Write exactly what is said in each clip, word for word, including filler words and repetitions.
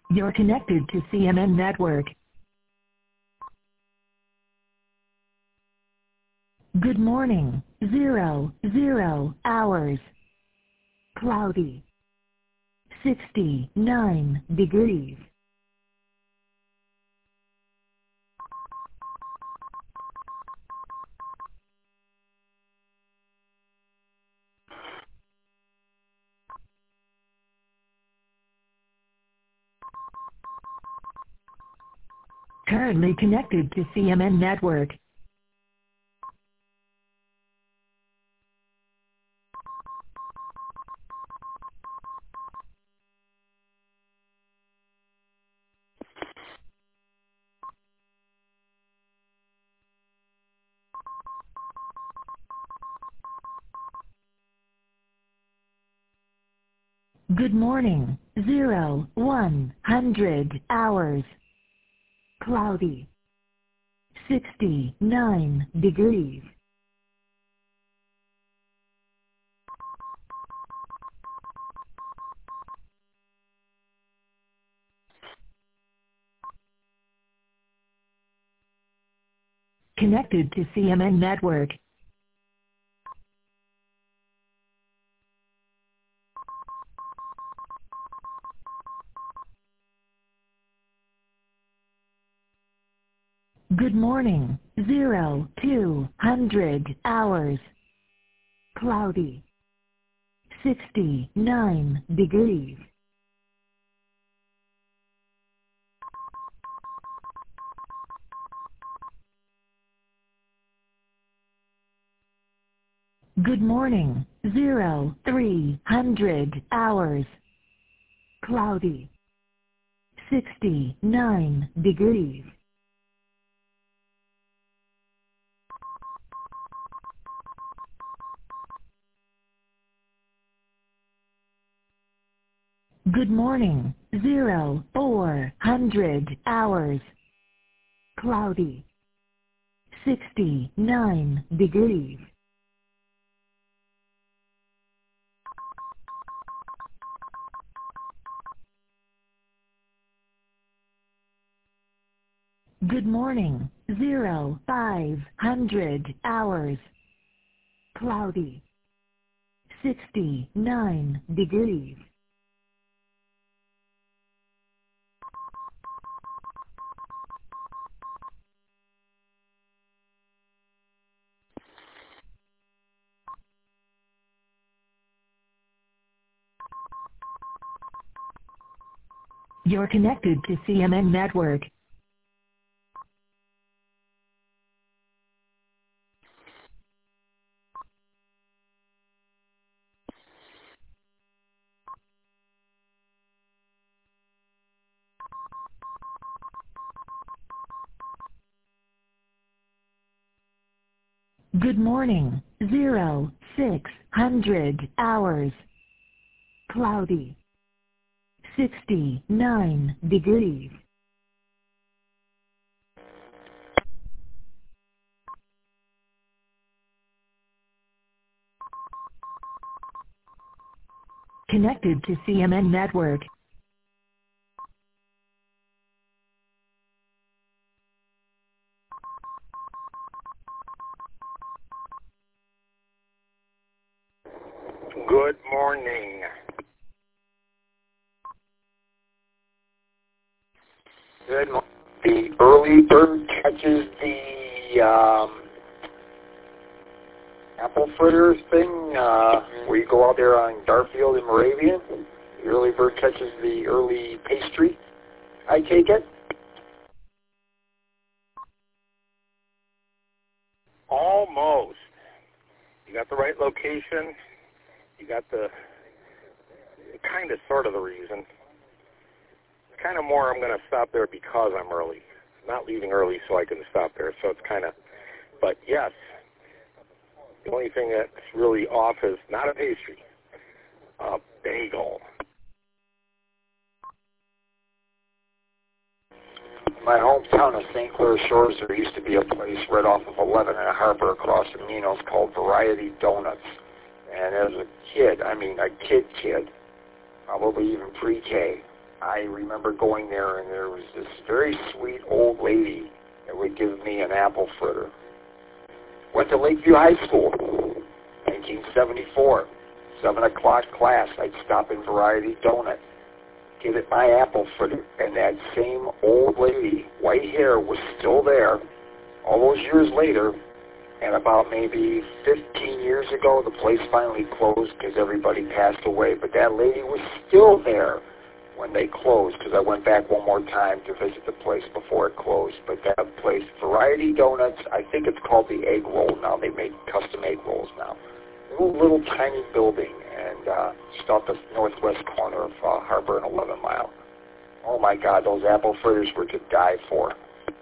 You're connected to C M N Network. Good morning. Zero, zero hours. Cloudy. sixty-nine degrees. Currently connected to C M N Network. Good morning. Zero, one hundred hours. Cloudy. sixty-nine degrees. Connected to C M N Network. Good morning. Zero, two hundred hours. Cloudy. sixty-nine degrees. Good morning. Zero, three hundred hours. Cloudy. sixty-nine degrees. Good morning. Zero, four hundred hours. Cloudy. sixty-nine degrees. Good morning. Zero, five hundred hours. Cloudy. sixty-nine degrees. You're connected to C M N Network. Good morning. Zero, six hundred hours. Cloudy. sixty-nine degrees. Connected to C M N Network. Good morning. Good morning. The early bird catches the um, apple fritters thing, uh, where you go out there on Garfield and Moravian. The early bird catches the early pastry, I take it. Almost. You got the right location. You got the kind of, sort of the reason. Kind of more I'm going to stop there because I'm early. Not leaving early so I can stop there. So it's kind of, but yes, the only thing that's really off is not a pastry, a bagel. In my hometown of Saint Clair Shores, there used to be a place right off of eleven and Harper across from Nino's called Variety Donuts. And as a kid, I mean a kid kid, probably even pre-K, I remember going there, and there was this very sweet old lady that would give me an apple fritter. Went to Lakeview High School, nineteen seventy-four, seven o'clock class. I'd stop in Variety Donut, get it my apple fritter, and that same old lady, white hair, was still there all those years later. And about maybe fifteen years ago, the place finally closed because everybody passed away. But that lady was still there when they closed, because I went back one more time to visit the place before it closed. But that place, Variety Donuts, I think it's called the Egg Roll now. They make custom egg rolls now. Little, little tiny building, and uh, just off the northwest corner of uh, Harbor and eleven Mile. Oh my God, those apple fritters were to die for.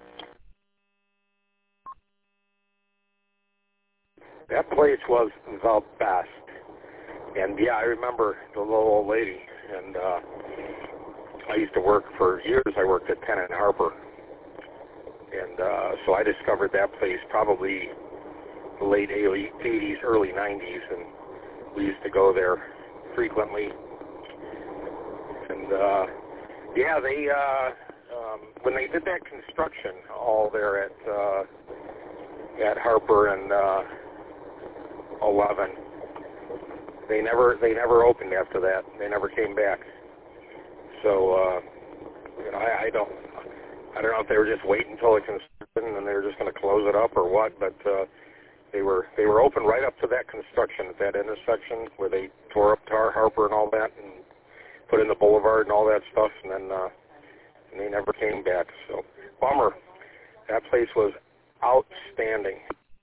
That place was the best. And yeah, I remember the little old lady. And uh, I used to work for years. I worked at Penn and Harper. And uh, so I discovered that place probably the late eighties, early nineties. And we used to go there frequently. And uh, yeah, they, uh, um, when they did that construction all there at, uh, at Harper and uh, eleven. They never they never opened after that. They never came back. So uh, you know, I, I don't I don't know if they were just waiting until it construction and they were just going to close it up or what. But uh, they were they were open right up to that construction at that intersection where they tore up Tar Harper and all that and put in the boulevard and all that stuff. And then uh, and they never came back. So bummer. That place was outstanding.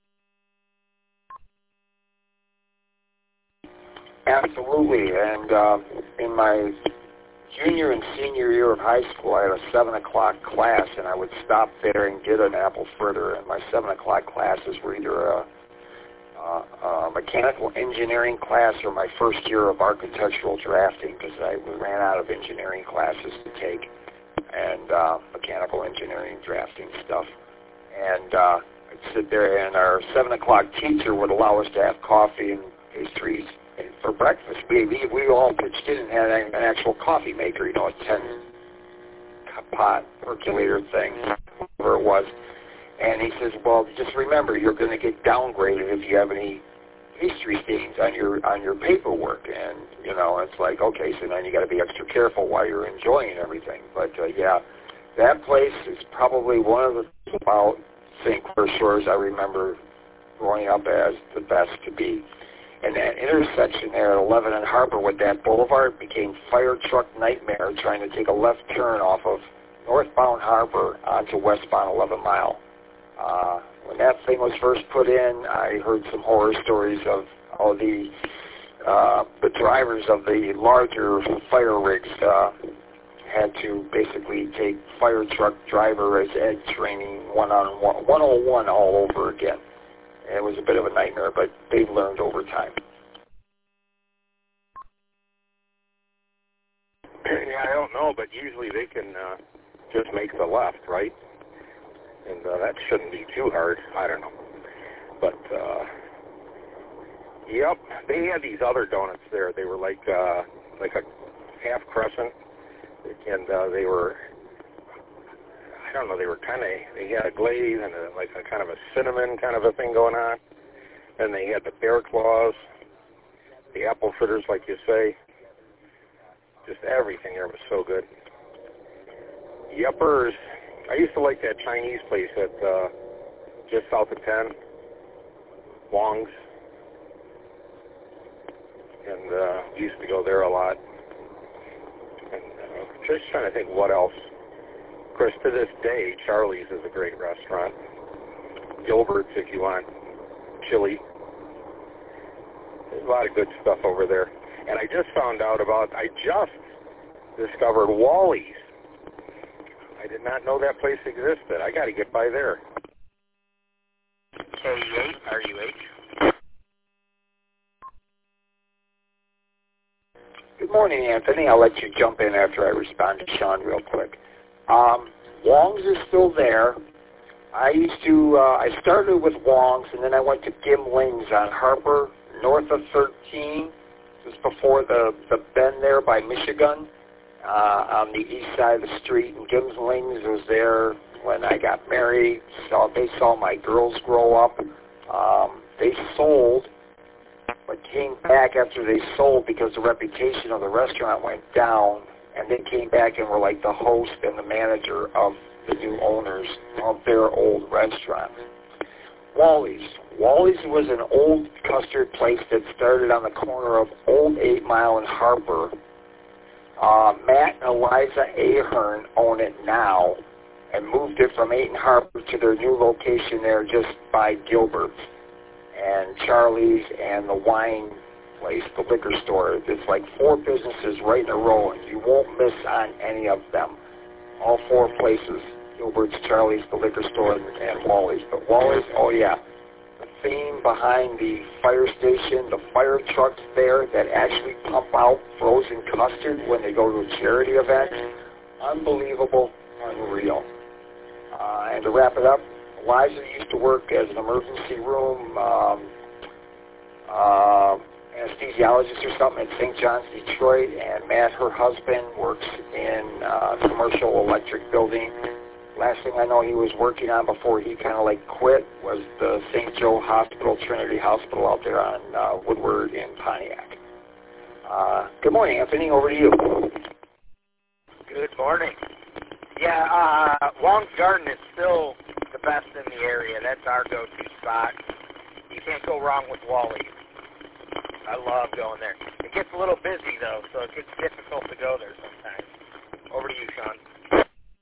Absolutely, and uh, in my junior and senior year of high school, I had a seven o'clock class, and I would stop there and get an apple fritter. And my seven o'clock classes were either a, a, a mechanical engineering class or my first year of architectural drafting, because I we ran out of engineering classes to take, and uh, mechanical engineering drafting stuff. And uh, I'd sit there, and our seven o'clock teacher would allow us to have coffee and pastries. And for breakfast, we, we we all pitched in and had an actual coffee maker, you know, a ten-pot percolator thing, whatever it was. And he says, well, just remember, you're going to get downgraded if you have any pastry stains on your on your paperwork. And, you know, it's like, okay, so then you got to be extra careful while you're enjoying everything. But, uh, yeah, that place is probably one of the about Saint Clair Shores I remember growing up as the best to be. And that intersection there at eleven and Harbor with that boulevard became fire truck nightmare trying to take a left turn off of northbound Harbor onto westbound eleven Mile. Uh, when that thing was first put in, I heard some horror stories of all the uh, the drivers of the larger fire rigs uh, had to basically take fire truck driver as ed training one on one, one oh one all over again. It was a bit of a nightmare, but they've learned over time. Yeah, I don't know, but usually they can uh, just make the left, right? And uh, that shouldn't be too hard. I don't know. But, uh, yep, they had these other donuts there. They were like uh, like a half crescent, and uh, they were... I don't know, they were kind of, they had a glaze and a, like a kind of a cinnamon kind of a thing going on. And they had the bear claws, the apple fritters, like you say. Just everything there was so good. Yuppers. I used to like that Chinese place at uh, just south of ten, Wong's. And uh, used to go there a lot. And uh, just trying to think what else. Of course, to this day, Charlie's is a great restaurant. Gilbert's, if you want chili. There's a lot of good stuff over there. And I just found out about, I just discovered Wally's. I did not know that place existed. I got to get by there. K eight, R U H. Good morning, Anthony. I'll let you jump in after I respond to Sean real quick. Um, Wong's is still there. I used to, uh, I started with Wong's, and then I went to Gimling's on Harper, north of thirteen, just before the, the bend there by Michigan. uh, on the east side of the street, and Gimslings was there when I got married. So they saw my girls grow up. Um, they sold, but came back after they sold because the reputation of the restaurant went down, and they came back and were like the host and the manager of the new owners of their old restaurant. Wally's. Wally's was an old custard place that started on the corner of Old eight Mile and Harper. Uh, Matt and Eliza Ahern own it now and moved it from eight and Harper to their new location there just by Gilbert's and Charlie's and the wine place, the liquor store. It's like four businesses right in a row, and you won't miss on any of them. All four places, Gilbert's, Charlie's, the liquor store, and, and Wally's. But Wally's, oh yeah, the theme behind the fire station, the fire trucks there that actually pump out frozen custard when they go to a charity event, unbelievable, unreal. Uh, and to wrap it up, Eliza used to work as an emergency room um, uh, anesthesiologist or something at Saint John's, Detroit, and Matt, her husband, works in uh, commercial electric building. Last thing I know he was working on before he kind of like quit was the Saint Joe Hospital, Trinity Hospital out there on uh, Woodward in Pontiac. Uh, good morning, Anthony. Over to you. Good morning. Yeah, uh, Wong's Garden is still the best in the area. That's our go-to spot. You can't go wrong with Wally's. I love going there. It gets a little busy, though, so it gets difficult to go there sometimes. Over to you, Sean.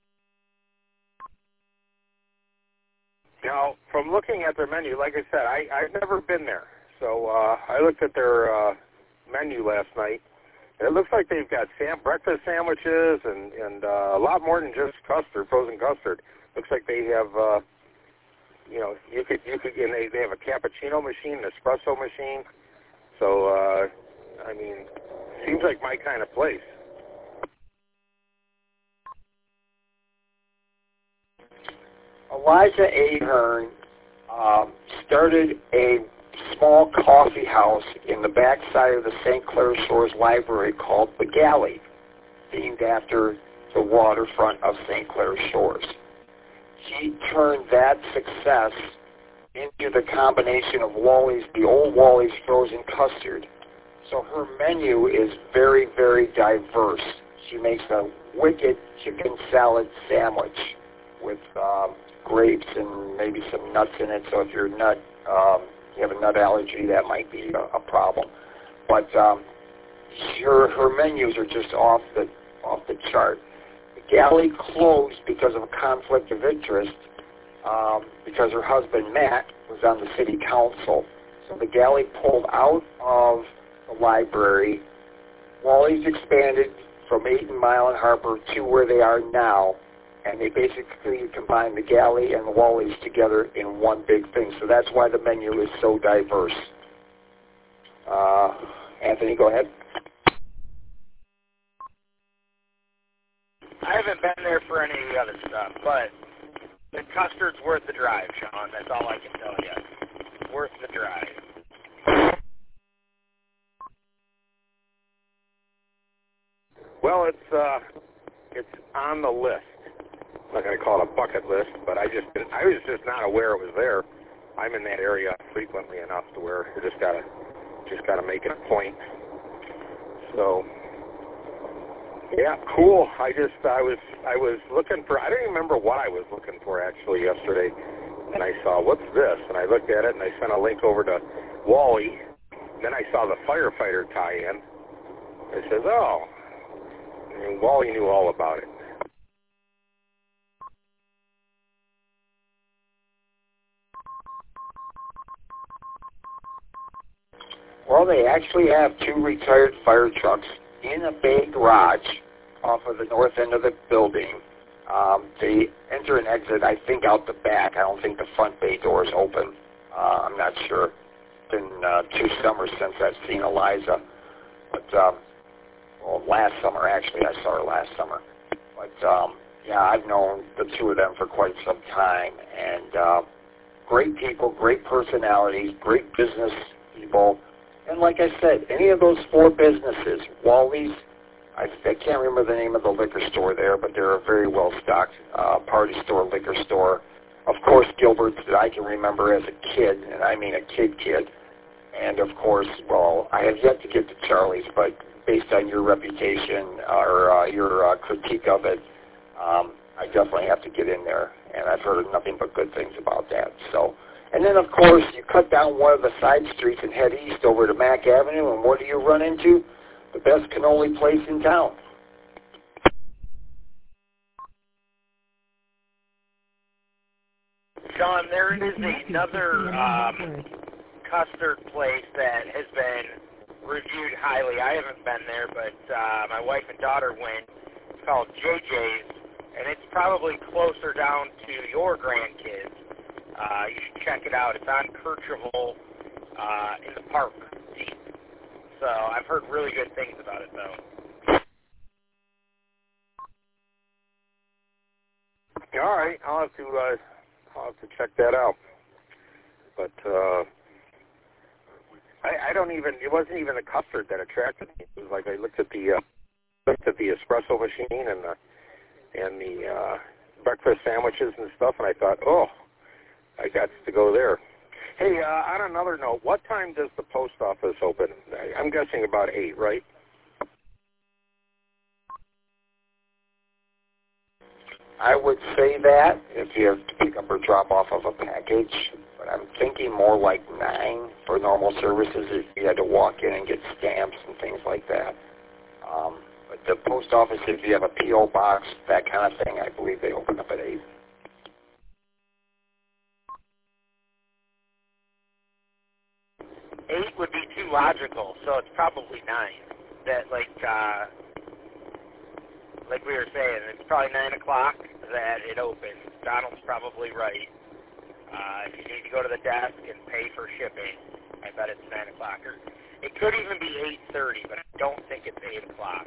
Now, from looking at their menu, like I said, I, I've never been there. So uh, I looked at their uh, menu last night. It looks like they've got sam- breakfast sandwiches and, and uh, a lot more than just custard, frozen custard. Looks like they have, uh, you know, you could, you could, and they, they have a cappuccino machine, an espresso machine. So, uh, I mean, seems like my kind of place. Eliza Ahern um, started a small coffee house in the backside of the Saint Clair Shores Library called The Galley, themed after the waterfront of Saint Clair Shores. She turned that success into the combination of Wally's, the old Wally's frozen custard. So her menu is very, very diverse. She makes a wicked chicken salad sandwich with um, grapes and maybe some nuts in it. So if you're a nut, um, you have a nut allergy, that might be a, a problem. But um, her her menus are just off the off the chart. The Galley closed because of a conflict of interest. Um, because her husband, Matt, was on the city council. So the Galley pulled out of the library. Wally's expanded from eight Mile and Harper to where they are now, and they basically combined the Galley and the Wally's together in one big thing. So that's why the menu is so diverse. Uh, Anthony, go ahead. I haven't been there for any of the other stuff, but the custard's worth the drive, Sean. That's all I can tell you. Worth the drive. Well, it's uh, it's on the list. I'm not going to call it a bucket list, but I just I was just not aware it was there. I'm in that area frequently enough to where you just gotta just gotta make it a point. So. Yeah, cool. I just, I was, I was looking for, I don't even remember what I was looking for actually yesterday. And I saw, what's this? And I looked at it and I sent a link over to Wally. And then I saw the firefighter tie-in. I says, oh. And Wally knew all about it. Well, they actually have two retired fire trucks in a bay garage off of the north end of the building. Um, they enter and exit, I think, out the back. I don't think the front bay door is open. Uh, I'm not sure. It's been uh, two summers since I've seen Eliza. But, um, well, last summer, actually. I saw her last summer. But, um, yeah, I've known the two of them for quite some time. And uh, great people, great personalities, great business people. And like I said, any of those four businesses, Wally's, I, I can't remember the name of the liquor store there, but they're a very well-stocked uh, party store, liquor store. Of course, Gilbert's that I can remember as a kid, and I mean a kid-kid. And, of course, well, I have yet to get to Charlie's, but based on your reputation or uh, your uh, critique of it, um, I definitely have to get in there. And I've heard nothing but good things about that. So, and then, of course, you cut down one of the side streets and head east over to Mack Avenue, and what do you run into? The best cannoli place in town. Sean, there is another um, custard place that has been reviewed highly. I haven't been there, but uh, my wife and daughter went. It's called J J's, and it's probably closer down to your grandkids. Uh, you should check it out. It's on Kercheval uh, in the park deep. So I've heard really good things about it, though. All right, I'll have to uh, I'll have to check that out. But uh, I, I don't even. It wasn't even the custard that attracted me. It was like I looked at the uh, looked at the espresso machine and the and the uh, breakfast sandwiches and stuff, and I thought, oh, I got to go there. Hey, uh, on another note, what time does the post office open? I'm guessing about eight, right? I would say that if you have to pick up or drop off of a package, but I'm thinking more like nine for normal services if you had to walk in and get stamps and things like that. Um, but the post office, if you have a P O box, that kind of thing, I believe they open up at eight. Eight would be too logical, so it's probably nine. That, like, uh, like we were saying, it's probably nine o'clock that it opens. Donald's probably right. Uh, if you need to go to the desk and pay for shipping, I bet it's nine o'clock. Or it could even be eight thirty, but I don't think it's eight o'clock.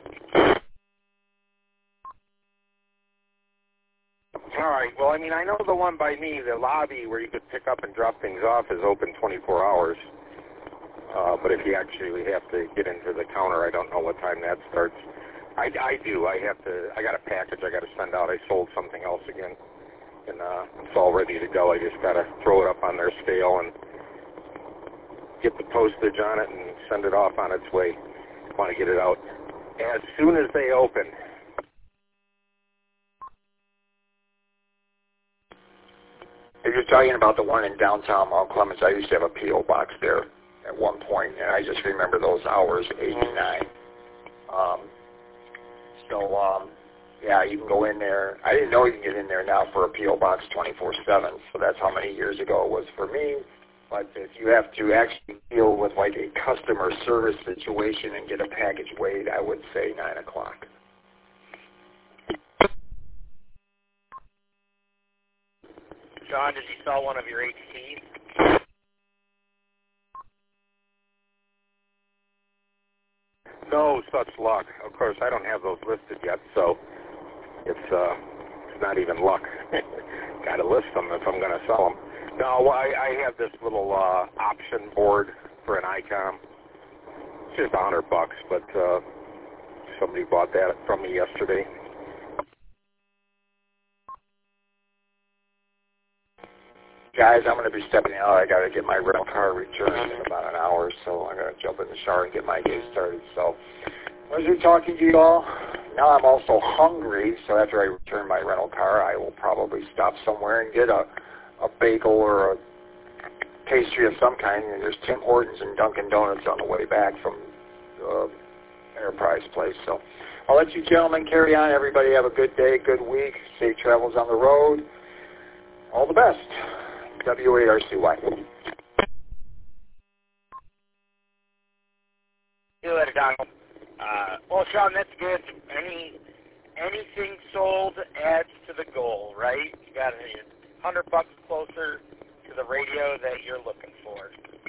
All right. Well, I mean, I know the one by me, the lobby where you could pick up and drop things off, is open twenty-four hours. Uh, but if you actually have to get into the counter, I don't know what time that starts. I, I do. I have to. I got a package I got to send out. I sold something else again, and uh, it's all ready to go. I just got to throw it up on their scale and get the postage on it and send it off on its way. I want to get it out as soon as they open. If you're talking about the one in downtown Mount Clemens, I used to have a P O box there at one point, and I just remember those hours, eight to nine. Um, so, um, yeah, you can go in there. I didn't know you can get in there now for a P O box twenty-four seven, so that's how many years ago it was for me. But if you have to actually deal with like a customer service situation and get a package weighed, I would say nine o'clock. John, did you sell one of your H Ts? No such luck. Of course, I don't have those listed yet, so it's uh, it's not even luck. Got to list them if I'm going to sell them. No, I, I have this little uh, option board for an ICOM. It's just a hundred bucks, but uh, somebody bought that from me yesterday. Guys, I'm going to be stepping out. I got to get my rental car returned in about an hour, so I'm going to jump in the shower and get my day started. So, pleasure talking to you all. Now I'm also hungry, so after I return my rental car, I will probably stop somewhere and get a, a bagel or a pastry of some kind. And there's Tim Hortons and Dunkin' Donuts on the way back from the Enterprise Place. So, I'll let you gentlemen carry on. Everybody have a good day, good week. Safe travels on the road. All the best. W eight R C Y. See you later, Donald. Uh, well, Sean, that's good. Any anything sold adds to the goal, right? You got a hundred bucks closer to the radio that you're looking for.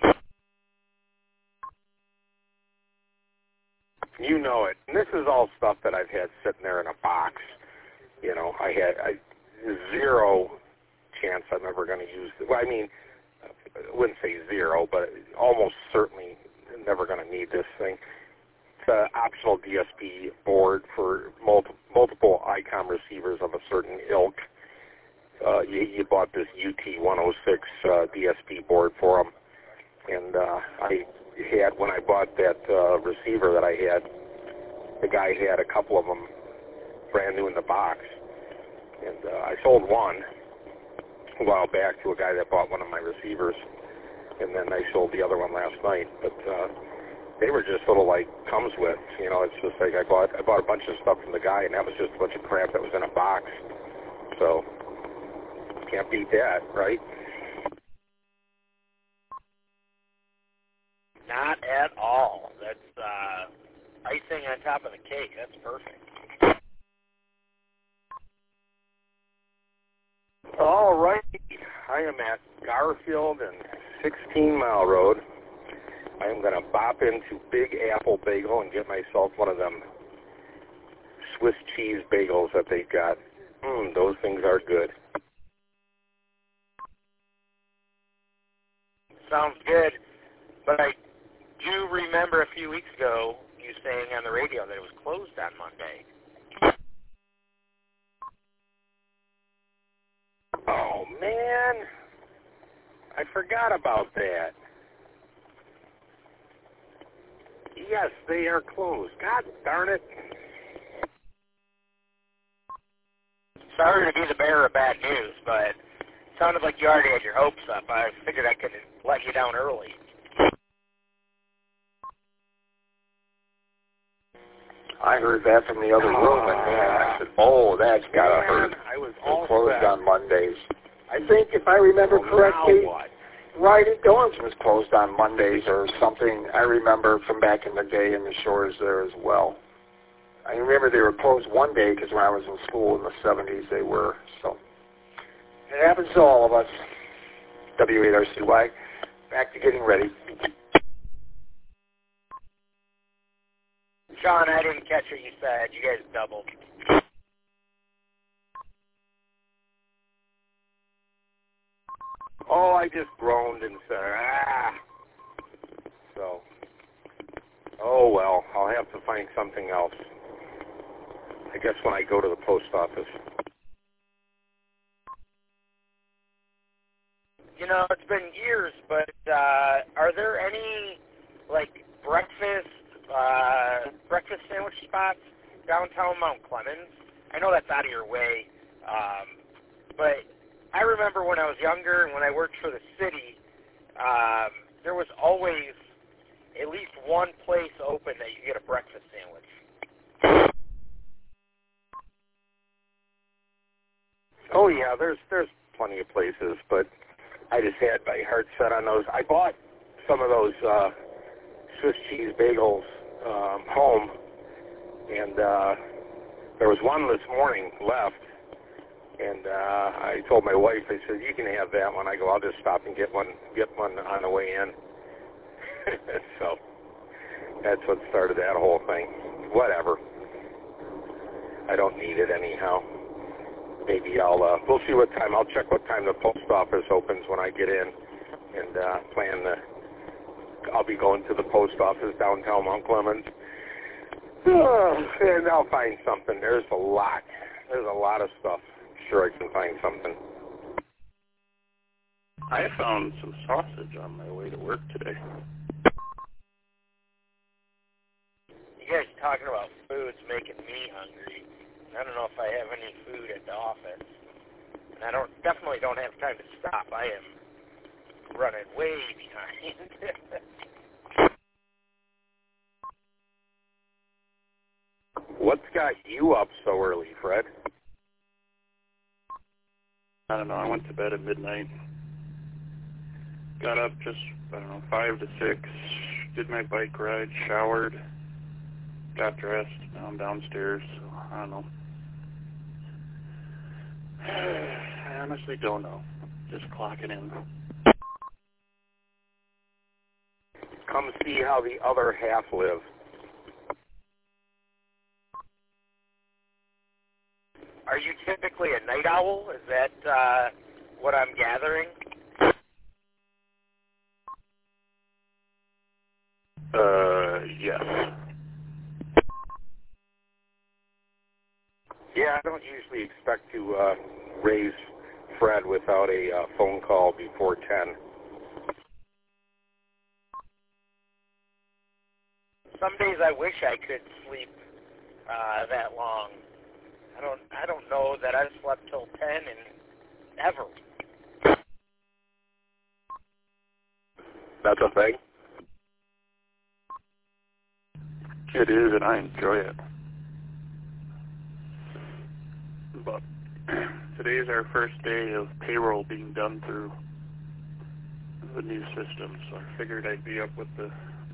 You know it. And this is all stuff that I've had sitting there in a box. You know, I had I, zero chance I'm ever going to use it. Well, I mean, I wouldn't say zero, but almost certainly never going to need this thing. the optional D S P board for multi- multiple I COM receivers of a certain ilk. Uh, you, you bought this U T one oh six uh, D S P board for them, and uh, I had, when I bought that uh, receiver that I had, the guy had a couple of them brand new in the box, and uh, I sold one a while back to a guy that bought one of my receivers, and then I sold the other one last night. But uh, they were just little like comes with, you know. It's just like I bought I bought a bunch of stuff from the guy, and that was just a bunch of crap that was in a box. So can't beat that, right? Not at all. That's uh, icing on top of the cake. That's perfect. All right. I am at Garfield and sixteen Mile Road. I am going to bop into Big Apple Bagel and get myself one of them Swiss cheese bagels that they got. Mmm, those things are good. Sounds good. But I do remember a few weeks ago you saying on the radio that it was closed on Monday. Oh, man. I forgot about that. Yes, they are closed. God darn it. Sorry to be the bearer of bad news, but it sounded like you already had your hopes up. I figured I could let you down early. I heard that from the other room, and man, I said, oh, that's got to hurt. I was They're all closed set. on Mondays. I think, if I remember Well, correctly, now what? Ryder Dorrance was closed on Mondays or something. I remember from back in the day in the shores there as well. I remember they were closed one day because when I was in school in the seventies they were. So it happens to all of us. W eight R C Y. Back to getting ready. Sean, I didn't catch what you said. You guys doubled. Oh, I just groaned and said, ah. So, oh, well, I'll have to find something else. I guess when I go to the post office. You know, it's been years, but uh, are there any, like, breakfast uh, breakfast sandwich spots downtown Mount Clemens? I know that's out of your way, um, but I remember when I was younger and when I worked for the city, um, there was always at least one place open that you could get a breakfast sandwich. Oh, yeah, there's there's plenty of places, but I just had my heart set on those. I bought some of those uh, Swiss cheese bagels um, home, and uh, there was one this morning left, and uh, I told my wife, I said, you can have that one. I go, I'll just stop and get one, get one on the way in. So that's what started that whole thing. Whatever. I don't need it anyhow. Maybe I'll, uh, we'll see what time, I'll check what time the post office opens when I get in, and uh, plan to, I'll be going to the post office downtown Mount Clemens, uh, and I'll find something. There's a lot. There's a lot of stuff. I'm sure I can find something. I found some sausage on my way to work today. You guys talking about food's making me hungry. I don't know if I have any food at the office. And I don't definitely don't have time to stop. I am running way behind. What's got you up so early, Fred? I don't know, I went to bed at midnight. Got up just, I don't know, five to six, did my bike ride, showered, got dressed, now I'm downstairs, so I don't know. I honestly don't know. Just clocking in. Come see how the other half live. Are you typically a night owl? Is that uh, what I'm gathering? Uh, yes. Yeah, I don't usually expect to uh, raise Fred without a uh, phone call before ten. Some days I wish I could sleep uh, that long. I don't. I don't know that I've slept till ten in ever. That's a thing? It is, and I enjoy it. But today is our first day of payroll being done through the new system, so I figured I'd be up with the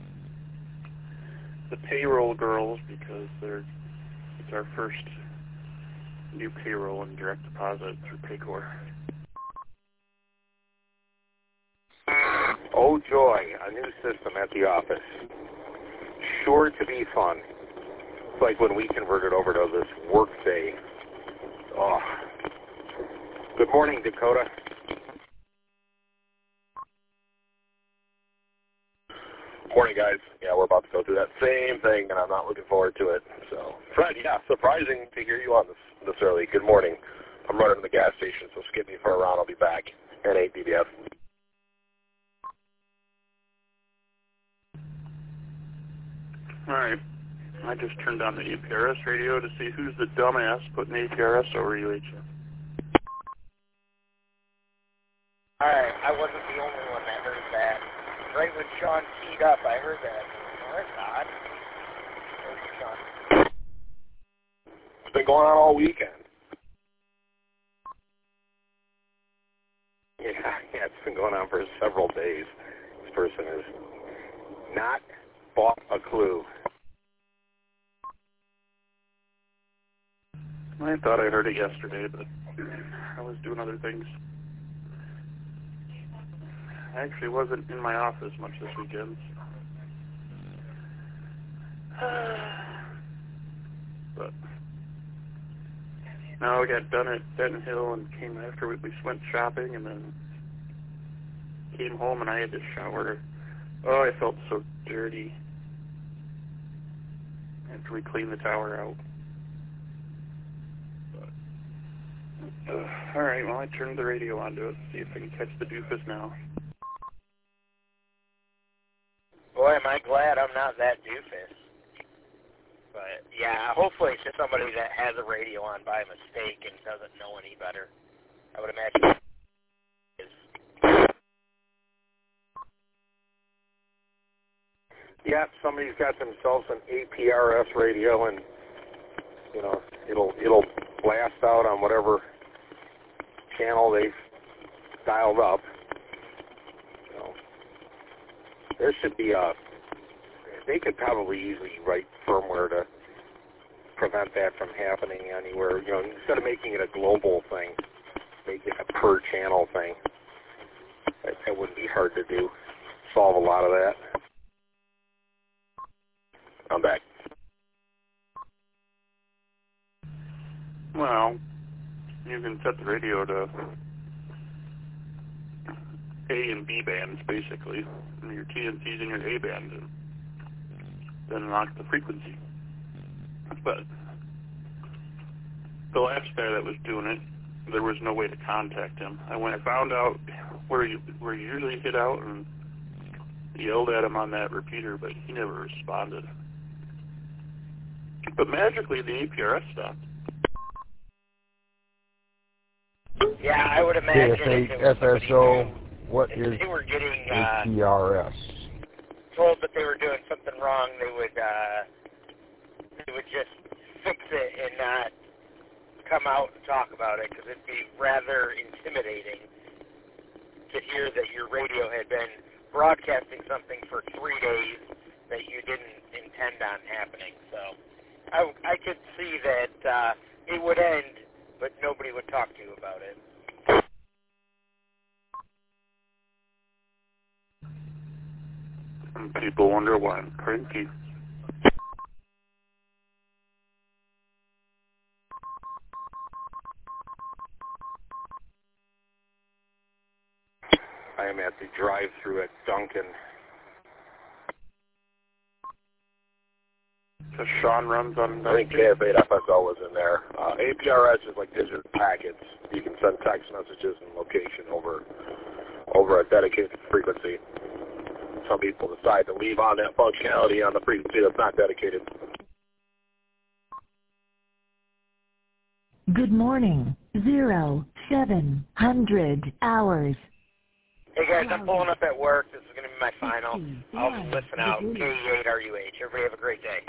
the payroll girls because they're it's our first new payroll and direct deposit through Paycor. Oh joy, a new system at the office. Sure to be fun. It's like when we converted over to this Workday. Oh. Good morning, Dakota. Morning, guys. Yeah, we're about to go through that same thing, and I'm not looking forward to it. So, Fred, yeah, surprising to hear you on this this early. Good morning. I'm running to the gas station, so skip me for a round. I'll be back. N eight D B F. All right. I just turned on the A P R S radio to see who's the dumbass putting A P R S over U H F. All right, I wasn't the only one that heard that. Right when Sean teed up, I heard that. Oh, that's odd. There's Sean. It's been going on all weekend. Yeah, yeah, it's been going on for several days. This person has not bought a clue. I thought I heard it yesterday, but I was doing other things. I actually wasn't in my office much this weekend. But now we got done at Benton Hill and came after we, we went shopping and then came home and I had to shower. Oh, I felt so dirty after we cleaned the tower out. But, uh, all right, well, I turned the radio on to it, see if I can catch the doofus now. Boy, am I glad I'm not that doofus. But, yeah, hopefully it's just somebody that has a radio on by mistake and doesn't know any better. I would imagine it is. Yeah, somebody's got themselves an A P R S radio, and you know it'll it'll blast out on whatever channel they've dialed up. You know, there should be a. They could probably easily write firmware to prevent that from happening anywhere. You know, instead of making it a global thing, make it a per channel thing. That, that wouldn't be hard to do. Solve a lot of that. I'm back. Well, you can set the radio to A and B bands, basically, and your T N Cs in your A band, and then lock the frequency. But the last guy that was doing it, there was no way to contact him. I went, I found out where you where you usually hit out and yelled at him on that repeater, but he never responded. But magically, the A P R S stopped. Yeah, I would imagine if it was F S O, new, what if is they were getting uh, A P R S? told that they were doing something wrong, they would uh, they would just fix it and not come out and talk about it, because it'd be rather intimidating to hear that your radio had been broadcasting something for three days that you didn't intend on happening. So I, I could see that uh, it would end, but nobody would talk to you about it. And people wonder why I'm cranky. I am at the drive-thru at Dunkin'. So Sean runs on... I think K F eight F S O was in there. Uh, A P R S is like digital packets. You can send text messages and location over over a dedicated frequency. Some people decide to leave on that functionality on the frequency that's not dedicated. Good morning. Zero, seven hundred hours. Hey guys, I'm pulling up at work. This is going to be my final. I'll listen out. K E eight R U H. Everybody have a great day.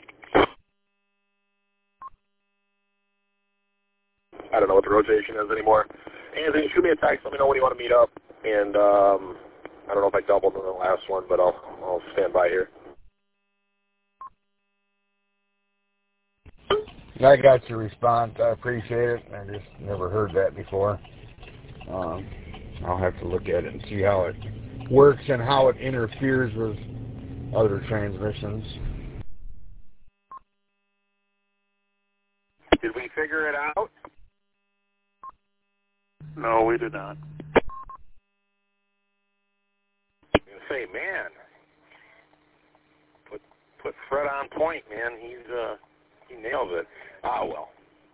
I don't know what the rotation is anymore. Anthony, shoot me a text. Let me know when you want to meet up. And um, I don't know if I doubled in the last one, but I'll I'll stand by here. I got your response. I appreciate it. I just never heard that before. Um, I'll have to look at it and see how it works and how it interferes with other transmissions. Did we figure it out? No, we did not. Say, man, put put Fred on point, man. He's uh he nails it. Ah, well.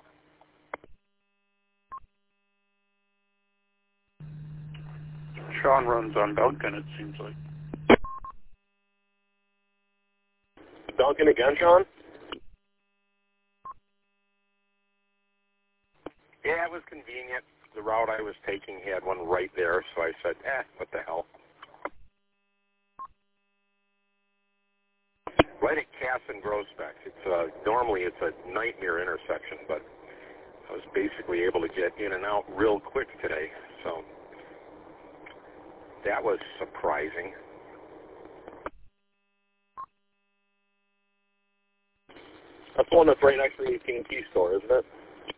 Sean runs on Duncan, it seems like. Duncan again, Sean? Yeah, it was convenient. The route I was taking had one right there, so I said, eh, what the hell. Right at Cass and Grosbeck. It's uh, normally it's a nightmare intersection, but I was basically able to get in and out real quick today, so that was surprising. That's the one that's right next to the A T and T store, isn't it?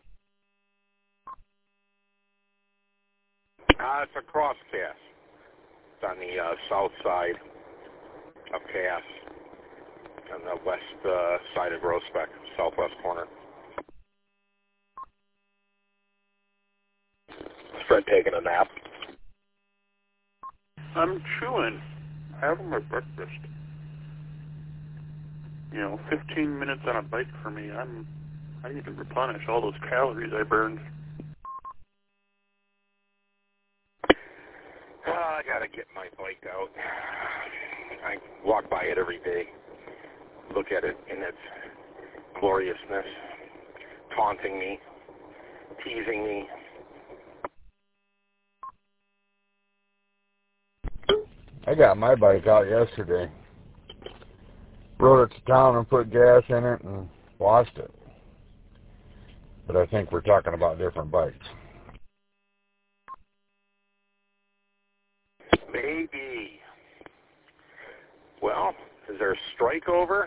Uh, it's across Cass. It's on the uh, south side of Cass, on the west uh, side of Grosbeck, southwest corner. Is Fred taking a nap? I'm chewing. Having my breakfast. You know, fifteen minutes on a bike for me. I'm. I need to replenish all those calories I burned. Uh, I gotta get my bike out. I walk by it every day, look at it in its gloriousness, taunting me, teasing me. I got my bike out yesterday. Rode it to town and put gas in it and lost it. But I think we're talking about different bikes. Maybe. Well, is there a strike over?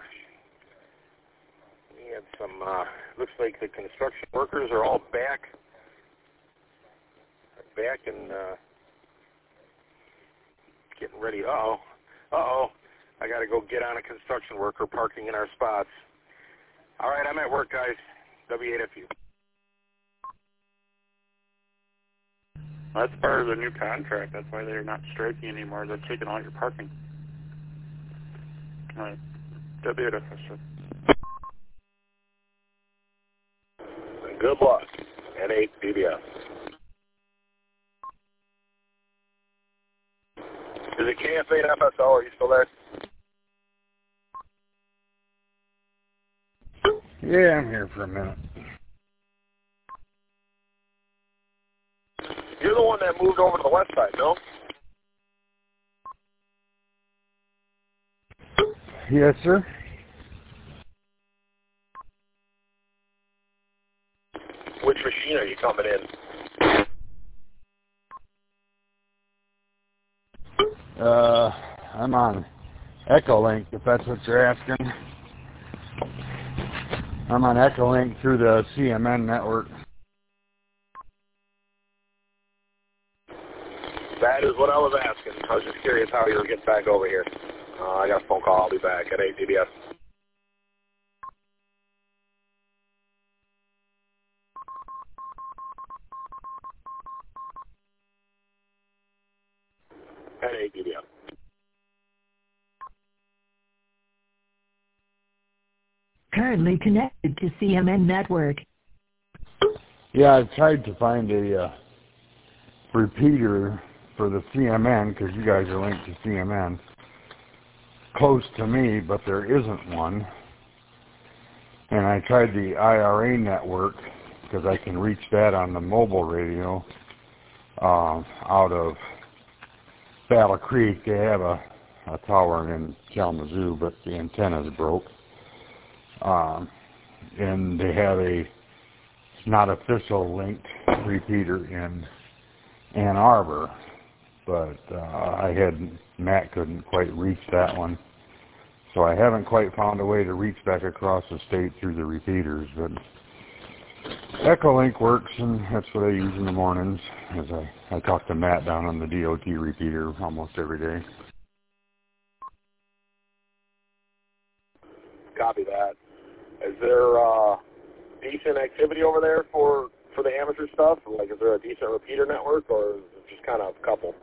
We had some, uh, looks like the construction workers are all back. Back and uh, getting ready. Uh-oh. Uh-oh. I got to go get on a construction worker parking in our spots. All right, I'm at work, guys. W eight F U. That's part of the new contract. That's why they're not striking anymore. They're taking all your parking. All right. W eight F U. Good luck. N eight B B S. Is it K F eight F S O? Are you still there? Yeah, I'm here for a minute. You're the one that moved over to the west side, no? Yes, sir. Which machine are you coming in? Uh, I'm on Echolink, if that's what you're asking. I'm on Echolink through the C M N network. That is what I was asking. I was just curious how you were getting back over here. Uh, I got a phone call. I'll be back at eight D B S. At eight D B S. currently connected to C M N network. Yeah, I've tried to find a uh, repeater for the C M N, because you guys are linked to C M N, close to me, but there isn't one. And I tried the I R A network, because I can reach that on the mobile radio uh, out of Battle Creek. They have a, a tower in Kalamazoo, but the antenna's broke. Um, and they have a not official linked repeater in Ann Arbor, but uh, I had Matt couldn't quite reach that one, so I haven't quite found a way to reach back across the state through the repeaters. But Echolink works, and that's what I use in the mornings, as I, I talk to Matt down on the D O T repeater almost every day. Copy that. Is there uh, decent activity over there for, for the amateur stuff? Like, is there a decent repeater network, or is it just kind of a couple?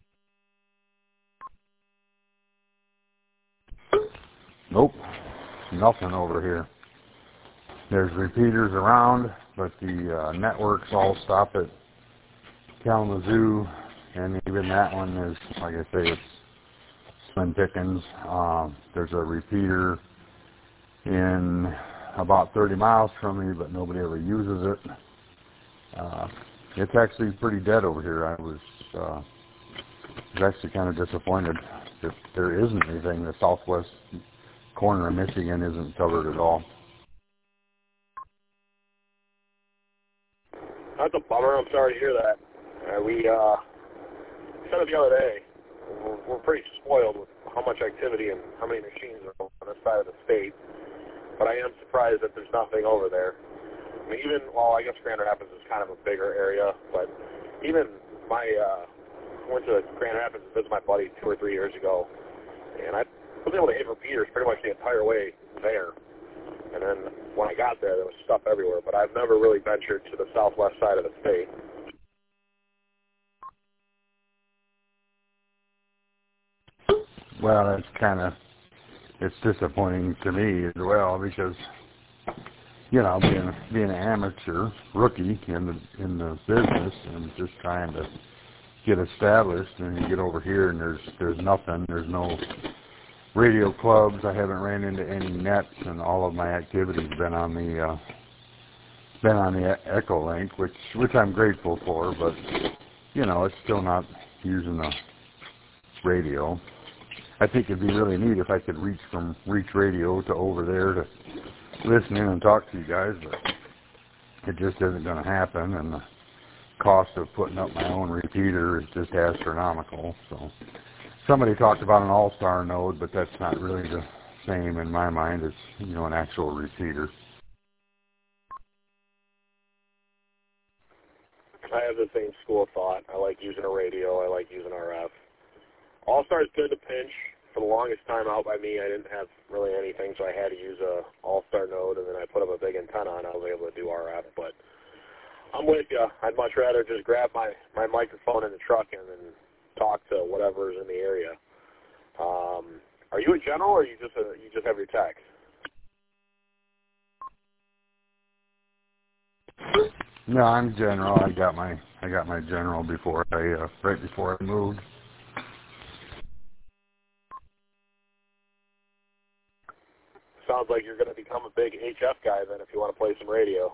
Nope, nothing over here. There's repeaters around, but the uh, networks all stop at Kalamazoo, and even that one is, like I say, it's slim pickings. Uh, there's a repeater in about thirty miles from me, but nobody ever uses it. Uh, it's actually pretty dead over here. I was, uh, was actually kind of disappointed that there isn't anything. The southwest corner of Michigan isn't covered at all. That's a bummer. I'm sorry to hear that. Uh, we uh, said it the other day. We're, we're pretty spoiled with how much activity and how many machines are on this side of the state. But I am surprised that there's nothing over there. I mean, even, well, I guess Grand Rapids is kind of a bigger area, but even my, uh, went to Grand Rapids to visit my buddy two or three years ago, and I was able to hit repeaters pretty much the entire way there. And then when I got there, there was stuff everywhere, but I've never really ventured to the southwest side of the state. Well, that's kind of, it's disappointing to me as well, because, you know, being being an amateur rookie in the in the business and just trying to get established, and you get over here and there's there's nothing. There's no radio clubs. I haven't ran into any nets, and all of my activity's been on the uh, been on the Echolink, which which I'm grateful for. But you know, it's still not using the radio. I think it'd be really neat if I could reach from Reach Radio to over there to listen in and talk to you guys, but it just isn't going to happen, and the cost of putting up my own repeater is just astronomical. So somebody talked about an all-star node, but that's not really the same in my mind as, you know, an actual repeater. I have the same school of thought. I like using a radio. I like using R F. All-Star is good to pinch. For the longest time out by me, I didn't have really anything, so I had to use a All-Star node, and then I put up a big antenna, and I was able to do R F. But I'm with you. I'd much rather just grab my, my microphone in the truck and then talk to whatever's in the area. Um, are you a general, or you just a, you just have your tech? No, I'm general. I got my I got my general before I uh, right before I moved. Sounds like you're going to become a big H F guy then if you want to play some radio.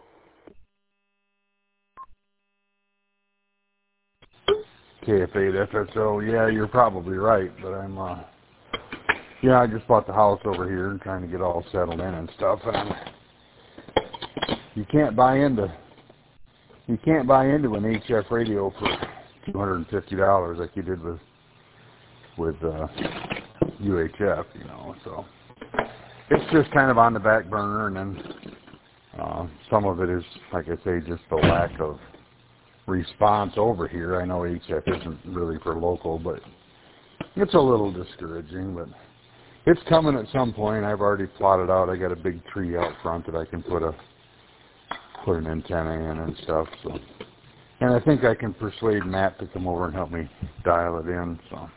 K F eight F S O, yeah, you're probably right, but I'm, uh, yeah, I just bought the house over here and trying to get all settled in and stuff, and I'm, you can't buy into, you can't buy into an H F radio for two hundred fifty dollars like you did with, with, uh, U H F, you know, so. It's just kind of on the back burner, and then uh, some of it is, like I say, just the lack of response over here. I know H F isn't really for local, but it's a little discouraging, but it's coming at some point. I've already plotted out. I got a big tree out front that I can put a put an antenna in and stuff. So, and I think I can persuade Matt to come over and help me dial it in. So,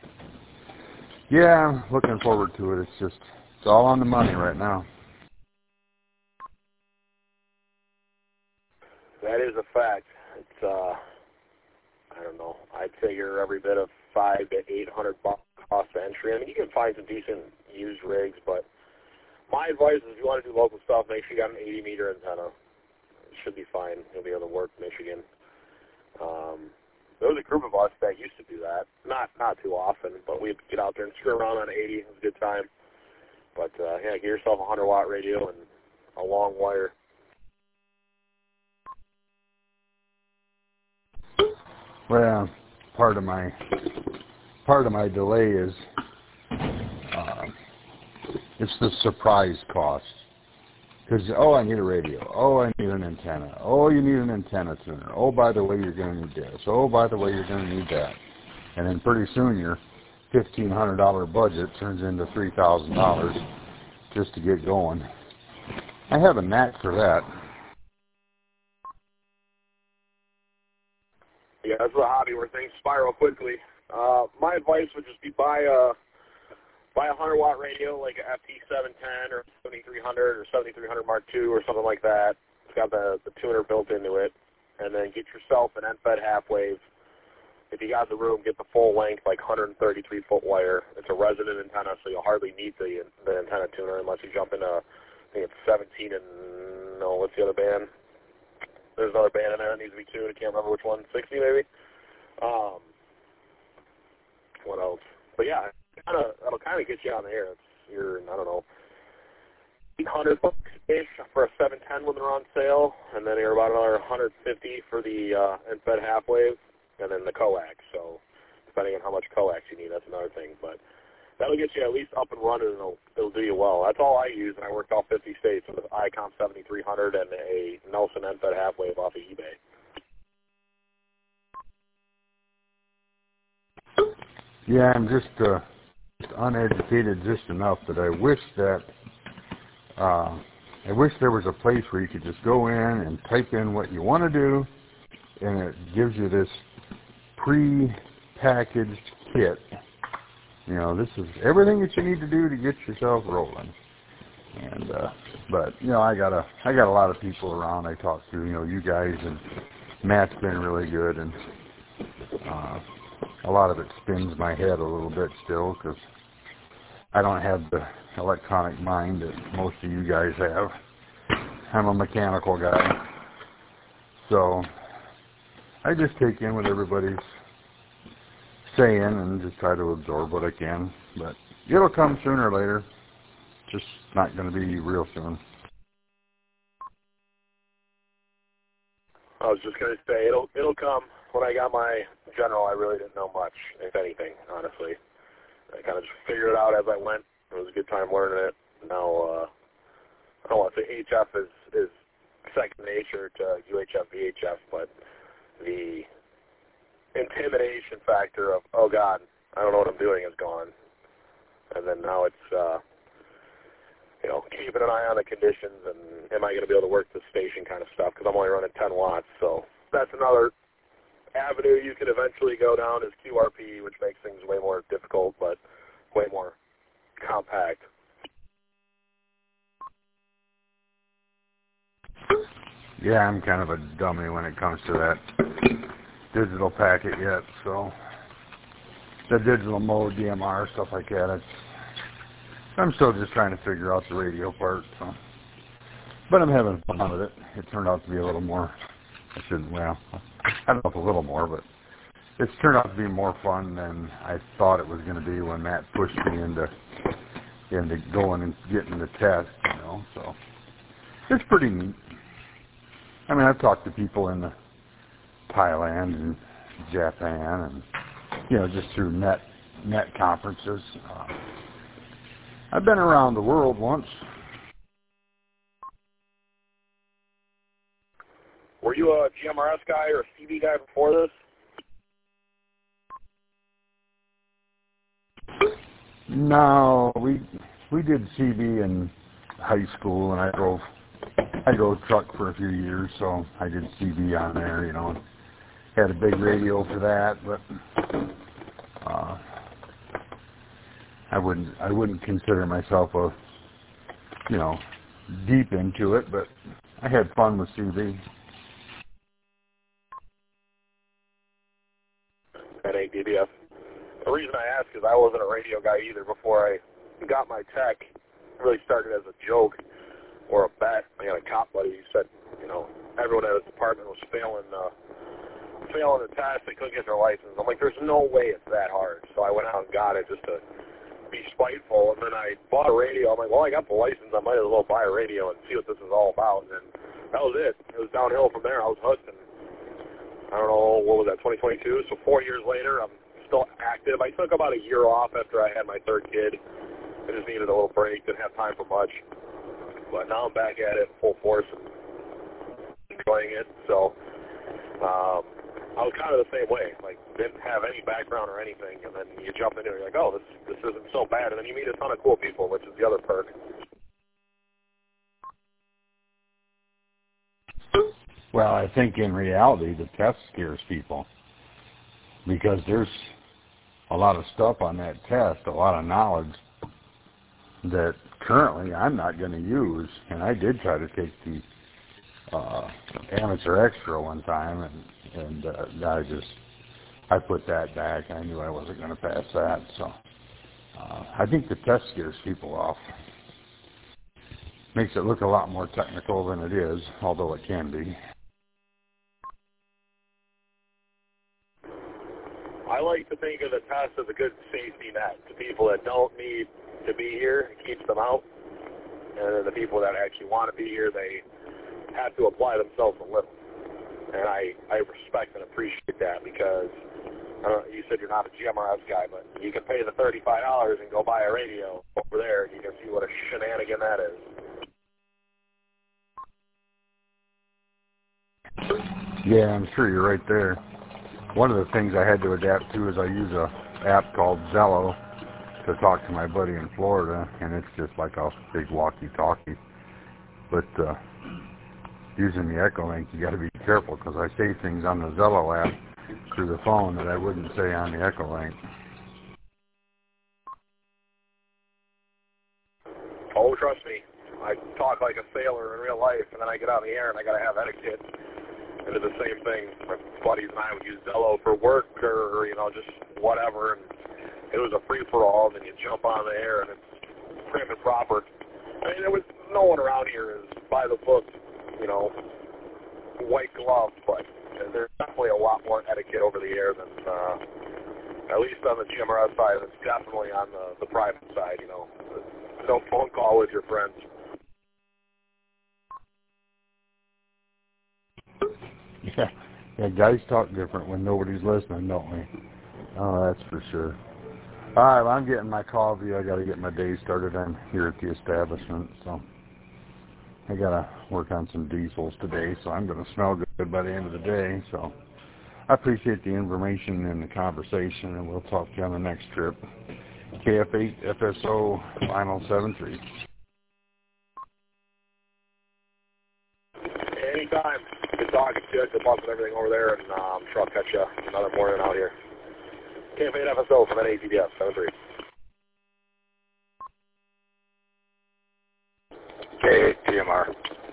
yeah, I'm looking forward to it. It's just, it's all on the money right now. That is a fact. It's, uh, I don't know, I'd figure every bit of five to eight hundred bucks cost of entry. I mean, you can find some decent used rigs, but my advice is if you want to do local stuff, make sure you got an eighty meter antenna. It should be fine. You'll be able to work Michigan. Um, there was a group of us that used to do that. Not not too often, but we'd get out there and screw around on eighty. It was a good time. But, uh, yeah, get yourself a one hundred watt radio and a long wire. Well, part of my part of my delay is uh, it's the surprise cost. Because, oh, I need a radio. Oh, I need an antenna. Oh, you need an antenna tuner. Oh, by the way, you're going to need this. Oh, by the way, you're going to need that. And then pretty soon your fifteen hundred dollars budget turns into three thousand dollars just to get going. I have a knack for that. Yeah, that's a hobby where things spiral quickly. Uh, my advice would just be buy a buy a one hundred watt radio like a F T seven ten or seventy-three hundred or seventy-three hundred Mark two or something like that. It's got the, the tuner built into it. And then get yourself an N-Fed half wave. If you got the room, get the full length, like one hundred thirty-three foot wire. It's a resonant antenna, so you'll hardly need the the antenna tuner unless you jump into, I think it's seventeen and, no, what's the other band? There's another band in there that needs to be tuned. I can't remember which one, sixty maybe? Um, what else? But yeah, kinda, that'll kind of get you on the air. It's, you're, I don't know, eight hundred bucks-ish for a seven ten when they're on sale, and then you're about another one hundred fifty for the uh, N-Fed half wave. And then the coax, so depending on how much coax you need, that's another thing. But that'll get you at least up and running, and it'll, it'll do you well. That's all I use, and I worked all fifty states with I COM seventy-three hundred and a Nelson N-Fed half wave off of eBay. Yeah, I'm just, uh, just uneducated just enough that I wish that uh, I wish there was a place where you could just go in and type in what you want to do, and it gives you this pre-packaged kit. You know, this is everything that you need to do to get yourself rolling. And uh, but you know, I got a I got a lot of people around I talk to. You know, you guys, and Matt's been really good, and uh, a lot of it spins my head a little bit still because I don't have the electronic mind that most of you guys have. I'm a mechanical guy, so I just take in what everybody's saying and just try to absorb what I can. But it'll come sooner or later. Just not going to be real soon. I was just going to say, it'll it'll come. When I got my general, I really didn't know much, if anything, honestly. I kind of just figured it out as I went. It was a good time learning it. Now, uh, I don't want to say H F is, is second nature to U H F, V H F, but the intimidation factor of, oh, God, I don't know what I'm doing is gone. And then now it's, uh, you know, keeping an eye on the conditions and am I going to be able to work the station kind of stuff because I'm only running ten watts. So that's another avenue you could eventually go down is Q R P, which makes things way more difficult but way more compact. Yeah, I'm kind of a dummy when it comes to that digital packet yet, so the digital mode, D M R, stuff like that. It's, I'm still just trying to figure out the radio part, so. But I'm having fun with it. It turned out to be a little more, I shouldn't, well, I don't know if a little more, but it's turned out to be more fun than I thought it was going to be when Matt pushed me into into going and getting the test, you know, so it's pretty neat. I mean, I've talked to people in the Thailand and Japan and, you know, just through net net conferences. Uh, I've been around the world once. Were you a G M R S guy or a C B guy before this? No, we we did C B in high school, and I drove I drove truck for a few years, so I did C B on there, you know. Had a big radio for that, but uh, I wouldn't I wouldn't consider myself a, you know, deep into it, but I had fun with C B. at A D D F. The reason I ask is I wasn't a radio guy either before I got my tech. It really started as a joke or a bet. I had a cop buddy who said, you know, everyone at his department was failing uh, failing the test. They couldn't get their license. I'm like, there's no way it's that hard. So I went out and got it just to be spiteful. And then I bought a radio. I'm like, well, I got the license. I might as well buy a radio and see what this is all about. And then that was it. It was downhill from there. I was hooked. And I don't know, what was that, twenty twenty-two? So four years later, I'm still active. I took about a year off after I had my third kid. I just needed a little break. Didn't have time for much. But now I'm back at it full force and enjoying it. So um, I was kind of the same way. Like, didn't have any background or anything, and then you jump into it, you're like, oh, this this isn't so bad. And then you meet a ton of cool people, which is the other perk. Well, I think in reality the test scares people because there's a lot of stuff on that test, a lot of knowledge that currently I'm not going to use. And I did try to take the uh, amateur extra one time, and, and uh, I just, I put that back. I knew I wasn't going to pass that. So uh, I think the test scares people off. Makes it look a lot more technical than it is, although it can be. I like to think of the test as a good safety net to people that don't need to be here. It keeps them out. And then the people that actually want to be here, they have to apply themselves a little. And I, I respect and appreciate that because I don't know, you said you're not a G M R S guy, but you can pay the thirty-five dollars and go buy a radio over there, and you can see what a shenanigan that is. Yeah, I'm sure you're right there. One of the things I had to adapt to is I use a app called Zello to talk to my buddy in Florida, and it's just like a big walkie-talkie. But uh, using the Echolink, you got to be careful because I say things on the Zello app through the phone that I wouldn't say on the Echolink. Oh, trust me, I talk like a sailor in real life, and then I get on the air and I got to have etiquette. And it's the same thing. My buddies and I would use Zello for work or, you know, just whatever. And it was a free-for-all, and then you jump on the air, and it's prim and proper. I mean, there was no one around here is by the book, you know, white glove, but there's definitely a lot more etiquette over the air than, uh, at least on the G M R S side, and it's definitely on the, the private side, you know. No phone call with your friends. Yeah, yeah, guys talk different when nobody's listening, don't we? Oh, that's for sure. All right, well, I'm getting my coffee. I got to get my day started on here at the establishment, so I got to work on some diesels today, so I'm going to smell good by the end of the day. So I appreciate the information and the conversation, and we'll talk to you on the next trip. K F eight F S O Final seven three. Anytime. Good talking to you. Good luck with everything over there, and uh, I'm sure I'll catch you another morning out here. K F eight F S O from N A D D F seven three. K eight T M R.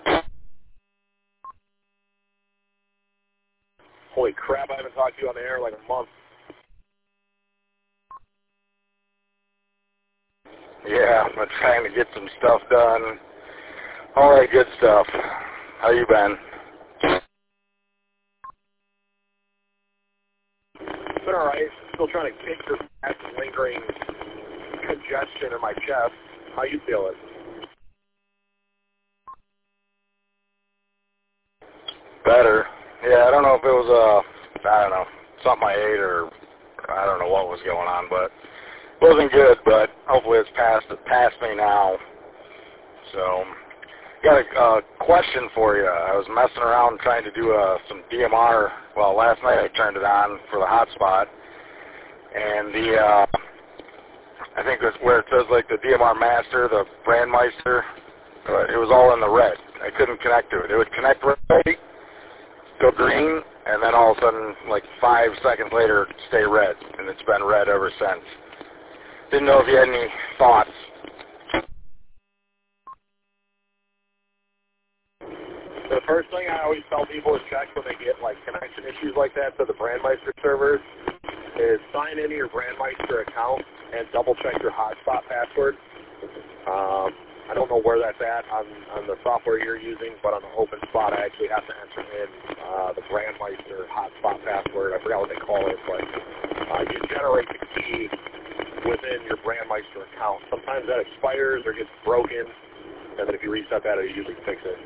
Holy crap, I haven't talked to you on the air in like a month. Yeah, I'm trying to get some stuff done. All that good stuff. How you been? It's been all right. Still trying to kick this lingering congestion in my chest. How you feeling? Better. Yeah, I don't know if it was, uh, I don't know, something I ate or I don't know what was going on, but it wasn't good, but hopefully it's past, past me now. So, got a uh, question for you. I was messing around trying to do uh, some D M R. Well, last night I turned it on for the hotspot, and the, uh, I think it's where it says like the D M R master, the Brandmeister, uh, it was all in the red. I couldn't connect to it. It would connect right, go green, and then all of a sudden, like five seconds later, stay red, and it's been red ever since. Didn't know if you had any thoughts. The first thing I always tell people is check when they get like connection issues like that to the Brandmeister servers. is sign into your Brandmeister account and double check your hotspot password. Um, I don't know where that's at on, on the software you're using, but on the OpenSpot I actually have to enter in uh, the Brandmeister hotspot password. I forgot what they call it, but uh, you generate the key within your Brandmeister account. Sometimes that expires or gets broken, and then if you reset that, it usually fix it.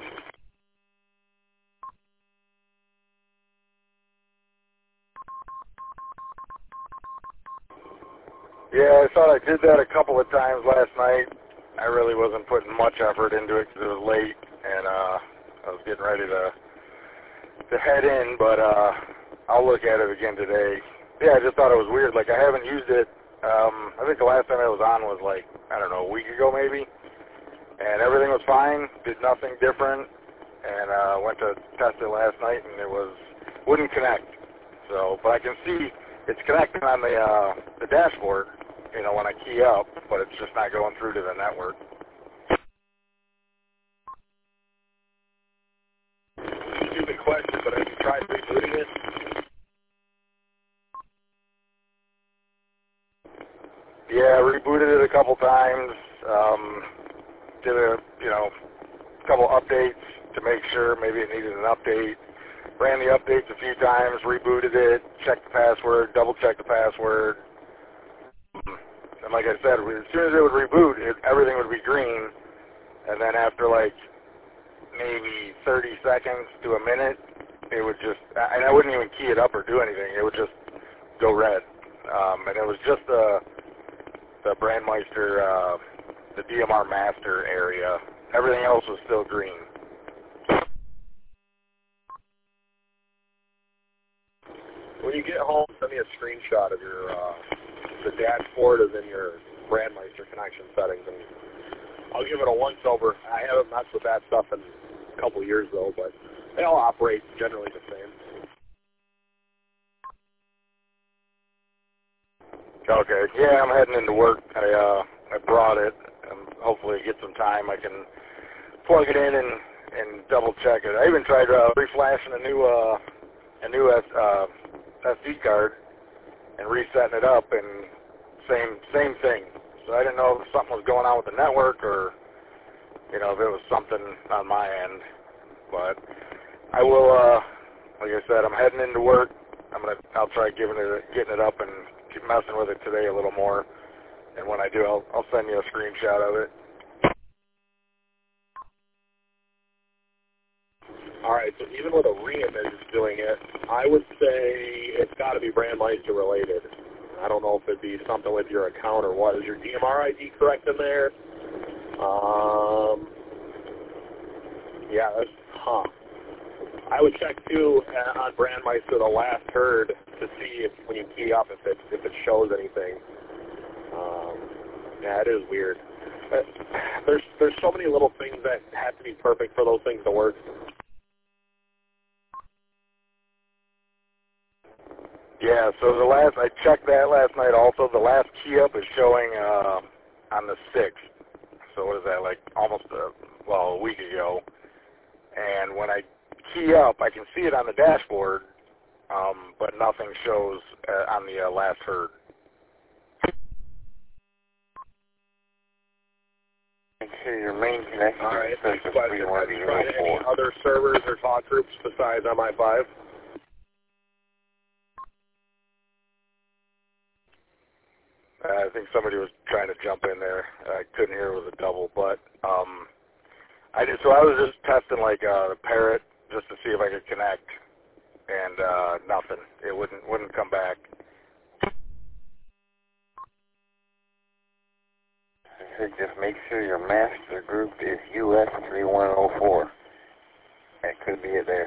Yeah, I thought I did that a couple of times last night. I really wasn't putting much effort into it because it was late, and uh, I was getting ready to to head in, but uh, I'll look at it again today. Yeah, I just thought it was weird. Like, I haven't used it. Um, I think the last time I was on was, like, I don't know, a week ago maybe, and everything was fine, did nothing different, and uh, went to test it last night, and it was wouldn't connect. So, but I can see it's connecting on the uh, the dashboard, you know, when I key up, but it's just not going through to the network. Stupid question, but have you tried rebooting it? Yeah, rebooted it a couple times. Um, did a, you know, couple updates to make sure maybe it needed an update. Ran the updates a few times, rebooted it, checked the password, double checked the password. And like I said, as soon as it would reboot, it, everything would be green. And then after like maybe thirty seconds to a minute, it would just, and I wouldn't even key it up or do anything. It would just go red. Um, and it was just the, the Brandmeister, uh, the D M R master area. Everything else was still green. When you get home, send me a screenshot of your, uh, the dashboard is in your Brandmeister connection settings, and I'll give it a once-over. I haven't messed with that stuff in a couple of years, though, but they all operate generally the same. Okay, yeah, I'm heading into work. I uh, I brought it, and hopefully get some time. I can plug it in and, and double check it. I even tried uh, reflashing a new uh, a new uh, S D card and resetting it up, and same same thing. So I didn't know if something was going on with the network, or you know, if it was something on my end. But I will, uh, like I said, I'm heading into work. I'm gonna I'll try giving it getting it up and keep messing with it today a little more. And when I do, I'll I'll send you a screenshot of it. All right, so even with a reimage doing it, I would say it's got to be Brandmeister related. I don't know if it'd be something with your account or what. Is your D M R I D correct in there? Um, yeah, that's, huh. I would check, too, uh, on Brandmeister the last heard to see if when you key up if it, if it shows anything. Um, yeah, it is weird. But there's, there's so many little things that have to be perfect for those things to work. Yeah, so the last, I checked that last night also. The last key up is showing uh, on the sixth. So what is that, like almost, a, well, a week ago. And when I key up, I can see it on the dashboard, um, but nothing shows uh, on the uh, last heard. Make sure your main connection. All right, next question. Have you tried any other servers or talk groups besides M I five? Uh, I think somebody was trying to jump in there. I couldn't hear it was a double, but um, I did. So I was just testing like uh, the Parrot just to see if I could connect, and uh, nothing. It wouldn't wouldn't come back. Just make sure your master group is U S three one zero four. That could be it there.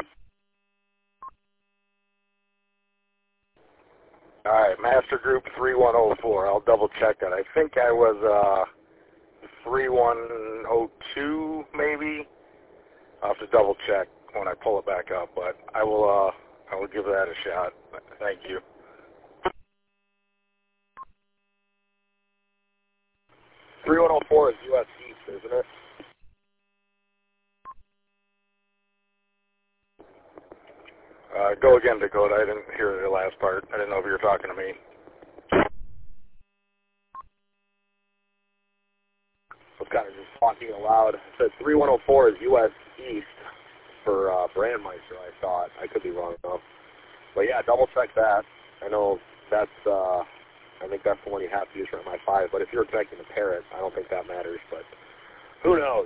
All right, master group three one zero four. I'll double check that. I think I was uh, three one zero two maybe. I'll have to double check when I pull it back up, but I will. Uh, I will give that a shot. Thank you. three one zero four is U S East, isn't it? Uh, go again, Dakota. I didn't hear the last part. I didn't know if you were talking to me. I was kind of just talking aloud. It says three one oh four is U S East for uh, Brandmeister, I thought. I could be wrong, though. But, yeah, double-check that. I know that's, uh, I think that's the one you have to use for M I five. But if you're connecting the Parrot, I don't think that matters. But who knows?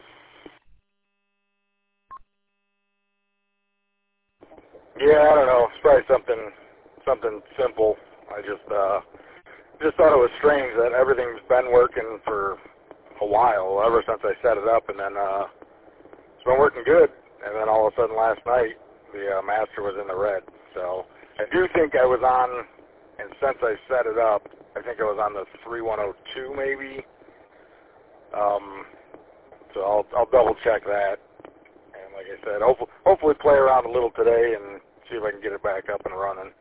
Yeah, I don't know. It's probably something something simple. I just uh, just thought it was strange that everything's been working for a while, ever since I set it up, and then uh, it's been working good. And then all of a sudden last night, the uh, master was in the red. So I do think I was on, and since I set it up, I think I was on the three one oh two maybe. Um, so I'll, I'll double check that. And like I said, hopefully, hopefully play around a little today and see if I can get it back up and running.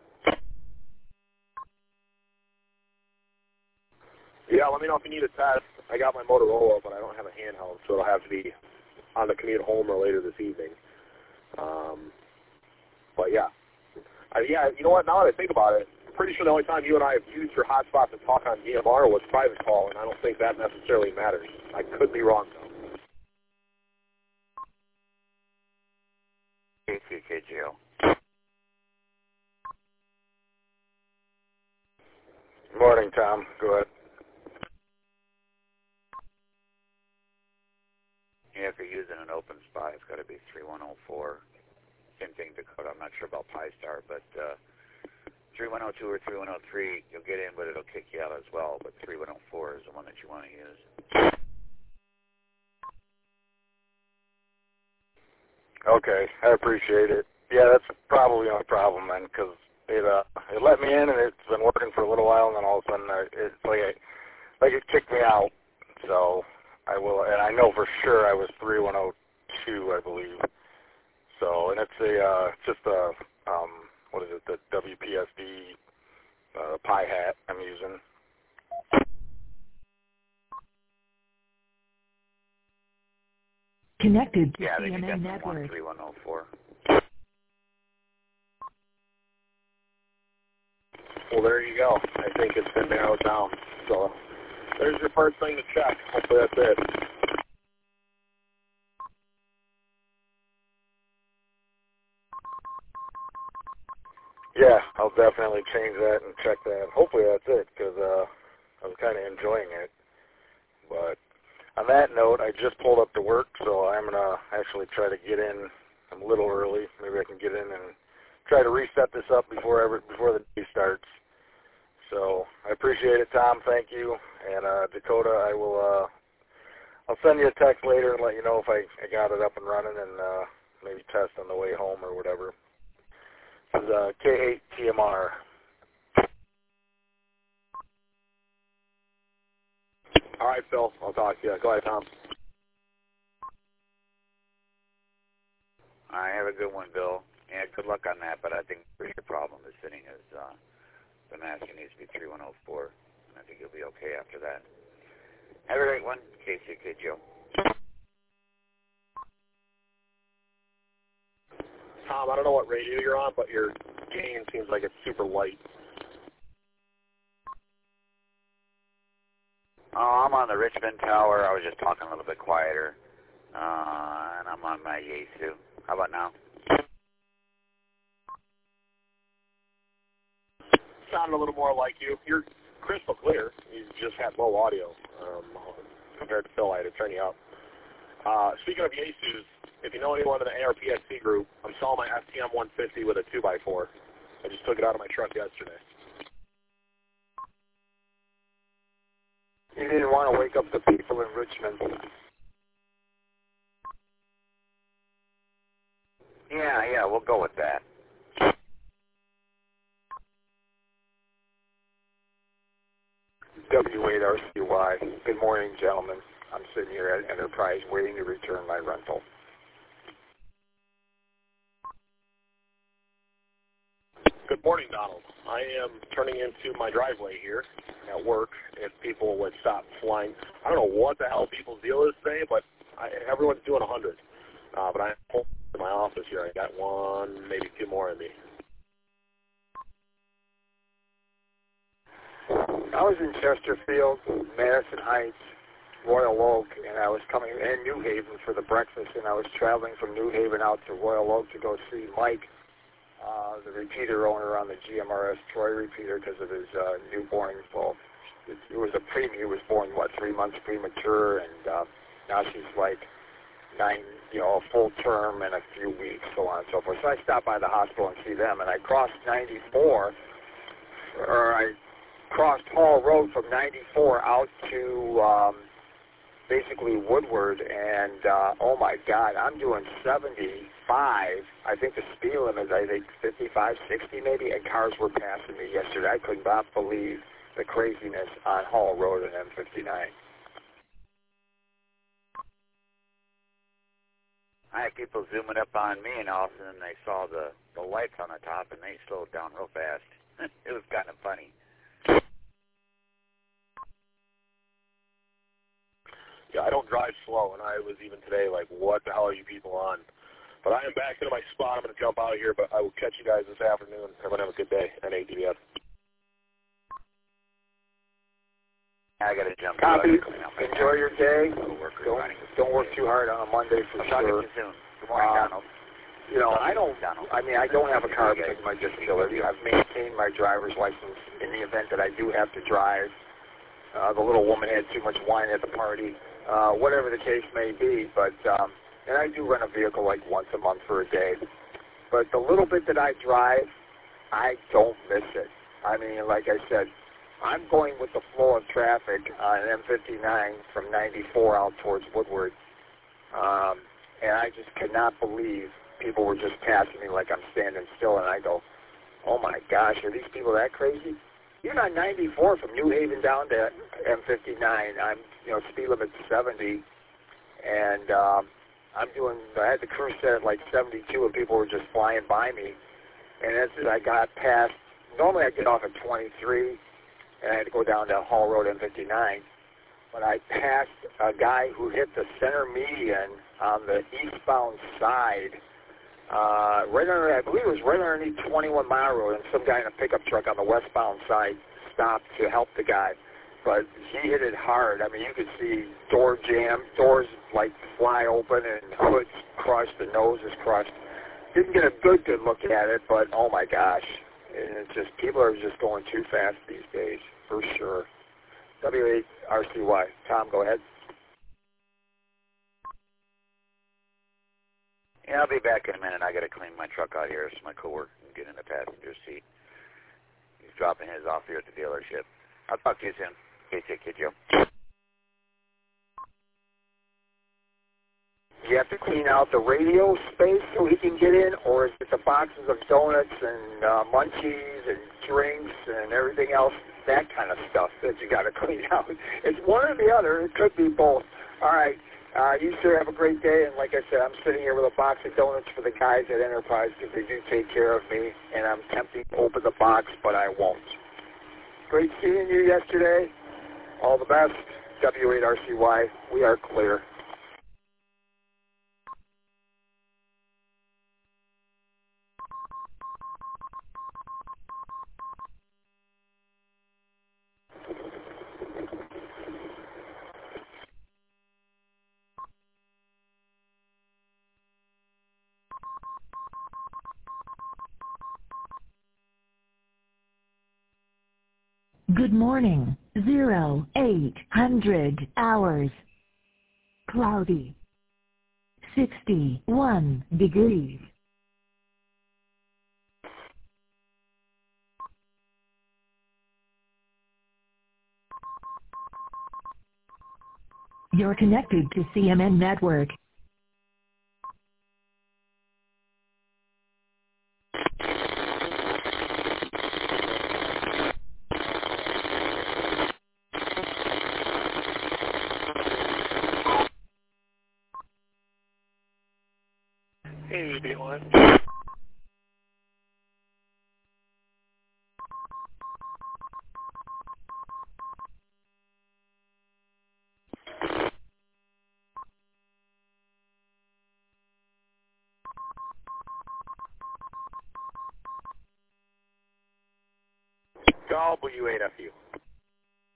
Yeah, let me know if you need a test. I got my Motorola, but I don't have a handheld, so it'll have to be on the commute home or later this evening. Um, but yeah. Uh, yeah, you know what, now that I think about it, I'm pretty sure the only time you and I have used your hotspot to talk on D M R was private call, and I don't think that necessarily matters. I could be wrong, though. K C K G O. Morning, Tom. Go ahead. Yeah, if you're using an open spot, it's got to be three one oh four. Same thing, Dakota. I'm not sure about Pi-Star, but uh, three one oh two or three one oh three, you'll get in, but it'll kick you out as well. But three one oh four is the one that you want to use. Okay, I appreciate it. Yeah, that's probably the only problem then, because it uh, it let me in and it's been working for a little while, and then all of a sudden I, it's like it, like it kicked me out. So I will, and I know for sure I was three one oh two, I believe. So, and it's a uh, just a um, what is it? The W P S D uh, Pi hat I'm using. Connected to Yeah, C they M can A definitely want network. three one oh four. Well, there you go. I think it's been narrowed down. So there's your first thing to check. Hopefully that's it. Yeah, I'll definitely change that and check that. Hopefully that's it, because uh, I was kind of enjoying it. But on that note, I just pulled up to work, so I'm going to actually try to get in a little early. Maybe I can get in and try to reset this up before every, before the day starts. So I appreciate it, Tom. Thank you. And uh, Dakota, I will uh, I'll send you a text later and let you know if I, I got it up and running, and uh, maybe test on the way home or whatever. This is uh, K eight T M R. All right, Phil. I'll talk to you. Go ahead, Tom. All right, have a good one, Bill. Yeah, good luck on that, but I think the bigger problem is sitting is uh, the master needs to be three one oh four, and I think you'll be okay after that. Have a great one, K C K Joe. Tom, I don't know what radio you're on, but your gain seems like it's super light. Oh, I'm on the Richmond Tower. I was just talking a little bit quieter, uh, and I'm on my Yaesu. How about now? Sound a little more like you. You're crystal clear. You just had low audio um, compared to Phil. I had to turn you up. Uh, speaking of Yaesus, if you know anyone in the A R P X C group, I'm selling my F T M one fifty with a two by four. I just took it out of my truck yesterday. You didn't want to wake up the people in Richmond. Yeah, yeah, we'll go with that. W eight R C Y. Good morning, gentlemen. I'm sitting here at Enterprise waiting to return my rental. Good morning, Donald. I am turning into my driveway here at work. If people would stop flying, I don't know what the hell people's deal is today, but I, everyone's doing a hundred. Uh, but I'm home in my office here. I got one, maybe two more in me. was in Chesterfield, Madison Heights, Royal Oak, and I was coming in New Haven for the breakfast, and I was traveling from New Haven out to Royal Oak to go see Mike, uh, the repeater owner on the G M R S Troy repeater, because of his uh, newborn. Well, it, it was a preemie. He was born, what, three months premature, and uh, now she's like nine, you know, a full term and a few weeks, so on and so forth. So I stopped by the hospital and see them, and I crossed ninety-four, or I crossed Hall Road from ninety-four out to um, basically Woodward, and uh, oh my God, I'm doing seventy-five. I think the speed limit is, I think, fifty-five, sixty maybe, and cars were passing me yesterday. I could not believe the craziness on Hall Road and M fifty-nine. I had people zooming up on me, and all of a sudden they saw the, the lights on the top, and they slowed down real fast. It was kind of funny. Yeah, I don't drive slow, and I was even today like, what the hell are you people on? But I am back into my spot. I'm going to jump out of here, but I will catch you guys this afternoon. Everyone have a good day. N A D B S. I got to jump. Copy. Enjoy your day. Don't, don't work too hard on a Monday for I'll sure. talk to you soon. Good morning, Um, Donald. You know, I don't, I mean, I don't have a car because of my disability. I've maintained my driver's license in the event that I do have to drive. Uh, the little woman had too much wine at the party, uh, whatever the case may be. But, um, and I do rent a vehicle like once a month for a day. But the little bit that I drive, I don't miss it. I mean, like I said, I'm going with the flow of traffic on M fifty-nine from ninety-four out towards Woodward. Um, and I just cannot believe people were just passing me like I'm standing still, and I go, oh my gosh, are these people that crazy? You're on ninety-four from New Haven down to M fifty-nine. I'm, you know, speed limit seventy, and um, I'm doing, I had the cruise set at like seventy-two, and people were just flying by me. And as I got past, normally I get off at twenty-three, and I had to go down to Hall Road M fifty-nine. But I passed a guy who hit the center median on the eastbound side, uh, right under, I believe it was right underneath twenty-one Mile Road, and some guy in a pickup truck on the westbound side stopped to help the guy. But he hit it hard. I mean, you could see door jam, doors like fly open, and hoods crushed, the nose is crushed. Didn't get a good, good look at it, but oh my gosh. And it's just, people are just going too fast these days, for sure. W eight R C Y. Tom, go ahead. Yeah, I'll be back in a minute. I got to clean my truck out here so my coworker can get in the passenger seat. He's dropping his off here at the dealership. I'll talk to you soon. Okay, take care, Joe. You have to clean out the radio space so he can get in, or is it the boxes of donuts and uh, munchies and drinks and everything else, that kind of stuff that you got to clean out? It's one or the other. It could be both. All right. Uh, you sir have a great day, and like I said, I'm sitting here with a box of donuts for the guys at Enterprise because they do take care of me, and I'm tempted to open the box, but I won't. Great seeing you yesterday. All the best. W eight R C Y, we are clear. Good morning. Zero, eight hundred hours. Cloudy. sixty-one degrees. You're connected to C M N Network. Hey, B one. W eight F U.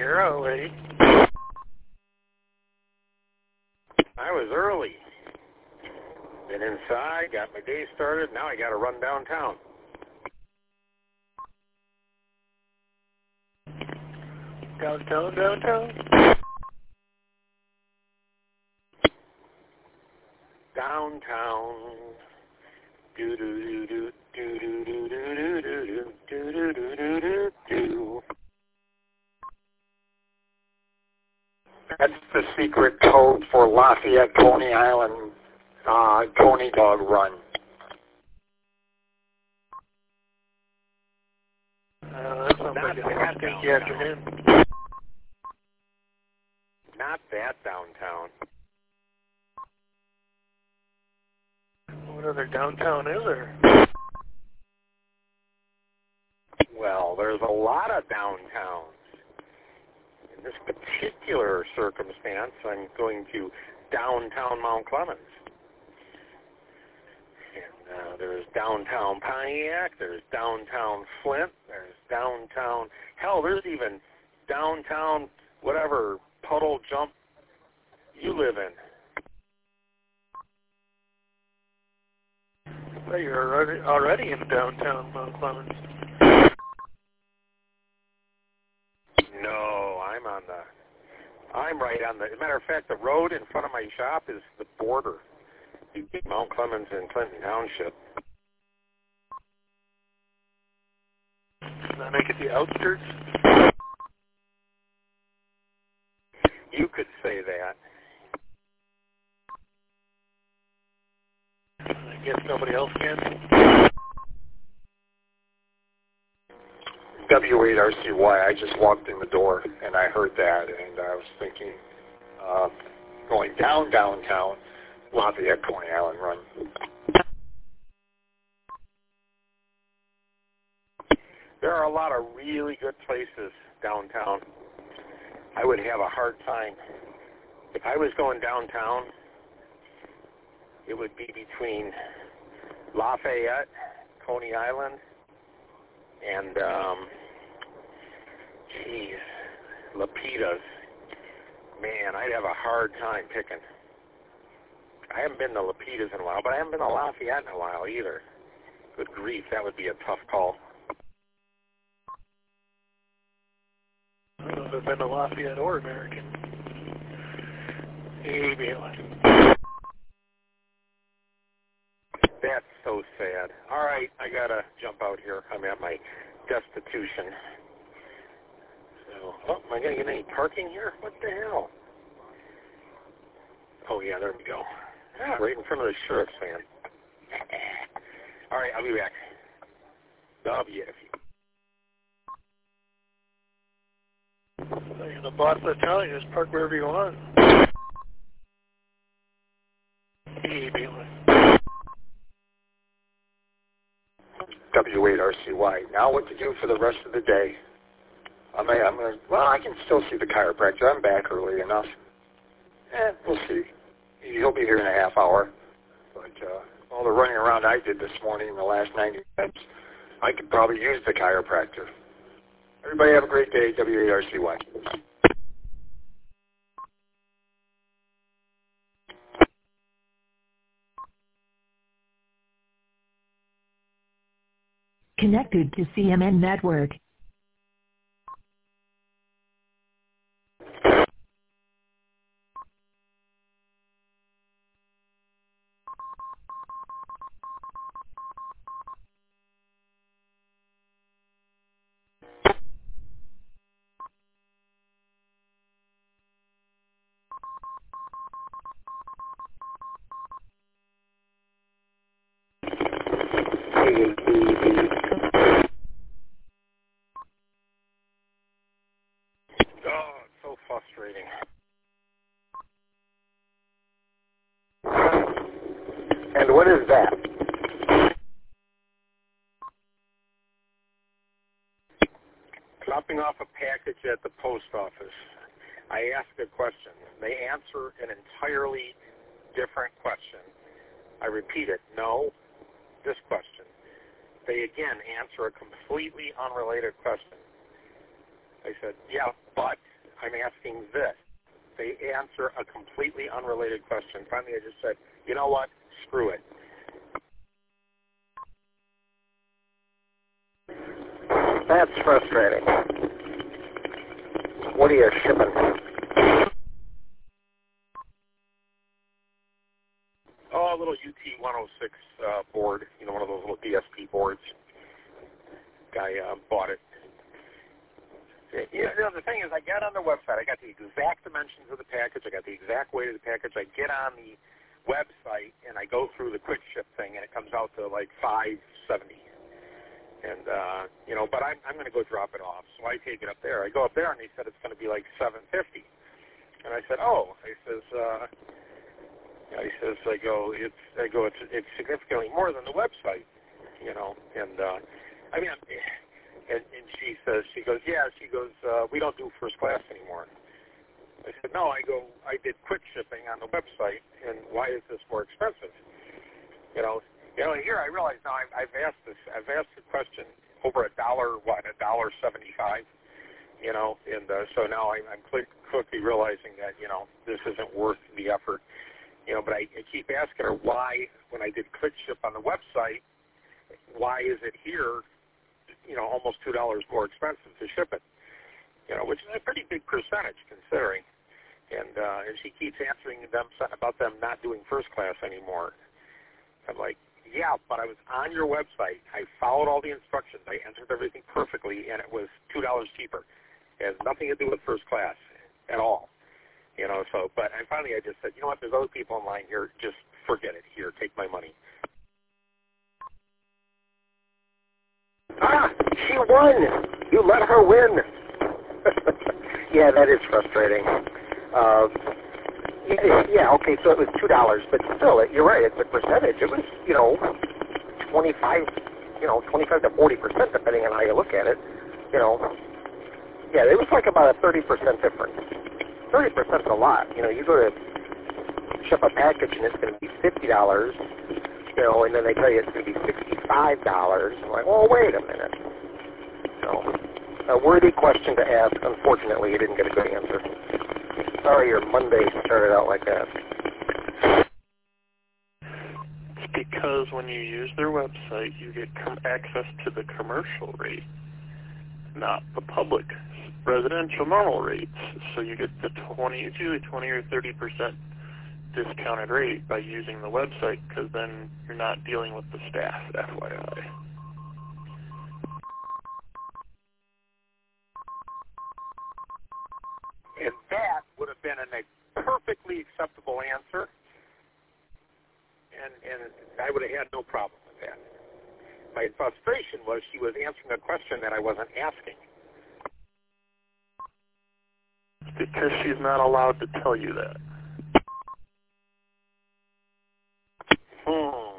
You're early. I was early. Been inside, got my day started. Now I got to run downtown. Downtown, downtown. Downtown. Do do do do do do do do do do do do do do do. That's the secret code for Lafayette Coney Island uh, Coney Dog Run. Uh, that sounds like a stinky afternoon. Not that downtown. What other downtown is there? Well, there's a lot of downtowns. In this particular circumstance, I'm going to downtown Mount Clemens. And uh, there's downtown Pontiac, there's downtown Flint, there's downtown, hell, there's even downtown whatever puddle jump you live in. Well, you're already, already in downtown Mount Clemens. No, I'm on the, I'm right on the, as a matter of fact, the road in front of my shop is the border. Mount Clemens and Clinton Township. Does that make it the outskirts? You could say that. I guess nobody else can. W eight R C Y, I just walked in the door and I heard that and I was thinking, uh, going down downtown, Lafayette Coney Island Run. There are a lot of really good places downtown. I would have a hard time. If I was going downtown, it would be between Lafayette, Coney Island, and, um, geez, Lapidas. Man, I'd have a hard time picking. I haven't been to Lapidas in a while, but I haven't been to Lafayette in a while either. Good grief, that would be a tough call. I don't know if I've been to Lafayette or American. Maybe. That's so sad. All right, I got to jump out here. I'm at my destitution. So, oh, am I going to get any parking here? What the hell? Oh, yeah, there we go. Ah, right in front of the sheriff's van. All right, I'll be back. W F You're the boss of the town. You just park wherever you want. W eight R C Y. Now what to do for the rest of the day? I may, I'm gonna, well, I can still see the chiropractor. I'm back early enough. Eh, we'll see. He'll be here in a half hour. But uh, all the running around I did this morning in the last ninety minutes, I could probably use the chiropractor. Everybody have a great day. W eight R C Y. Connected to C M N Network. Frustrating. And what is that? Dropping off a package at the post office. I ask a question. They answer an entirely different question. I repeat it. No, this question. They again answer a completely unrelated question. I said, yeah, but I'm asking this. They answer a completely unrelated question. Finally, I just said, you know what? Screw it. That's frustrating. What are you shipping? Oh, a little U T one oh six uh, board, you know, one of those little D S P boards. Guy uh, bought it. You know, the thing is, I got on their website. I got the exact dimensions of the package. I got the exact weight of the package. I get on the website, and I go through the quick ship thing, and it comes out to like five seventy. And, uh, you know, but I'm, I'm going to go drop it off. So I take it up there. I go up there, and they said it's going to be like seven fifty. And I said, oh. I says, uh, I says, I go, it's, I go, it's, it's significantly more than the website, you know. And, uh, I mean, and, and she says, she goes, yeah, she goes, uh, we don't do first class anymore. I said, no, I go, I did quick shipping on the website, and why is this more expensive? You know, you know, here I realize now I've, I've asked this, I've asked the question over a dollar, what, a dollar seventy-five, you know, and uh, so now I'm, I'm quick, quickly realizing that, you know, this isn't worth the effort, you know, but I, I keep asking her why, when I did quick ship on the website, why is it here, you know, almost two dollars more expensive to ship it, you know, which is a pretty big percentage considering, and uh, and she keeps answering them about them not doing first class anymore. I'm like, yeah, but I was on your website. I followed all the instructions. I entered everything perfectly, and it was two dollars cheaper. It has nothing to do with first class at all. You know, so, but I finally I just said, you know what, there's other people in line here. Just forget it. Here, take my money. Ah, she won. You let her win. Yeah, that is frustrating. Uh, Yeah, okay, so it was two dollars, but still, you're right, it's a percentage. It was, you know, twenty-five, you know, twenty-five to forty percent, depending on how you look at it. You know, yeah, it was like about a thirty percent difference. thirty percent is a lot. You know, you go to ship a package and it's going to be fifty dollars, you know, and then they tell you it's going to be sixty-five dollars. I'm like, well, wait a minute. So, a worthy question to ask. Unfortunately, you didn't get a good answer. Sorry your Monday started out like that. It's because when you use their website, you get com- access to the commercial rate, not the public residential normal rates. So you get the twenty, it's usually twenty or thirty percent discounted rate by using the website, because then you're not dealing with the staff, F Y I. And that would have been a perfectly acceptable answer, and, and I would have had no problem with that. My frustration was she was answering a question that I wasn't asking. Because she's not allowed to tell you that. Hmm.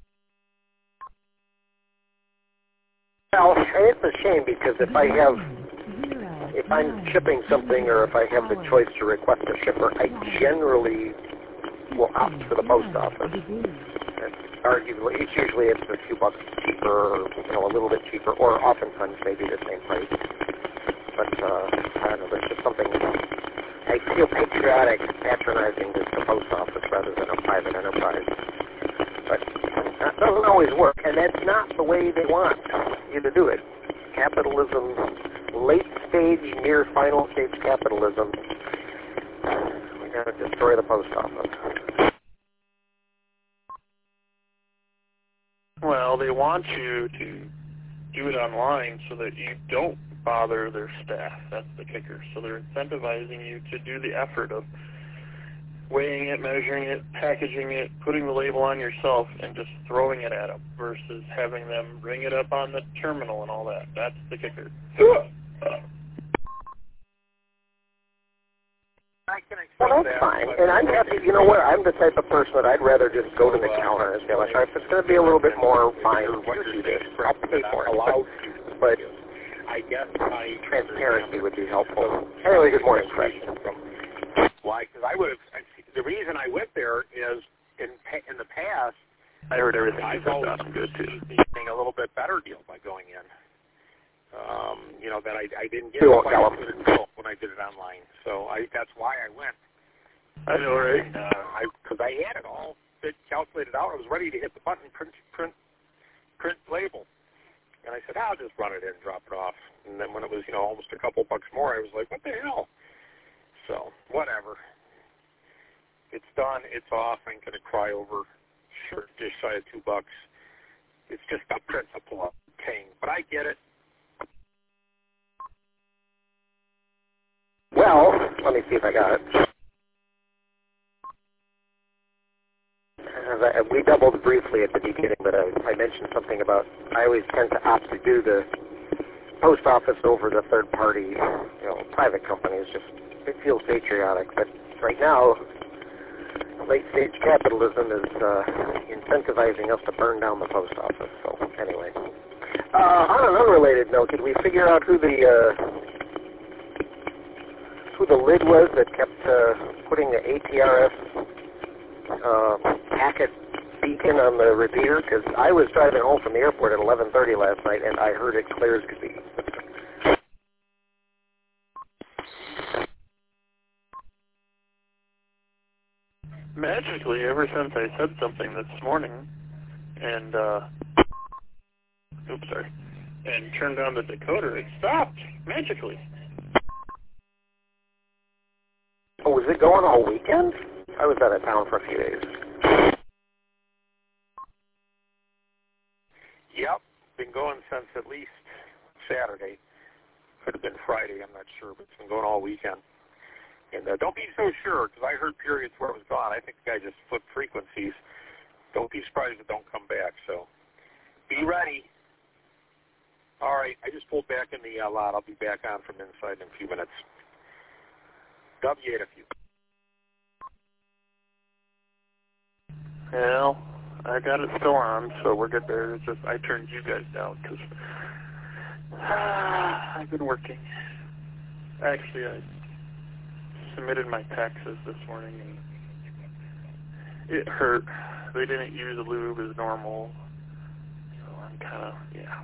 Well, it's a shame, because if I have, if I'm shipping something, or if I have the choice to request a shipper, I generally will opt for the post office. And arguably, it's usually it's a few bucks cheaper, or, you know, a little bit cheaper, or oftentimes maybe the same price. But uh, I don't know, there's just something, I feel patriotic patronizing this the post office rather than a private enterprise. But that doesn't always work, and that's not the way they want you to do it. Capitalism, late stage, near final stage capitalism, we got to destroy the post office. Well, they want you to do it online so that you don't bother their staff. That's the kicker. So they're incentivizing you to do the effort of weighing it, measuring it, packaging it, putting the label on yourself, and just throwing it at them versus having them ring it up on the terminal and all that. That's the kicker. Uh, I can accept well, that's that, fine, and I'm happy. You know what? I'm the type of person that I'd rather just go to the counter and say, like, if it's going to be a little bit more, fine, you do this. I'll pay for it. But, but I guess I transparency would be helpful. Anyway, good morning, Fred. Why? Because I would have. The reason I went there is in in the past. I heard everything you I've said. always That's good too. getting a little bit better deal by going in. um, you know, that I, I didn't get You it won't quite tell as 'em. good a result when I did it online. So I, that's why I went. I know, right? And, uh, I because I had it all bit calculated out. I was ready to hit the button, print, print, print label, and I said, I'll just run it in, drop it off. And then when it was, you know, almost a couple bucks more, I was like, what the hell? So whatever. It's done. It's off. I'm gonna cry over sure just shy of two bucks. It's just the principle of paying, but I get it. Well, let me see if I got it. As I, we doubled briefly at the beginning, but I, I mentioned something about I always tend to opt to do the post office over the third party, you know, private companies. Just it feels patriotic, but right now, late stage capitalism is uh, incentivizing us to burn down the post office. So anyway, uh, on an unrelated note, did we figure out who the uh, who the lid was that kept uh, putting the A T R S uh, packet beacon on the repeater? Because I was driving home from the airport at eleven thirty last night, and I heard it clear as could be. Magically, ever since I said something this morning, and, uh, oops, sorry, and turned on the decoder, it stopped, magically. Oh, was it going all weekend? I was out of town for a few days. Yep, been going since at least Saturday. Could have been Friday, I'm not sure, but it's been going all weekend. And uh, don't be so sure, because I heard periods where it was gone. I think the guy just flipped frequencies. Don't be surprised if it don't come back. So be ready. All right, I just pulled back in the uh, lot. I'll be back on from inside in a few minutes. W eight a few. Well, I got it still on, so we're good there. It's just I turned you guys down because ah, I've been working. Actually, I submitted my taxes this morning, and it hurt. They didn't use the lube as normal, so I'm kind of, yeah.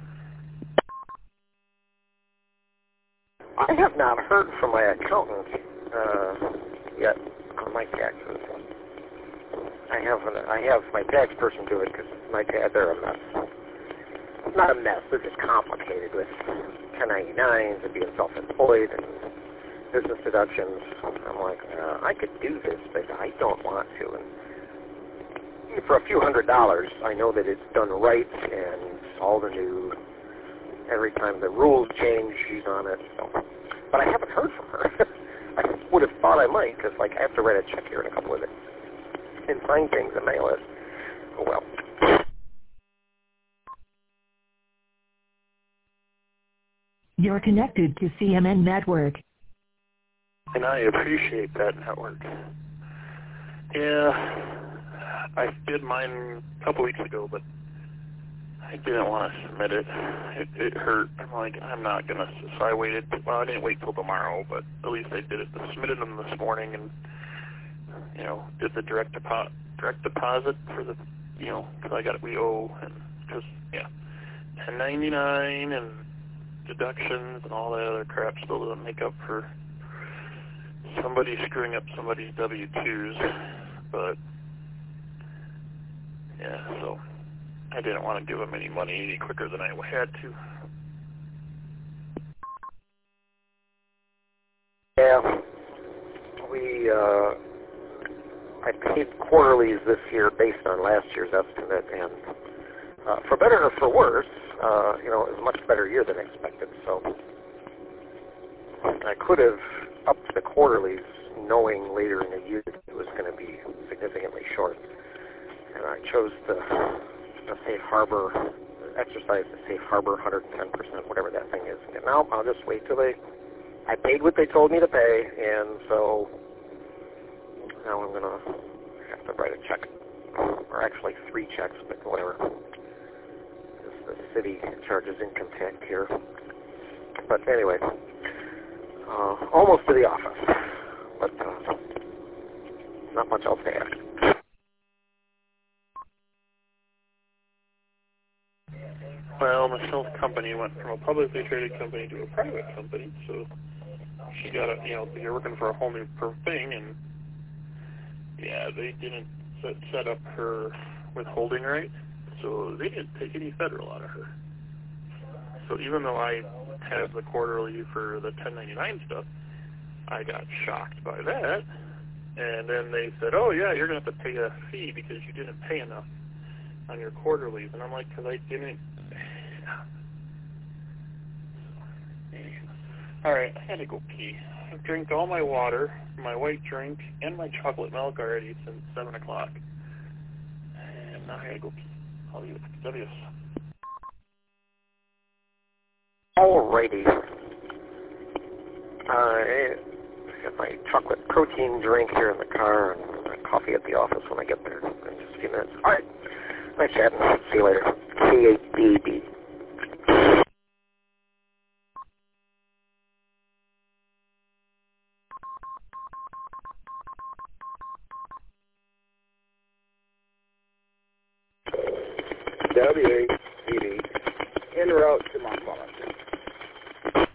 I have not heard from my accountant uh, yet on my taxes. I have an, I have my tax person do it because my ta- they're a mess. Not a mess. They're just complicated with ten ninety-nines and being self-employed and business deductions. I'm like, uh, I could do this, but I don't want to. And for a few hundred dollars, I know that it's done right, and all the new, every time the rules change, she's on it. So. But I haven't heard from her. I would have thought I might, because like I have to write a check here in a couple of days and sign things and mail it. Oh well. You're connected to C M N Network. And I appreciate that network. Yeah, I did mine a couple weeks ago, but I didn't want to submit it. It, it hurt. I'm like, I'm not going to. So I waited. Well, I didn't wait till tomorrow, but at least I did it. I submitted them this morning and, you know, did the direct deposit, direct deposit for the, you know, because I got, we owe, and because, yeah, ten ninety-nine and deductions and all that other crap still doesn't make up for somebody screwing up somebody's W two's, but yeah, so I didn't want to give them any money any quicker than I had to. Yeah, we, uh, I paid quarterlies this year based on last year's estimate, and uh, for better or for worse, uh, you know, it was a much better year than expected, so I could have upped the quarterlies knowing later in the year that it was going to be significantly short. And I chose the, the safe harbor, exercise the safe harbor one hundred ten percent, whatever that thing is. And now I'll just wait till they, I paid what they told me to pay, and so now I'm going to have to write a check, or actually three checks, but whatever. The city charges income tax here. But anyway, uh, almost to the office, but uh, not much else to add. Well, Michelle's company went went from a publicly traded company to a private company, so she got a, you know, you're working for a whole new thing, and yeah, they didn't set, set up her withholding right, so they didn't take any federal out of her. So even though I had the quarterly for the ten ninety-nine stuff, I got shocked by that, and then they said, oh yeah, you're going to have to pay a fee because you didn't pay enough on your quarterlies, and I'm like, because I didn't. All right, I had to go pee. I've drank all my water, my white drink, and my chocolate milk already since seven o'clock, and now I gotta go pee. I'll leave it. W. Alrighty. I got my chocolate protein drink here in the car and my coffee at the office when I get there in just a few minutes. All right. Nice chatting. See you later. K eight B B. W eight B B. En route to Mont Pleasant.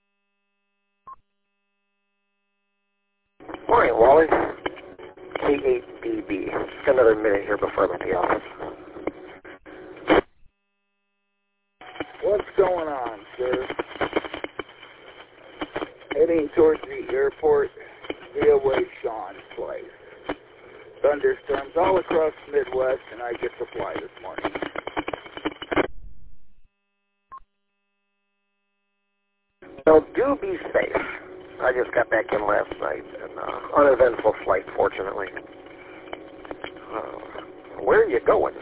Morning, Wally. K eight B B. Got another minute here before I'm at the office. What's going on, sir? Heading towards the airport via Way Sean's place. Thunderstorms all across the Midwest, and I get to fly this morning. Well, do be safe. I just got back in last night, an uh, uneventful flight, fortunately. Uh, where are you going?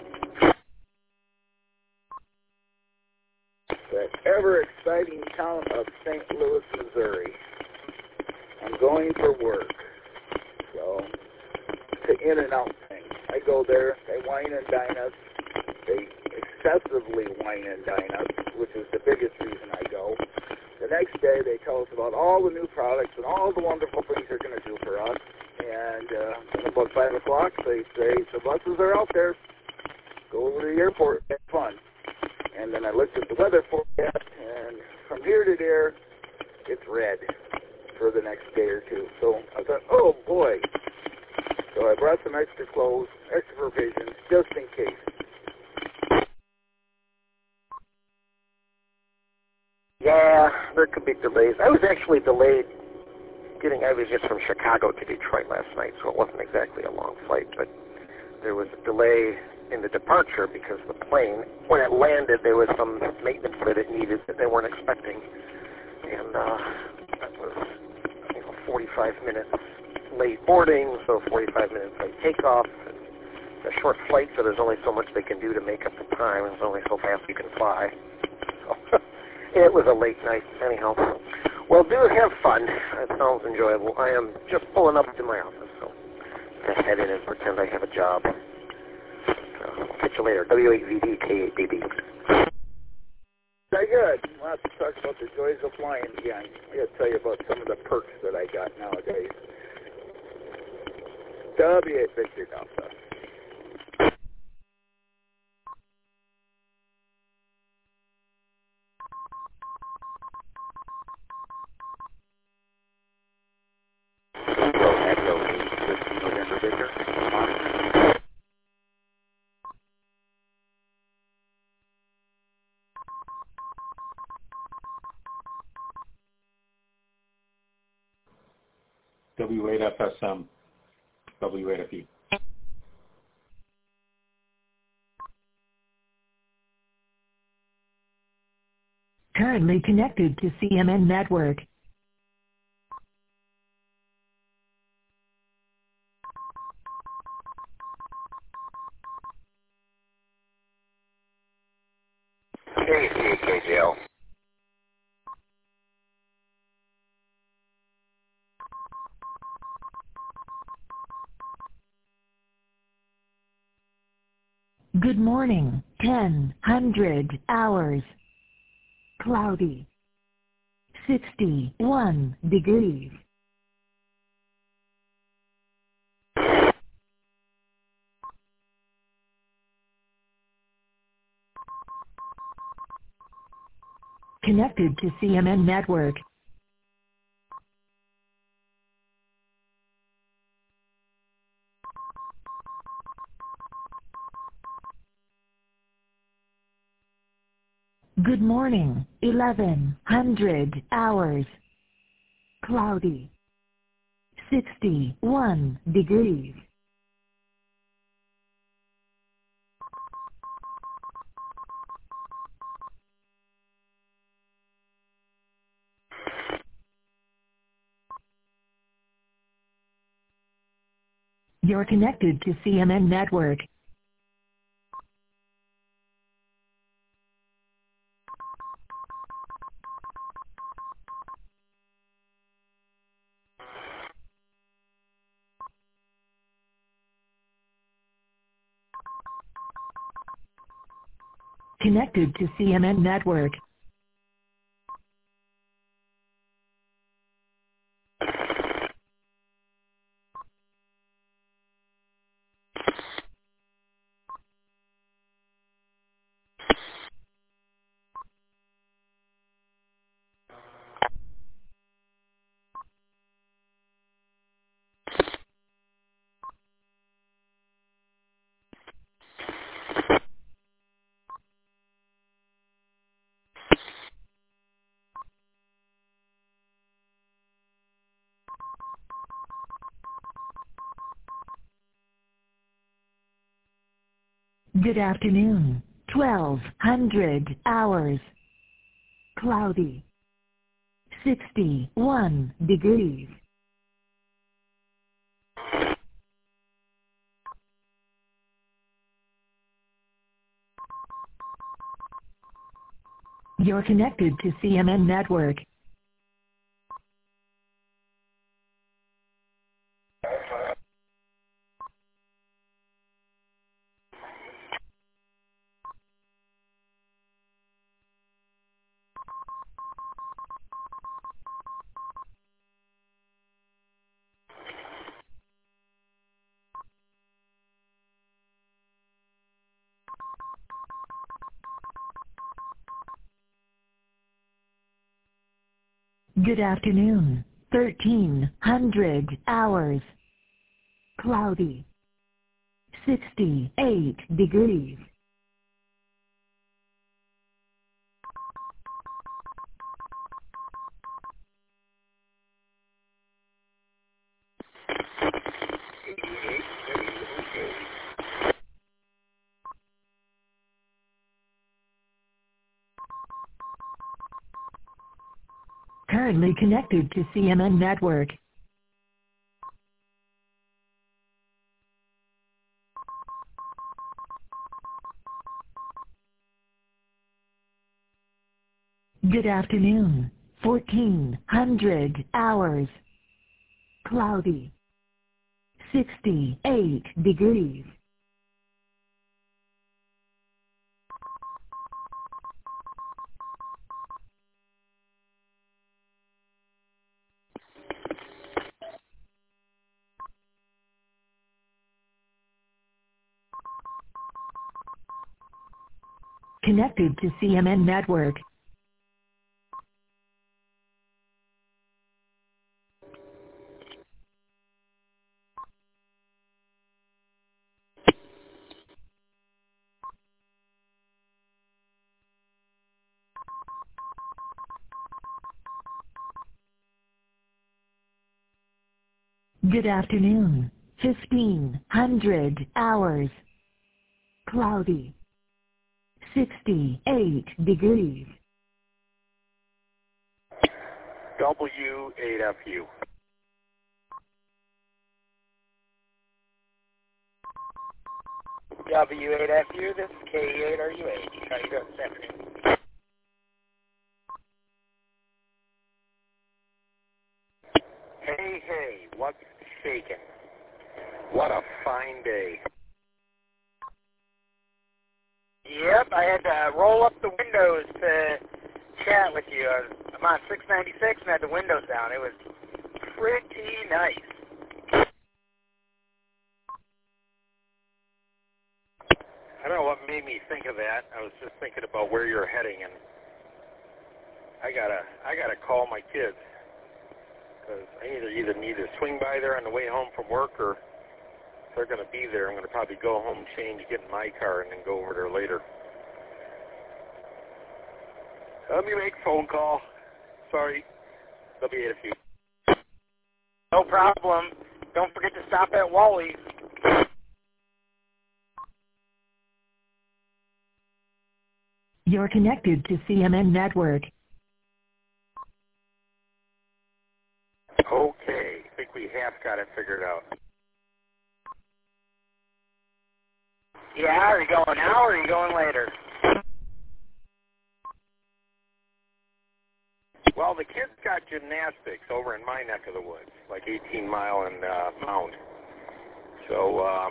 That ever-exciting town of Saint Louis, Missouri. I'm going for work. So, it's an in-and-out thing. I go there, they wine and dine us. They excessively wine and dine us, which is the biggest reason I go. The next day, they tell us about all the new products and all the wonderful things they're going to do for us. And uh, about five o'clock, they say, the buses are out there. Go over to the airport, have fun. And then I looked at the weather forecast, and from here to there, it's red for the next day or two. So I thought, oh, boy. So I brought some extra clothes, extra provisions, just in case. Yeah, there could be delays. I was actually delayed getting, I was just from Chicago to Detroit last night, so it wasn't exactly a long flight, but there was a delay in the departure because the plane, when it landed, there was some maintenance that it needed that they weren't expecting. And uh, that was, you know, forty-five minutes late boarding, so forty-five minutes late takeoff. It's a short flight, so there's only so much they can do to make up the time. There's only so fast you can fly. So it was a late night, anyhow. Well, do have fun. It sounds enjoyable. I am just pulling up to my office, so I'm going to head in and pretend I have a job. Uh, catch you later. W eight V D K eight B B. Very good. We'll have to talk about the joys of flying again. I got to tell you about some of the perks that I got nowadays. W eight Victor Delta. W eight F S M, W eight F E. Currently connected to C M N Network. K C K J L. Good morning, ten hundred hours. Cloudy. sixty-one degrees. Connected to C M N network. Good morning, eleven hundred hours. Cloudy. sixty-one degrees. You're connected to C M N network. Connected to C M N network. Good afternoon, twelve hundred hours. Cloudy. sixty-one degrees. You're connected to C M N network. Good afternoon, thirteen hundred hours. Cloudy. sixty-eight degrees. Currently connected to C M N network. Good afternoon, fourteen hundred hours. Cloudy. sixty-eight degrees. Connected to C M N network. Good afternoon, fifteen hundred hours. Cloudy. sixty-eight degrees. W eight F U. W eight F U, this is K eight R U H. How you doing this afternoon? Hey, hey, what's shaking? What a fine day. Yep, I had to roll up the windows to chat with you. I'm on six ninety-six and had the windows down. It was pretty nice. I don't know what made me think of that. I was just thinking about where you're heading, and I gotta I gotta call my kids because I either either need to swing by there on the way home from work, or if they're gonna be there, I'm gonna probably go home, change, get in my car, and then go over there later. Let me make a phone call. Sorry, they'll be in a few. No problem. Don't forget to stop at Wally's. You're connected to C M N Network. Okay, I think we have got it figured out. Yeah, are you going now or are you going later? Well, the kids got gymnastics over in my neck of the woods, like eighteen mile and uh, Mound. So um,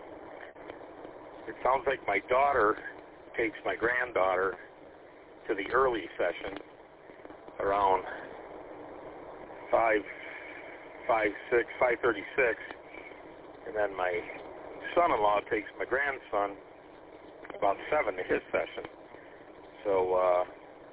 it sounds like my daughter takes my granddaughter to the early session around five, five, six, five thirty-six, and then my son-in-law takes my grandson about seven to his session. So uh,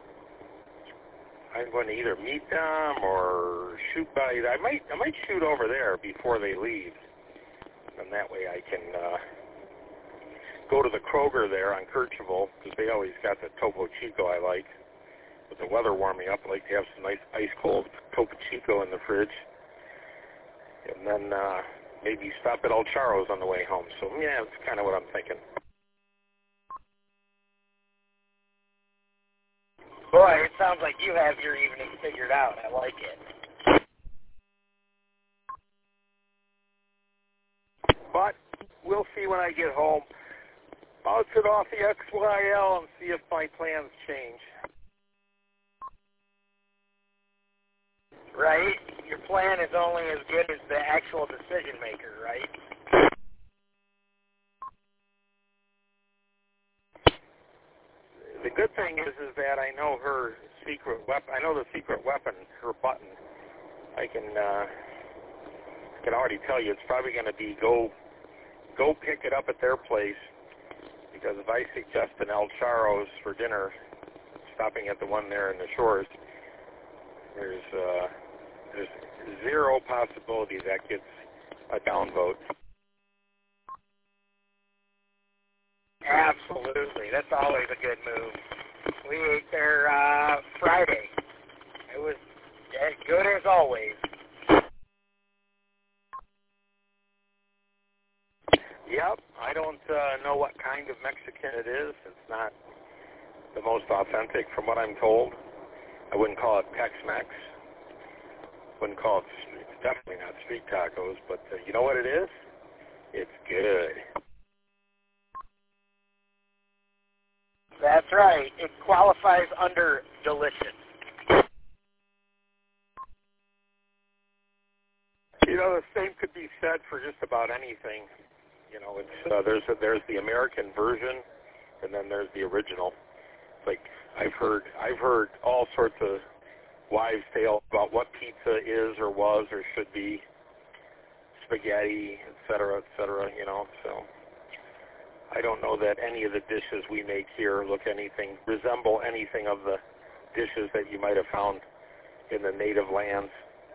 I'm going to either meet them or shoot by. I might, I might shoot over there before they leave, and that way I can uh, go to the Kroger there on Kercheval, because they always got the Topo Chico I like. With the weather warming up, I like to have some nice ice cold Topo Chico in the fridge, and then uh, maybe stop at El Charro's on the way home. So yeah, that's kind of what I'm thinking. Boy, it sounds like you have your evening figured out. I like it. But we'll see when I get home. Bounce it off the X Y L and see if my plans change. Right? Your plan is only as good as the actual decision maker, right? The good thing is, is that I know her secret weapon. I know the secret weapon, her button. I can, uh, I can already tell you it's probably going to be go, go pick it up at their place. Because if I suggest an El Charro's for dinner, stopping at the one there in the Shores, there's uh, there's zero possibility that gets a downvote. Absolutely. That's always a good move. We ate there uh, Friday. It was as good as always. Yep. I don't uh, know what kind of Mexican it is. It's not the most authentic from what I'm told. I wouldn't call it Tex-Mex. Wouldn't call it, it's definitely not street tacos, but uh, you know what it is? It's good. That's right. It qualifies under delicious. You know, the same could be said for just about anything. You know, it's uh, there's a, there's the American version, and then there's the original. Like I've heard I've heard all sorts of wives' tales about what pizza is or was or should be, spaghetti, et cetera, et cetera. You know, so. I don't know that any of the dishes we make here look anything, resemble anything of the dishes that you might have found in the native lands.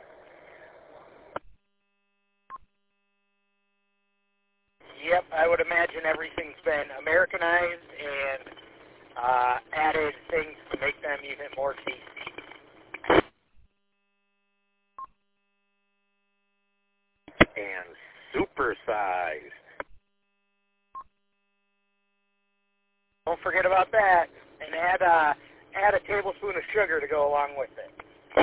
Yep, I would imagine everything's been Americanized and uh, added things to make them even more tasty. And supersized. Don't forget about that, and add uh, add a tablespoon of sugar to go along with it.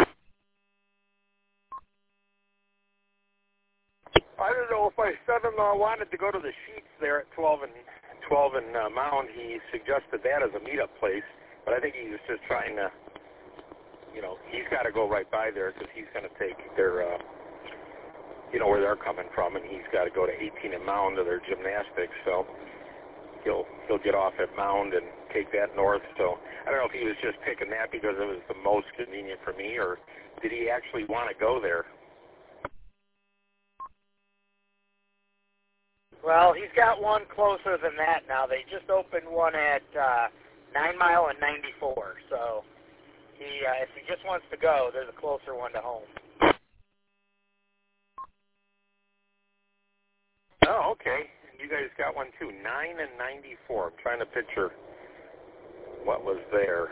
I don't know if my son-in-law wanted to go to the Sheets there at twelve and twelve and uh, Mound. He suggested that as a meetup place, but I think he was just trying to, you know, he's got to go right by there because he's going to take their, uh, you know, where they're coming from, and he's got to go to eighteen and Mound to their gymnastics. So. He'll he'll get off at Mound and take that north. So I don't know if he was just picking that because it was the most convenient for me, or did he actually want to go there? Well, he's got one closer than that now. They just opened one at uh, Nine Mile and ninety-four, so he, uh, if he just wants to go, there's a closer one to home. Oh, okay. You guys got one too. Nine and ninety-four. I'm trying to picture what was there.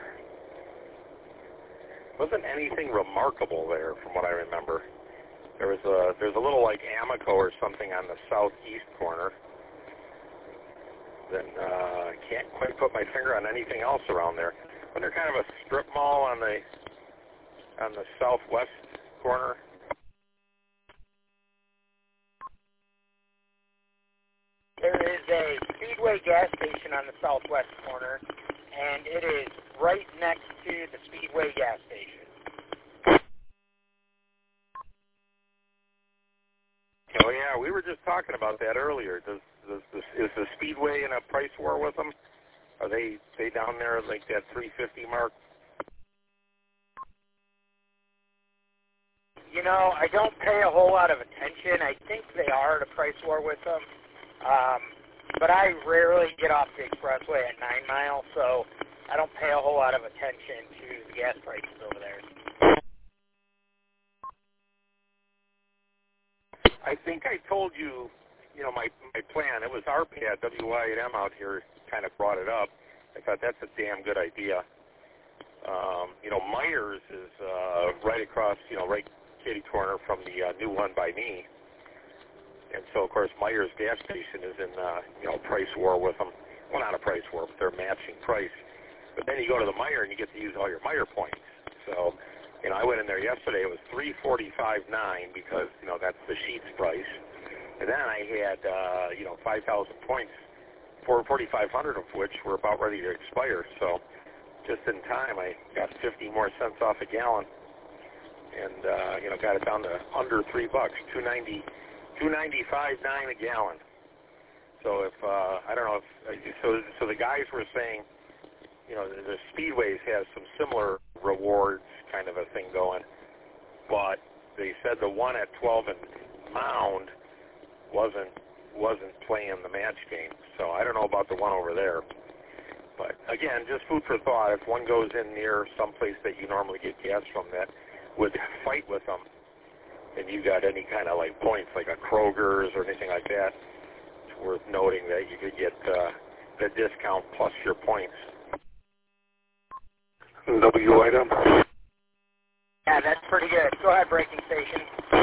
Wasn't anything remarkable there, from what I remember. There was a there's a little like Amoco or something on the southeast corner. Then uh, I can't quite put my finger on anything else around there. But they're kind of a strip mall on the on the southwest corner. There is a Speedway gas station on the southwest corner, and it is right next to the Speedway gas station. Oh yeah, we were just talking about that earlier. Does, does, does is the Speedway in a price war with them? Are they they down there at like that three fifty mark? You know, I don't pay a whole lot of attention. I think they are at a price war with them. Um, but I rarely get off the expressway at Nine Mile, so I don't pay a whole lot of attention to the gas prices over there. I think I told you, you know, my my plan. It was our pad, W I and M out here, kind of brought it up. I thought that's a damn good idea. Um, you know, Myers is uh, right across, you know, right kitty corner from the uh, new one by me. And so, of course, Myers gas station is in, uh, you know, price war with them. Well, not a price war, but they're matching price. But then you go to the Meijer and you get to use all your Meijer points. So, you know, I went in there yesterday. It was three forty-five nine because, you know, that's the Sheetz price. And then I had, uh, you know, five thousand points, four forty-five hundred of which were about ready to expire. So, just in time, I got fifty more cents off a gallon, and uh, you know, got it down to under three bucks, two ninety. two ninety-five nine a gallon. So if uh, I don't know if so, so the guys were saying, you know, the, the Speedways has some similar rewards kind of a thing going, but they said the one at twelve and Mound wasn't wasn't playing the match game. So I don't know about the one over there. But again, just food for thought. If one goes in near someplace that you normally get gas from that would fight with them, and you got any kind of like points, like a Kroger's or anything like that, it's worth noting that you could get uh, the discount plus your points. W item. Yeah, that's pretty good. Go ahead, braking station.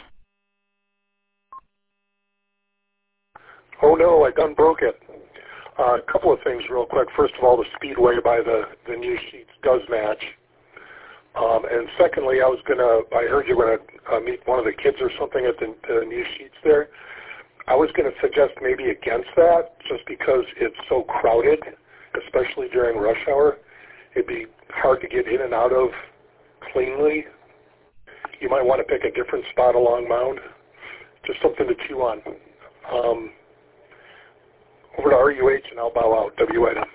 Oh no, I done broke it. Uh, a couple of things real quick. First of all, the Speedway by the, the new Sheetz does match. Um, and secondly, I was gonna. I heard you were gonna uh, meet one of the kids or something at the, the new Sheetz there. I was gonna suggest maybe against that, just because it's so crowded, especially during rush hour. It'd be hard to get in and out of cleanly. You might want to pick a different spot along Mound. Just something to chew on. Um, over to R U H, and I'll bow out. W item.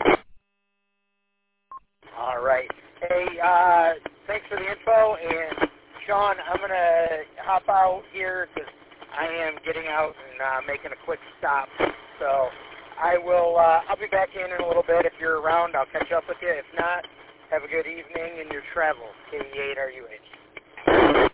All right. Hey, uh, thanks for the info, and Sean, I'm going to hop out here because I am getting out and uh, making a quick stop. So I will, uh, I'll be back in in a little bit. If you're around, I'll catch up with you. If not, have a good evening in your travels. K E eight R U H.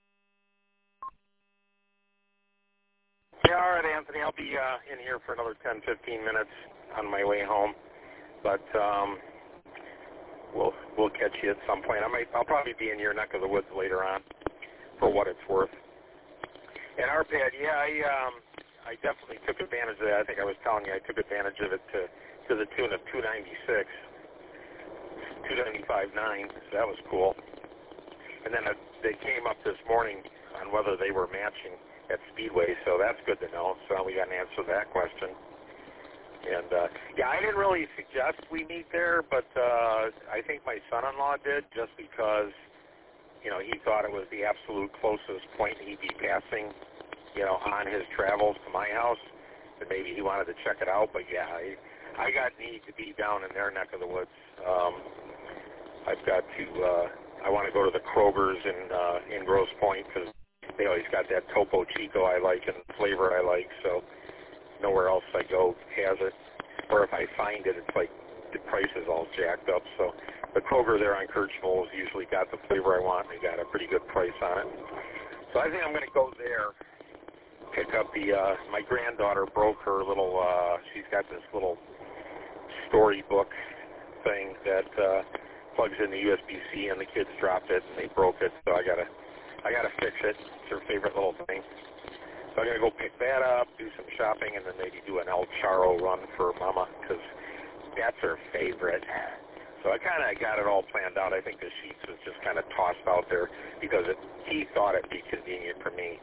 Yeah, all right, Anthony. I'll be uh, in here for another ten, fifteen minutes on my way home. But um, we'll we'll catch you at some point. I might I'll probably be in your neck of the woods later on, for what it's worth. And our pad, yeah, I um, I definitely took advantage of that. I think I was telling you I took advantage of it to to the tune of two ninety-six, two ninety-five nine. So that was cool. And then uh, they came up this morning on whether they were matching at Speedway, so that's good to know. So we got an answer to that question. And, uh, yeah, I didn't really suggest we meet there, but uh, I think my son-in-law did just because, you know, he thought it was the absolute closest point he'd be passing, you know, on his travels to my house. And maybe he wanted to check it out, but, yeah, I, I got need to be down in their neck of the woods. Um, I've got to, uh, I want to go to the Kroger's in, uh, in Grosse Pointe because they always got that Topo Chico I like and flavor I like, so nowhere else I go has it. Or if I find it, it's like the price is all jacked up. So the Kroger there on Kirchhoff's usually got the flavor I want, and they got a pretty good price on it. So I think I'm going to go there, pick up the, uh, my granddaughter broke her little, uh, she's got this little storybook thing that uh, plugs in the U S B C, and the kids dropped it and they broke it, so I gotta I gotta fix it. It's her favorite little thing. So I'm gonna go pick that up, do some shopping, and then maybe do an El Charro run for Mama, because that's her favorite. So I kind of got it all planned out. I think the sheets was just kind of tossed out there because it, he thought it'd be convenient for me.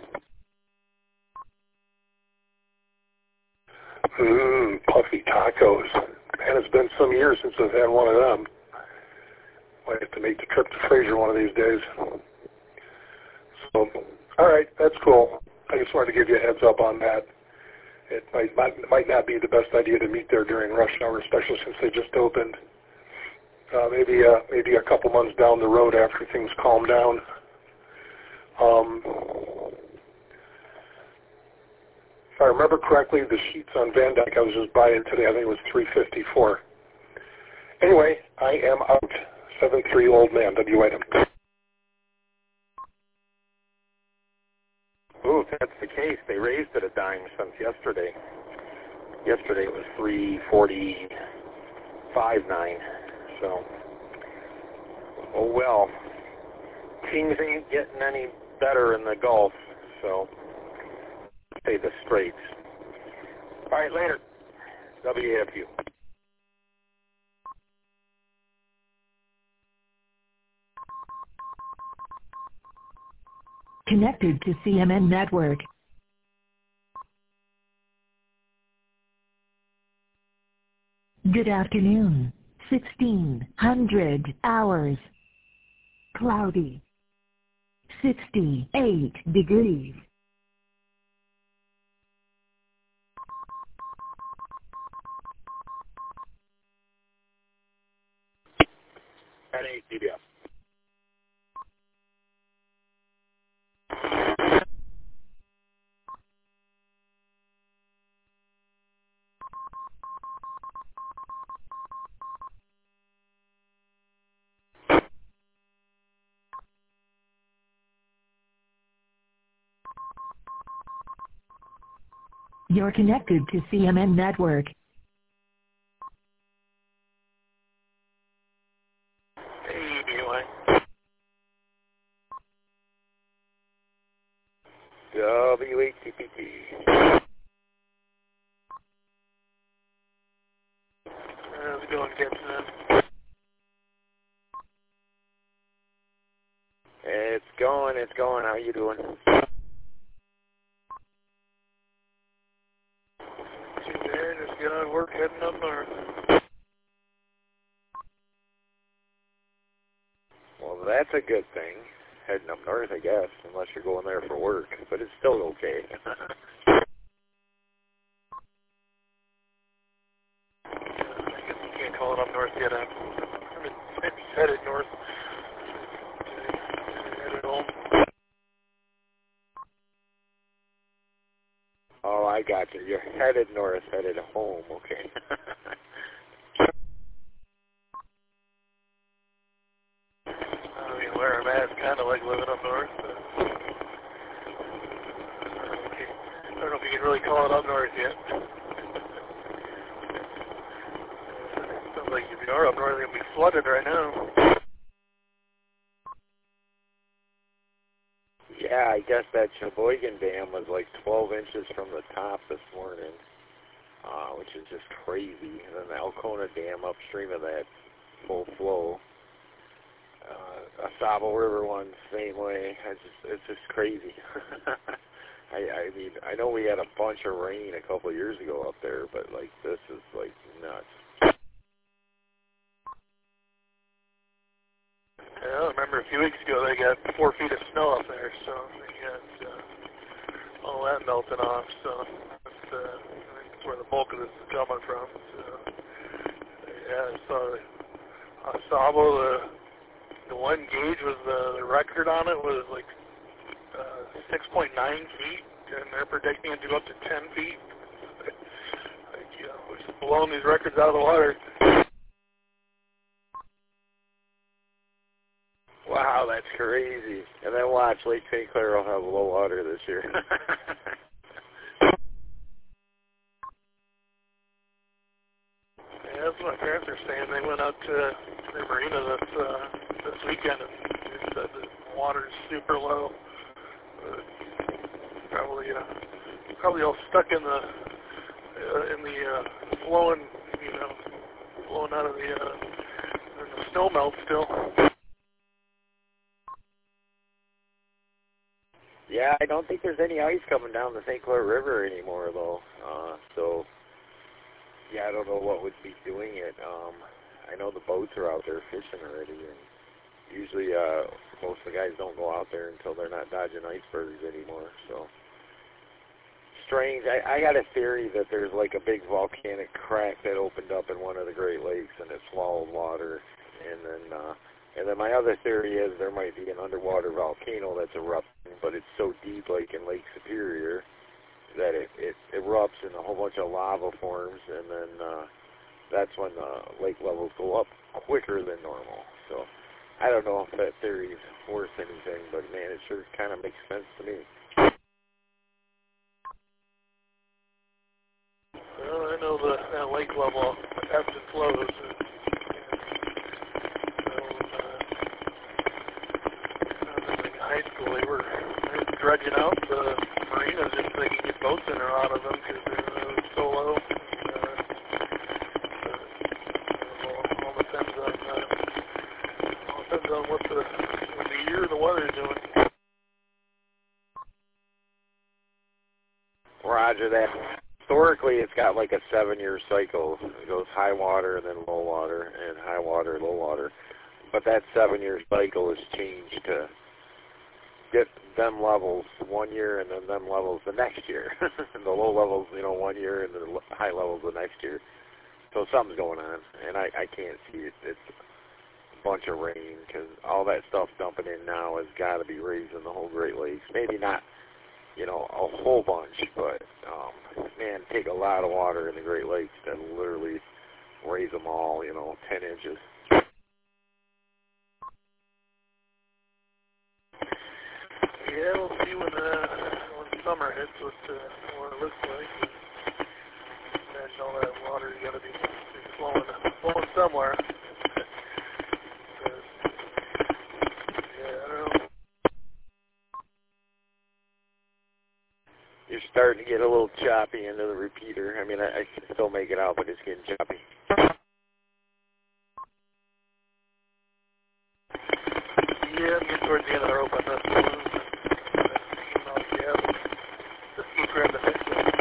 Mmm, puffy tacos. Man, it's been some years since I've had one of them. Might have to make the trip to Fraser one of these days. So, all right, that's cool. I just wanted to give you a heads up on that. It might, might, might not be the best idea to meet there during rush hour, especially since they just opened. Uh, maybe, uh, maybe a couple months down the road after things calm down. Um, if I remember correctly, the sheets on Van Dyke I was just buying today, I think it was three fifty-four. Anyway, I am out. seven three old man, W item. Ooh, if that's the case, they raised it a dime since yesterday. Yesterday it was three forty-five nine. So, oh well. Things ain't getting any better in the Gulf, so say the Straits. All right, later. W A F U. Connected to C M N Network. Good afternoon. sixteen hundred hours. Cloudy. sixty-eight degrees. At eight D B S. You're connected to C M N Network. Hey, anyway. W H T P T. How's it going, Gibson? It's going, it's going. How you doing? There, just get on work, heading up north. Well, that's a good thing. Heading up north, I guess, unless you're going there for work. But it's still okay. I guess you can't call it up north yet. I'm, I'm headed north. Headed home. Oh, I got you. You're headed north, headed home. Okay. I mean, where I'm at is kind of like living up north. But I don't know if you can really call it up north yet. Sounds like if you are up north, you'll be flooded right now. Yeah, I guess that Sheboygan Dam was like twelve inches from the top this morning, uh, which is just crazy. And then the Alcona Dam upstream of that, full flow. Uh, Asabo River one, same way. I just, it's just crazy. I, I mean, I know we had a bunch of rain a couple of years ago up there, but like this is like nuts. Yeah, I remember a few weeks ago they got four feet of snow up there, so they got uh, all that melting off. So that's, uh, I think that's where the bulk of this is coming from. So yeah, so Asabo, the the one gauge was the, the record on it was like uh, six point nine feet, and they're predicting it to go up to ten feet. Like, you know, we're just blowing these records out of the water. that's crazy. And then watch, Lake Saint Clair will have low water this year. Yeah, that's what my parents are saying. They went out to the marina this, uh, this weekend, and they said the water's super low. Uh, probably, uh, probably all stuck in the, uh, in the, uh, flowing, you know, flowing out of the, uh, and the snow melt still. Yeah, I don't think there's any ice coming down the Saint Clair River anymore, though. Uh, so, yeah, I don't know what would be doing it. Um, I know the boats are out there fishing already, and usually uh, most of the guys don't go out there until they're not dodging icebergs anymore. So, strange. I, I got a theory that there's like a big volcanic crack that opened up in one of the Great Lakes, and it swallowed water, and then... Uh, And then my other theory is there might be an underwater volcano that's erupting, but it's so deep, like in Lake Superior, that it, it erupts and a whole bunch of lava forms, and then uh, that's when the lake levels go up quicker than normal. So I don't know if that theory is worth anything, but man, it sure kind of makes sense to me. Well, I know the that lake level ebbs and flows. And, high school, they were, they were dredging out the marinas just so they could get boats in or out of them because they were so low. And, uh, uh, all, all depends on uh, all depends on what the what the year the weather's doing. Roger that. Historically, it's got like a seven-year cycle. It goes high water and then low water, and high water, low water. But that seven-year cycle has changed to get them levels one year and then them levels the next year. The low levels, you know, one year and the high levels the next year. So something's going on, and I, I can't see it. It's a bunch of rain because all that stuff dumping in now has got to be raising the whole Great Lakes. Maybe not, you know, a whole bunch, but, um, man, take a lot of water in the Great Lakes to literally raise them all, you know, ten inches. Yeah, we'll see when, uh, when summer hits what, uh, what it looks like. Imagine all that water's got to be, be flowing, flowing somewhere. uh, yeah, I don't know. You're starting to get a little choppy into the repeater. I mean, I, I can still make it out, but it's getting choppy. Yeah, I'm getting towards the end of the rope on this one. Yeah, just keep grabbing the next one.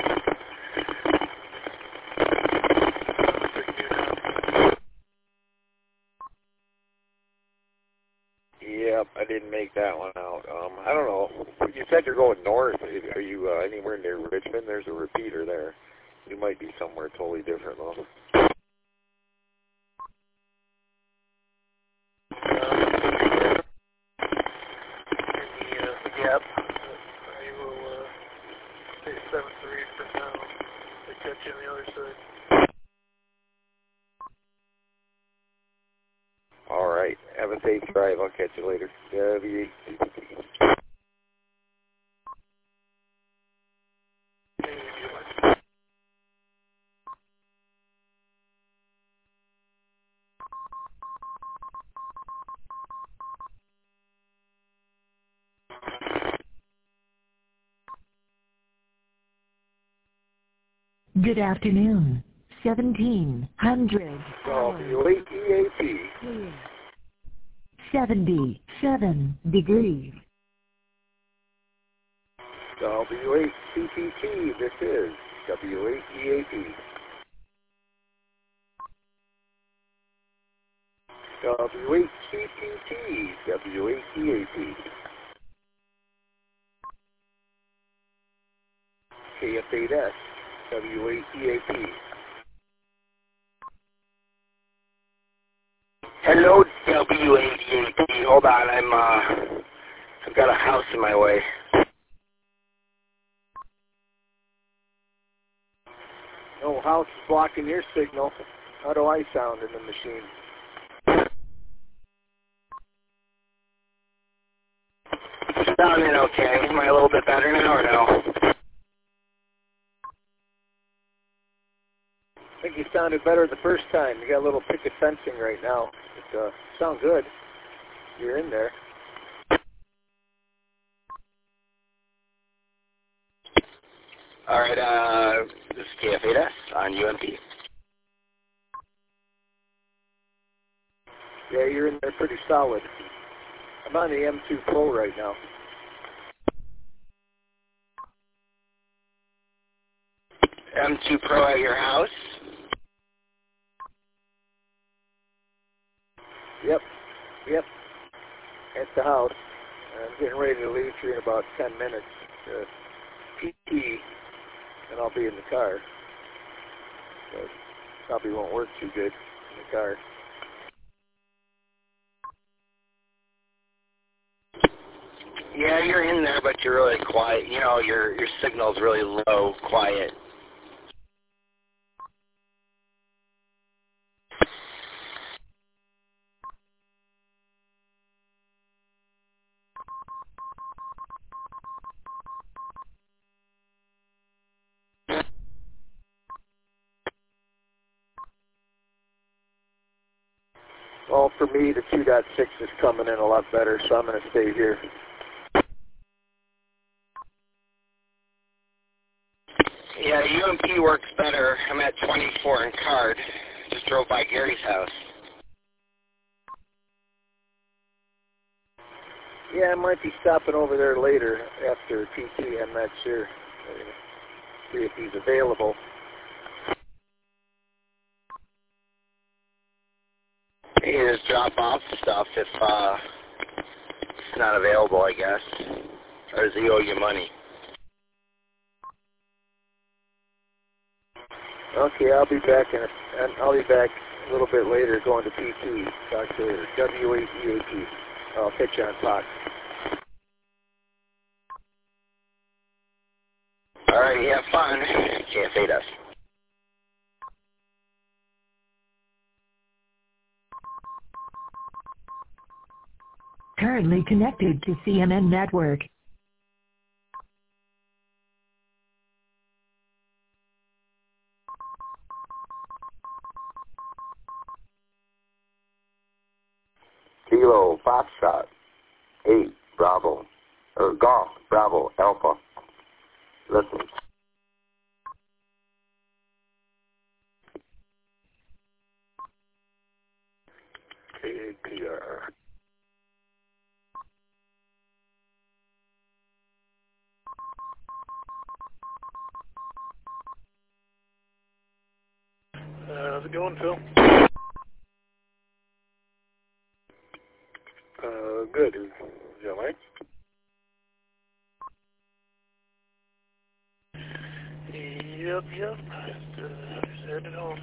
Yep, I didn't make that one out. Um, I don't know. You said you're going north. Are you uh, anywhere near Richmond? There's a repeater there. You might be somewhere totally different, though. Yep. I will uh, say seven three for now. They catch you on the other side. All right. Have a safe drive. I'll catch you later. W H C P T. Good afternoon. Seventeen hundred. W A T A P. Seventy-seven degrees. W H C P T. This is W A T A P. W H C P T. W A T A P. K F eight S. W A T A P. Hello, W A T A P. Hold on, I'm, uh, I've got a house in my way. No house is blocking your signal. How do I sound in the machine? bit better now or no? I think you sounded better the first time. You got a little picket fencing right now. It uh, sound good. You're in there. All right, uh, this is K F eight S on U M P. Yeah, you're in there pretty solid. I'm on the M two Pro right now. M two Pro at your house? Yep, yep. At the house. I'm getting ready to leave here in about ten minutes. Uh, P T, and I'll be in the car. So it probably won't work too good in the car. Yeah, you're in there, but you're really quiet. You know, your your signal's really low, quiet. Well, for me, the two point six is coming in a lot better, so I'm going to stay here. Yeah, U M P works better. I'm at twenty-four in Card. Just drove by Gary's house. Yeah, I might be stopping over there later after P T. I'm not sure. See if he's available. You can just drop off stuff if uh, it's not available, I guess. Or does he owe you money? Okay, I'll be back in. A, I'll be back a little bit later, going to P T. Talk to W A T A P. I'll catch you on Fox. All right, you have fun. K F eight S. Currently connected to C M N Network. Kilo Foxtrot, eight, Bravo, or Golf, Bravo, Alpha. Listen. K A P R. Uh, how's it going, Phil? Uh, good. Is that Mike? Yep, yep. Just, uh, just headed home.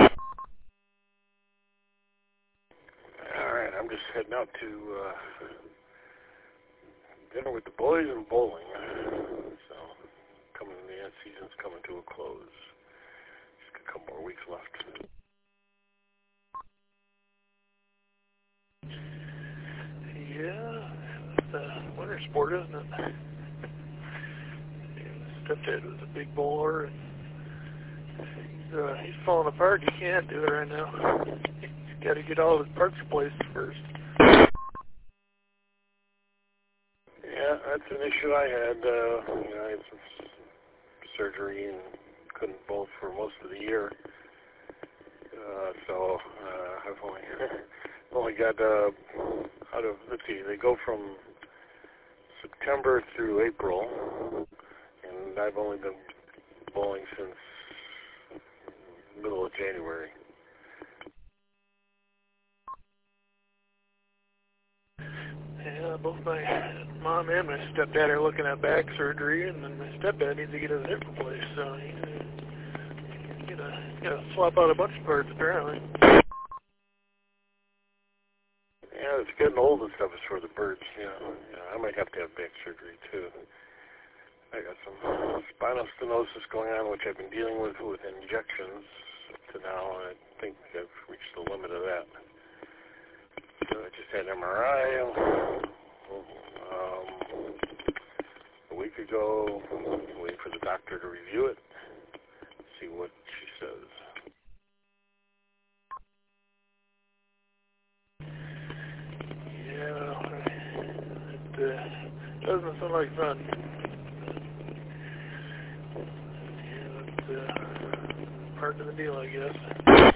All right, I'm just heading out to uh, dinner with the boys and bowling. So, coming, the season's coming to a close. Just a couple more weeks left. Yeah, it's a winter sport, isn't it? Stepdad was a big bowler, and he's, uh, he's falling apart. He can't do it right now. He's got to get all of his parts replaced first. Yeah, that's an issue I had. Uh, you know, I had some surgery and couldn't bowl for most of the year. Uh, so uh, I've only only got uh, out of let's see, they go from September through April, and I've only been bowling since middle of January. Yeah, both my mom and my stepdad are looking at back surgery, and then my stepdad needs to get his hip replaced, so he's gonna, gonna swap out a bunch of parts, apparently. Yeah, it's getting old and stuff is for the birds, you know. Yeah, I might have to have back surgery, too. I got some spinal stenosis going on, which I've been dealing with with injections to now, and I think I've reached the limit of that. So I just had an M R I. Um, the a week ago, waiting for the doctor to review it, see what she says. Yeah, it uh, doesn't sound like fun. Yeah, that's uh, part of the deal, I guess.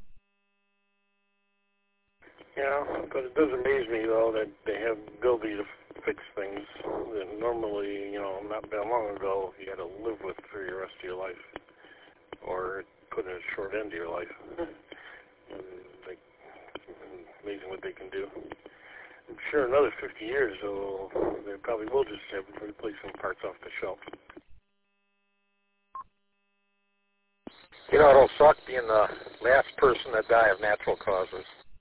Yeah, but it does amaze me, though, that they have the ability to fix things that normally, you know, not that long ago, you had to live with for the rest of your life, or put in a short end to your life. And they, amazing what they can do. I'm sure another fifty years, though, they probably will just have replacement parts off the shelf. You know, it'll suck being the last person to die of natural causes.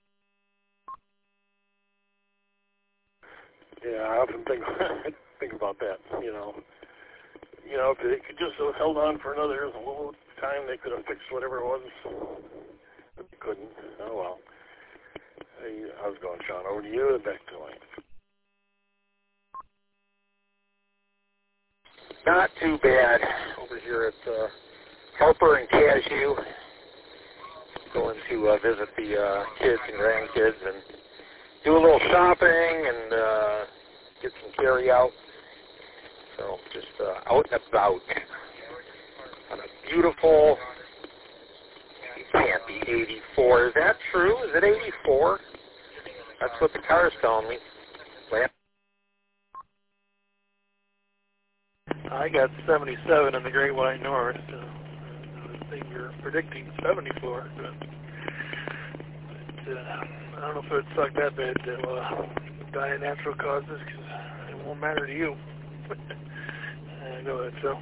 Yeah, I often think think about that. You know, you know, if they could just have held on for another little time, they could have fixed whatever it was. But they couldn't. Oh well. Hey, how's it going, Sean? Over to you and back to Lane. Not too bad over here at uh, Harper and Cashew. Going to uh, visit the uh, kids and grandkids and do a little shopping and uh, get some carry out. So just uh, out and about on a beautiful, it can't be eighty-four. Is that true? Is it eighty-four? That's what the car's telling me. Well, I got seventy-seven in the Great White North. So I think you're predicting seventy-four. But, but, uh, I don't know if it would suck that bad to uh, die of natural causes, because it won't matter to you. uh, go ahead, Phil.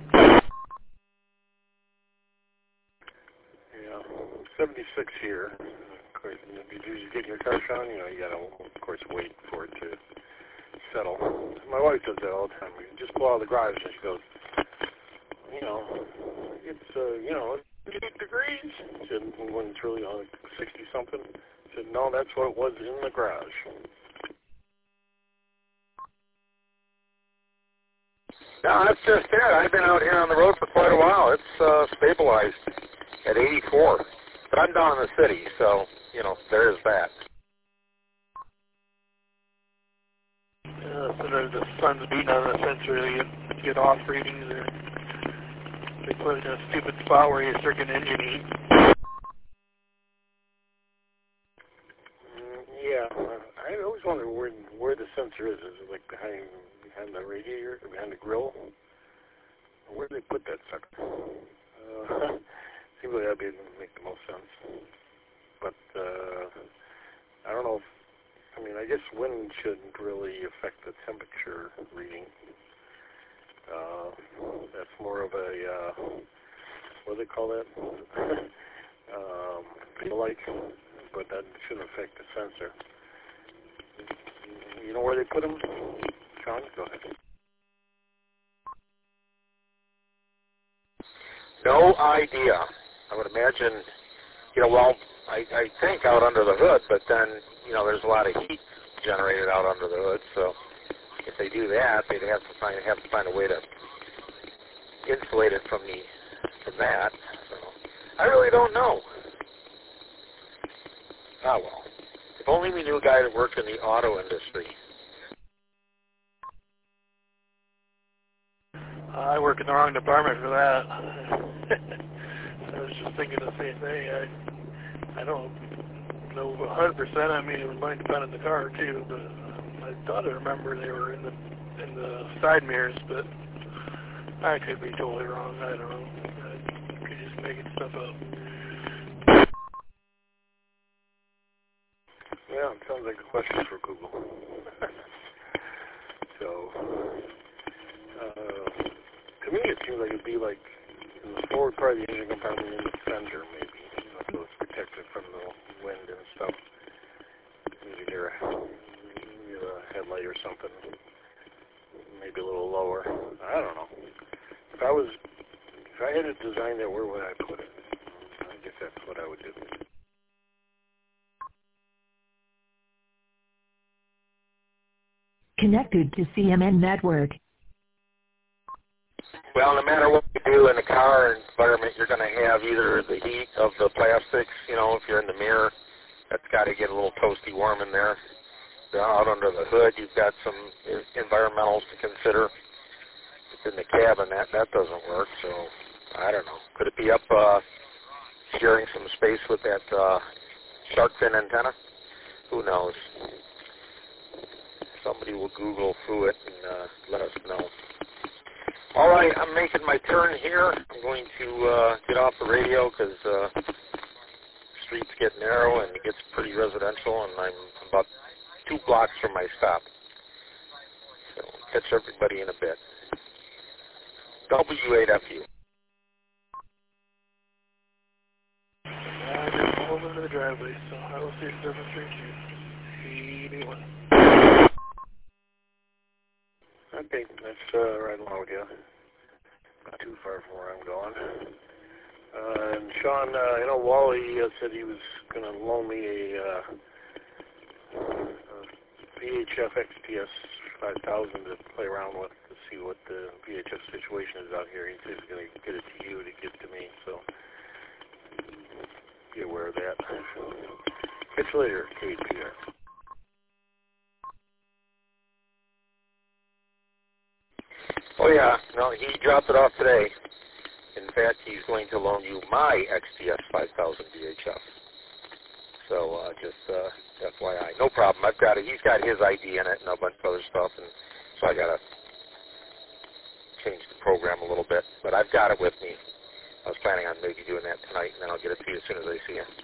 Yeah, seventy-six here. Of course, did you get your car, Sean? You know, you gotta, of course, wait for it to settle. My wife does that all the time. You just pull out of the garage and she goes, you know, it's, uh, you know, eight degrees. She said, when it's really uh, like sixty-something. I said, no, that's what it was in the garage. no, that's just it. I've been out here on the road for quite a while. It's uh, stabilized at eighty-four. But I'm down in the city, so, you know, there's that. Uh, sometimes the sun's beating on the sensor, you get, get off readings, or they put it in a stupid spot where you start getting engine heat. Mm, yeah, I always wonder where where the sensor is. Is it like behind behind the radiator, or behind the grill? Where do they put that sucker? Uh, seems like that'd be make the most sense. But uh, I don't know if, I mean, I guess wind shouldn't really affect the temperature reading. Uh, that's more of a, uh, what do they call that? um, feel like, but that shouldn't affect the sensor. You know where they put them? Sean, go ahead. No idea. I would imagine, you know, well, I, I think out under the hood, but then, you know, there's a lot of heat generated out under the hood, so if they do that, they'd have to find have to find a way to insulate it from the from that. So I really don't know. Ah, well. If only we knew a guy that worked in the auto industry. I work in the wrong department for that. I was just thinking the same thing. I I don't know one hundred percent. I mean, it might depend on the car too, but I thought I remember they were in the in the side mirrors, but I could be totally wrong. I don't know. I could just making stuff up. Yeah, it sounds like a question for Google. so, uh, to me, it seems like it'd be like in the forward part of the engine compartment in the center, maybe, you know, so it's protected from the wind and stuff. Maybe near a, near a headlight or something. Maybe a little lower. I don't know. If I was, if I had to design that, where would I put it? I guess that's what I would do. Connected to C M N Network. Well, no matter what you do in the car environment, you're going to have either the heat of the plastics, you know, if you're in the mirror, that's got to get a little toasty warm in there. Out under the hood, you've got some environmentals to consider. It's in the cabin, that, that doesn't work, so I don't know. Could it be up uh, sharing some space with that uh, shark fin antenna? Who knows? Somebody will Google through it and uh, let us know. All right, I'm making my turn here. I'm going to uh, get off the radio because uh, streets get narrow and it gets pretty residential, and I'm about two blocks from my stop. So catch everybody in a bit. W eight F U. I just pulled into the driveway, so I will see seven three two. eighty-one. Okay, that's uh, right along with you. Not too far from where I'm going. Uh, and Sean, uh, you know, Wally uh, said he was going to loan me a, uh, a V H F X T S five thousand to play around with to see what the V H F situation is out here. He said he's going to get it to you to give to me, so be aware of that. Catch you later, K P R. Oh, yeah. No, he dropped it off today. In fact, he's going to loan you my X T S five thousand V H F. So uh, just uh, F Y I. No problem. I've got it. He's got his I D in it and a bunch of other stuff, and so I got to change the program a little bit. But I've got it with me. I was planning on maybe doing that tonight, and then I'll get it to you as soon as I see it.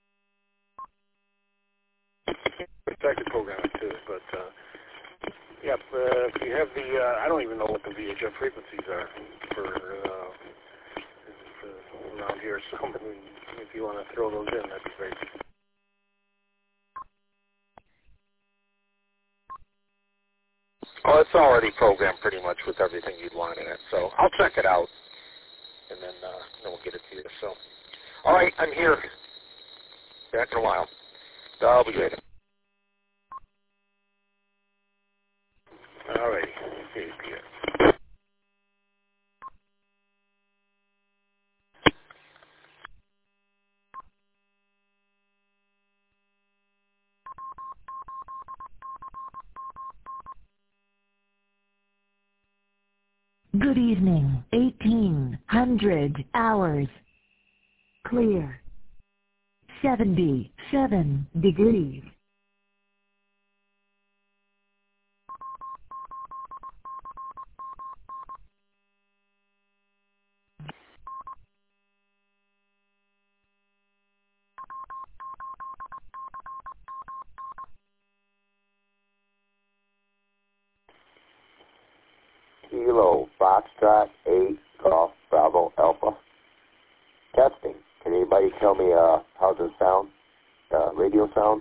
I could program it too, but uh, yeah, if, uh, if you have the, uh, I don't even know what the V H F frequencies are for, uh, for around here. So if you want to throw those in, that'd be great. Oh, it's already programmed pretty much with everything you'd want in it, so I'll check it out, and then, uh, then we'll get it to you. So, all right, I'm here. Back in a while. I'll be later. All right. Okay, yeah. Good evening. eighteen hundred hours. Clear. seventy-seven degrees. Kilo Foxtrot eight Golf Bravo Alpha. Testing. Can anybody tell me uh, how this sound? Uh, radio sounds?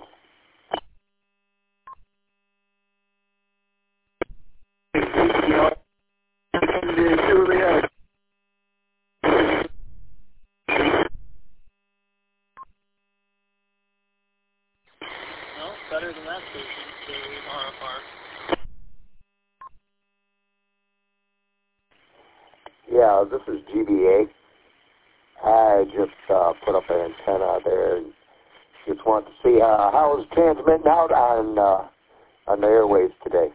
No, better than that station, so R F R. Yeah, this is G B A. I just uh, put up an antenna there and just want to see uh, how it's transmitting out on uh, on the airwaves today.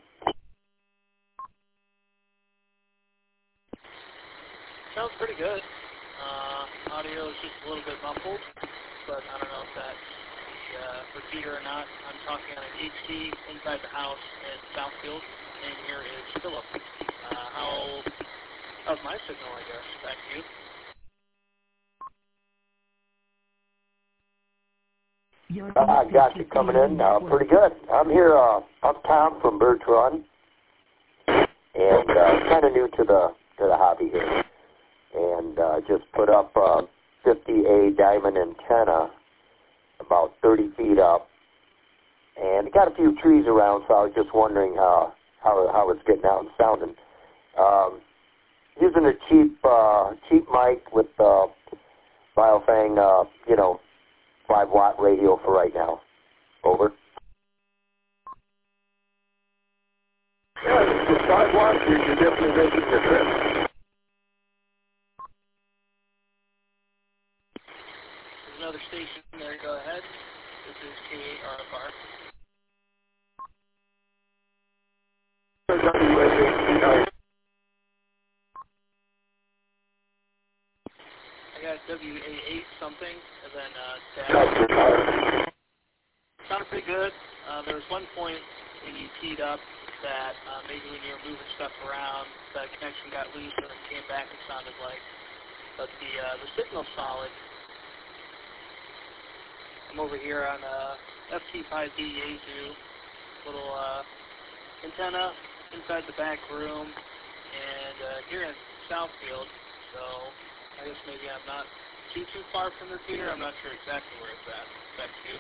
Sounds pretty good. Uh, audio is just a little bit muffled, but I don't know if that's the uh, repeater or not. I'm talking on an H D inside the house at Southfield, and here is Philip. Uh, how, how's my signal, I guess? Back to you. Uh, I got you coming in uh, pretty good. I'm here. Uh, I'm Tom from Birch Run, and uh, kind of new to the to the hobby here, and uh, just put up a fifty A diamond antenna, about thirty feet up, and got a few trees around. So I was just wondering how how how it's getting out and sounding. Um, using a cheap uh, cheap mic with uh, Biofang, uh, you know. five watt radio for right now. Over. Yeah, for five watts, you're definitely making the trip. another station there. Go ahead. This is K eight R F R. I got W A eight something, and then uh, dash. Sounded pretty good. Uh, there was one point when you teed up that uh, maybe when you were moving stuff around, the connection got loose and then came back, it sounded like. But the uh, the signal's solid. I'm over here on uh, F T five D Yaesu, little uh, antenna inside the back room, and uh, here in Southfield, so I guess maybe I'm not too, too far from the repeater. I'm not sure exactly where it's at. Back to you.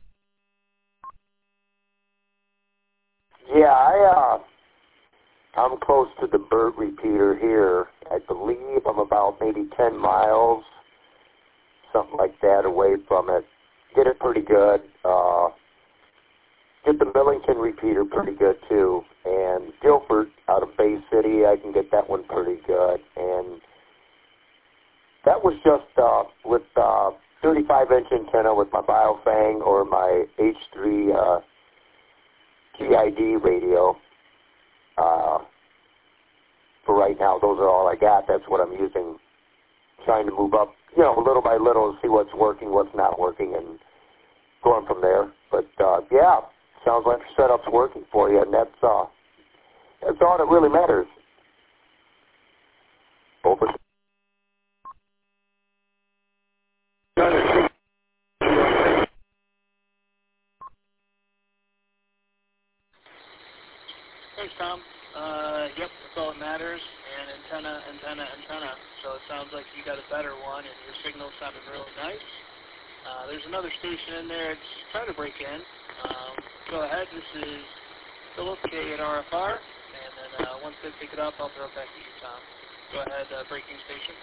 Yeah, I, uh, I'm close to the Burt repeater here. I believe I'm about maybe ten miles, something like that, away from it. Get it pretty good. Uh, get the Millington repeater pretty good, too. And Guilford out of Bay City, I can get that one pretty good. And that was just uh, with uh, thirty-five inch antenna with my Biofang or my H three uh, T I D radio. Uh, for right now, those are all I got. That's what I'm using, trying to move up, you know, little by little, see what's working, what's not working, and going from there. But, uh, yeah, sounds like your setup's working for you, and that's, uh, that's all that really matters. Over. Thanks, Tom. Uh, yep, that's all that matters. And antenna, antenna, antenna. So it sounds like you got a better one, and your signal sounded really nice. Uh, there's another station in there. It's trying to break in. Um, go ahead. This is Philip, K eight R F R. And then uh, once they pick it up, I'll throw it back to you, Tom. Go ahead, uh, breaking station.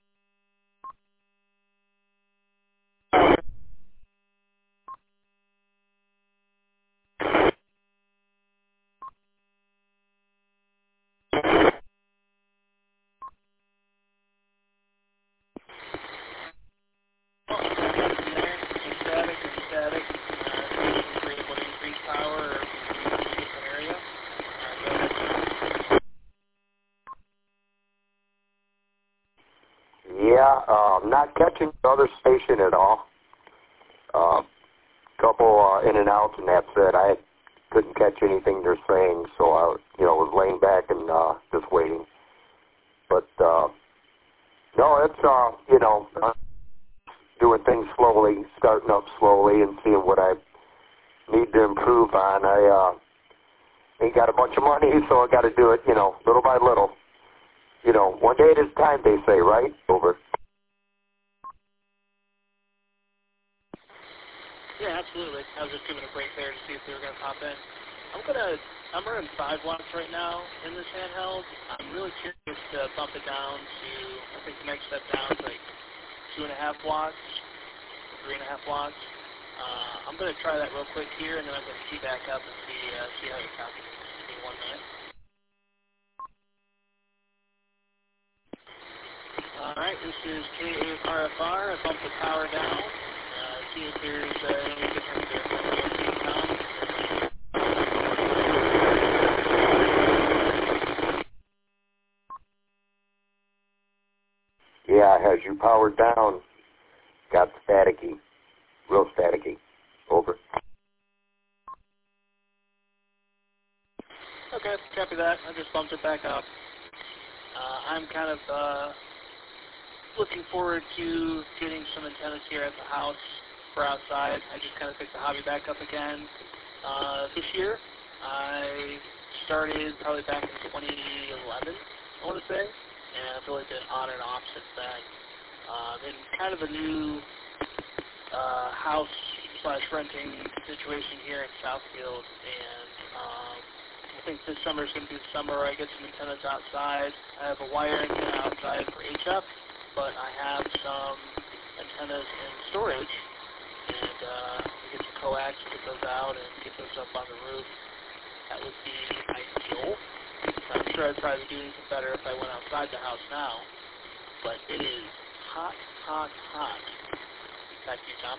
Yeah, uh, not catching the other station at all. A uh, couple uh, in and outs, and that's it. I couldn't catch anything they're saying, so I, you know, was laying back and uh, just waiting. But uh, no, it's uh, you know, uh, doing things slowly, starting up slowly, and seeing what I need to improve on. I uh, ain't got a bunch of money, so I got to do it, you know, little by little. You know, one day at a time, they say, right? Over. Yeah, absolutely. I was just giving a break there to see if they were going to pop in. I'm going to, I'm running five watts right now in this handheld. I'm really curious to bump it down to, I think the next step down is like two and a half watts, three and a half watts. Uh, I'm going to try that real quick here, and then I'm going to key back up and see, uh, see how your copy is. Give me one minute. All right, this is K eight R F R. I bumped the power down. Uh, see if there's uh, any difference there. Yeah, as you powered down, got staticky, real staticky. Over. Okay, copy that. I just bumped it back up. Uh, I'm kind of uh, looking forward to getting some antennas here at the house for outside. I just kind of picked the hobby back up again uh, this year. I started probably back in twenty eleven, I want to say, and I've really been on and off since then. Um, in kind of a new uh, house slash renting situation here in Southfield, and um, I think this summer is going to be the summer where I get some antennas outside. I have a wire antenna outside for H F, but I have some antennas in storage, and uh, get some coax, get those out, and get those up on the roof. That would be ideal. I'm sure I'd probably do anything better if I went outside the house now, but it is hot, hot, hot Back to you, Tom.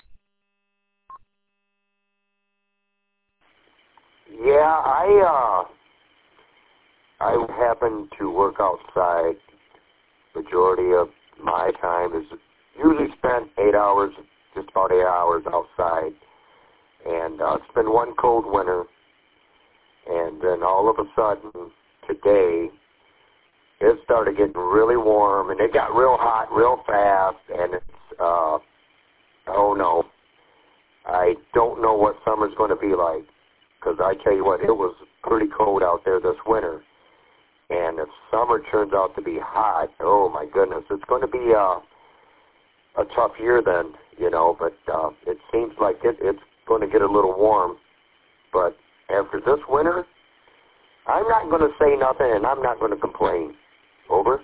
Yeah, I uh, I happen to work outside. Majority of my time is usually spent eight hours, just about eight hours outside. And uh, it's been one cold winter, and then all of a sudden today it started getting really warm, and it got real hot real fast, and it's uh, oh no, I don't know what summer's going to be like. Because I tell you what, it was pretty cold out there this winter. And if summer turns out to be hot, oh my goodness, it's going to be uh, a tough year then, you know. But uh, it seems like it, it's going to get a little warm. But after this winter, I'm not going to say nothing and I'm not going to complain. Over.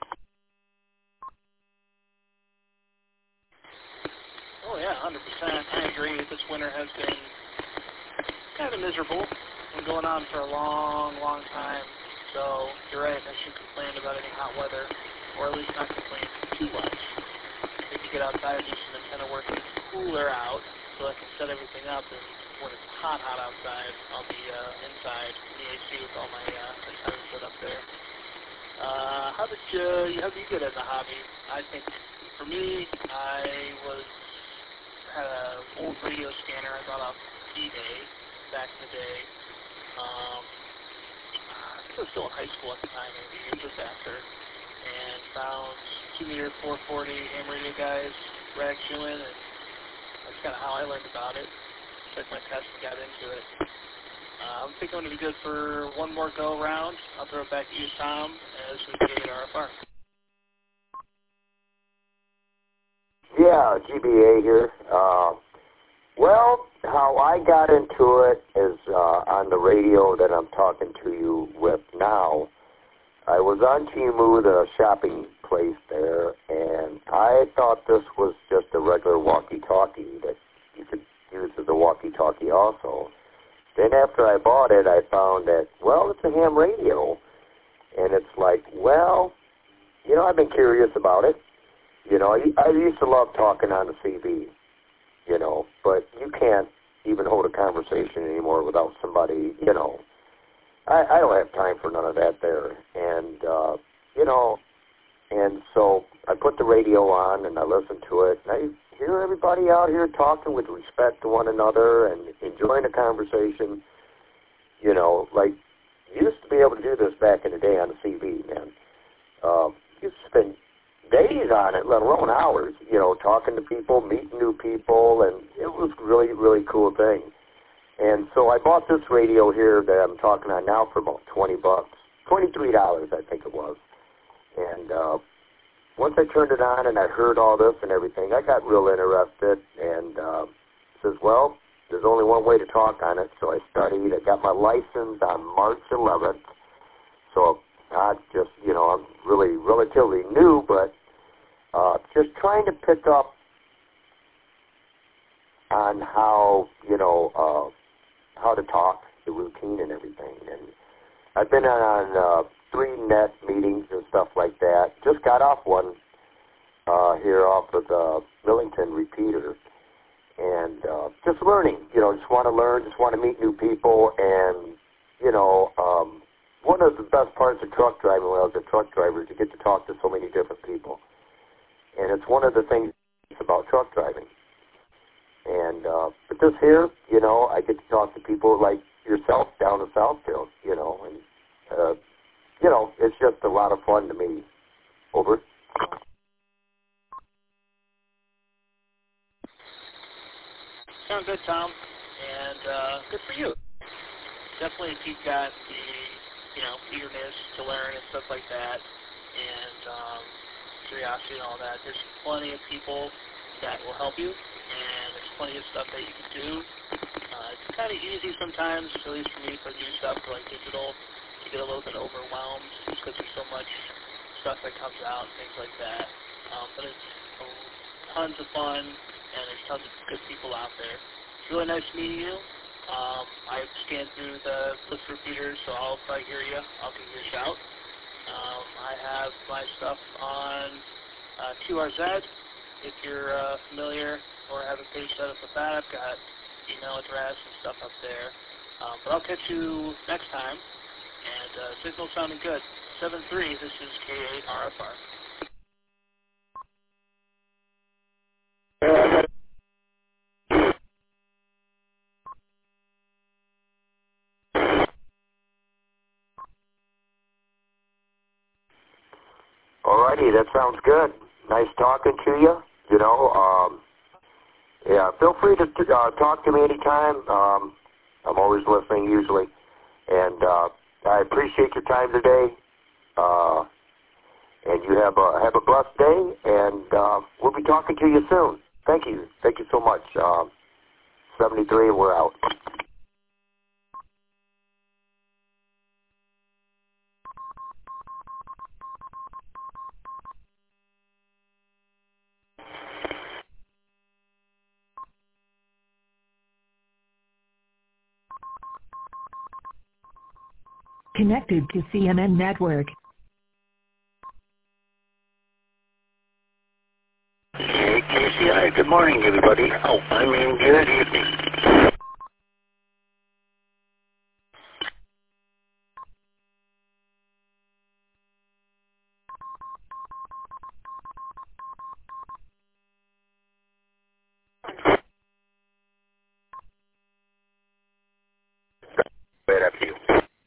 Oh yeah, one hundred percent. I agree. This winter has been kind of miserable and going on for a long, long time. So you're right, I shouldn't complain about any hot weather, or at least not complain too much. If you get outside and do some antenna work, it's cooler out, so I can set everything up, and when it's hot, hot outside, I'll be uh, inside in the A C with all my uh, antennas set up there. Uh, how did you, how did you get as a hobby? I think for me, I was had an old radio scanner I bought off eBay back in the day. Um, I think I was still in high school at the time, maybe, just after, and found two meter four forty ham radio guys, rag chewing, and that's kind of how I learned about it. Took my test and got into it. Uh, I think I'm going to be good for one more go round. I'll throw it back to you, Tom, as we get R F R. Yeah, G B A here. Uh, well, how I got into it is uh, on the radio that I'm talking to you with now. I was on Temu, the shopping place there, and I thought this was just a regular walkie-talkie that you could use as a walkie-talkie also. Then after I bought it, I found that, well, it's a ham radio. And it's like, well, you know, I've been curious about it. You know, I, I used to love talking on the C B, you know, but you can't even hold a conversation anymore without somebody, you know. I, I don't have time for none of that there. And, uh, you know, and so I put the radio on and I listen to it, and I hear everybody out here talking with respect to one another and enjoying the conversation. You know, like, you used to be able to do this back in the day on the C B, man. Uh, you used to spend days on it, let alone hours, you know, talking to people, meeting new people, and it was really, really cool thing. And so I bought this radio here that I'm talking on now for about twenty bucks, twenty-three dollars, I think it was. And uh, once I turned it on and I heard all this and everything, I got real interested and uh, says, well, there's only one way to talk on it. So I studied. I got my license on March eleventh. So I just, you know, I'm really relatively new, but uh, just trying to pick up on how, you know, uh, how to talk, the routine and everything. And I've been on uh, three net meetings and stuff like that. Just got off one uh, here off of the Millington repeater. And uh, just learning, you know, just want to learn, just want to meet new people. And, you know, um, one of the best parts of truck driving when I was a truck driver is you get to talk to so many different people. And it's one of the things about truck driving. And uh, but this here, you know, I get to talk to people like yourself down in Southfield, you know, and, uh, you know, it's just a lot of fun to me. Over. Sounds good, Tom, and uh, good for you. Definitely, if you've got the, you know, eagerness to learn and stuff like that, and um, curiosity and all that, there's plenty of people that will help you, and there's plenty of stuff that you can do. Uh, it's kind of easy sometimes, at least for me, for new stuff like digital, to get a little bit overwhelmed just because there's so much stuff that comes out and things like that. Um, but it's tons of fun, and there's tons of good people out there. It's really nice meeting you. Um, I've scanned through the list repeaters, so I'll probably hear you. I'll give you a shout. Um, I have my stuff on uh, Q R Z, if you're uh, familiar or have a page set up with that, I've got email address and stuff up there. Um, but I'll catch you next time. And uh, signal sounding good. seven three, this is K eight R F R. Alrighty, that sounds good. Nice talking to you. You know, um, yeah, feel free to uh, talk to me anytime. Um, I'm always listening usually. And uh, I appreciate your time today. Uh, and you have a, have a blessed day. And uh, we'll be talking to you soon. Thank you. Thank you so much. Um, seventy-three, we're out. Connected to C M N Network. Hey, K C I, good morning, everybody. Oh, I mean, good evening. Right after you.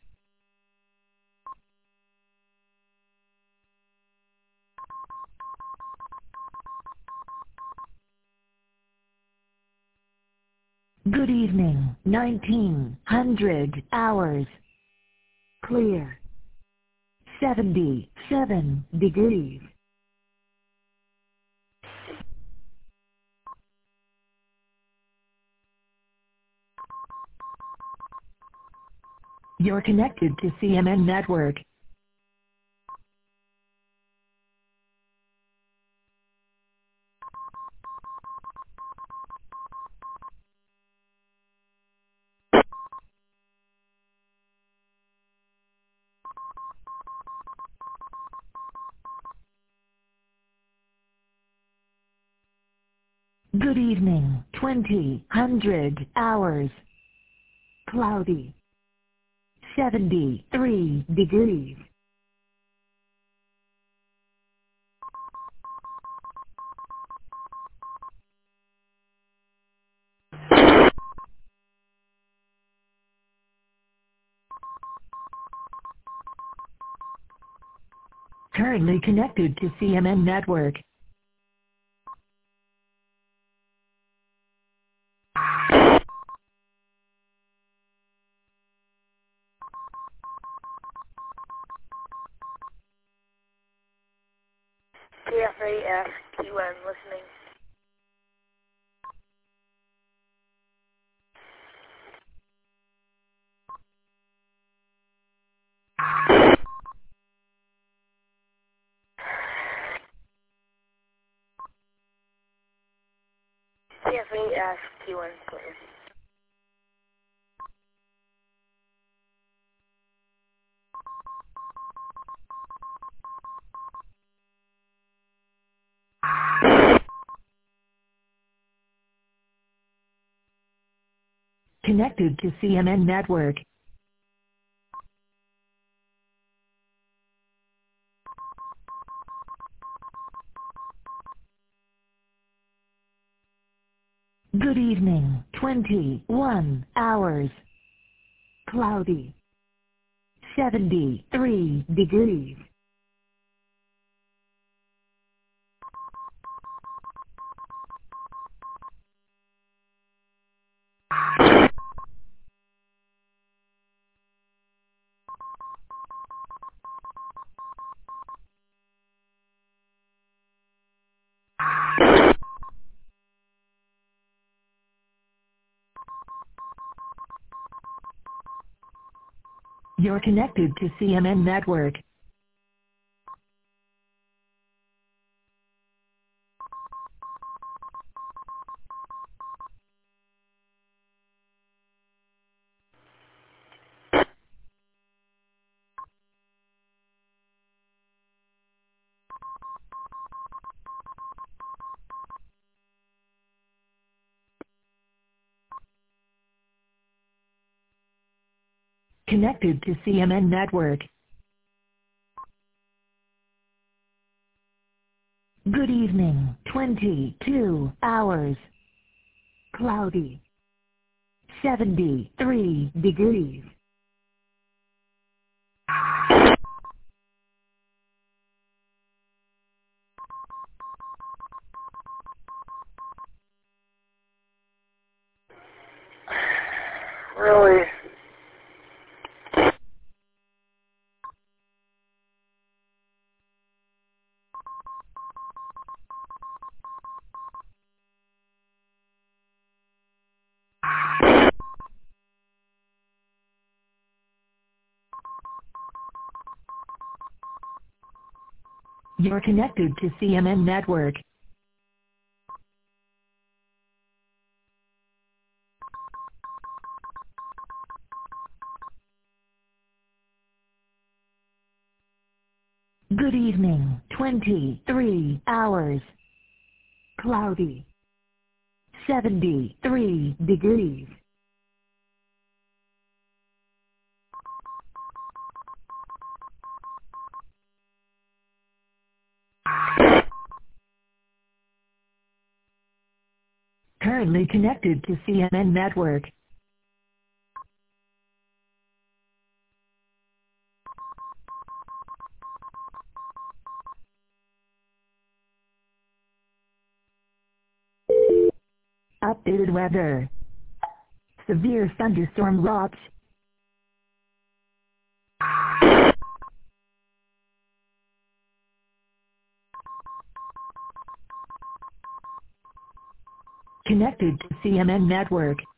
Good evening, nineteen hundred hours. Clear. seventy-seven degrees. You're connected to C M N Network. Good evening, twenty hundred hours. Cloudy. seventy-three degrees. Currently connected to C M N Network. K F A S Q N listening. K F A S Q N clear. Connected to C M N Network. Good evening, twenty-one hours. Cloudy. seventy-three degrees. You're connected to C M N Network. connected to C M N Network. Good evening, twenty-two hours. Cloudy. seventy-three degrees. Really? You're connected to C M N Network. Good evening, twenty-three hours. Cloudy. seventy-three degrees. Currently connected to C M N Network. Updated weather. Severe thunderstorm watch. Connected to C M N Network.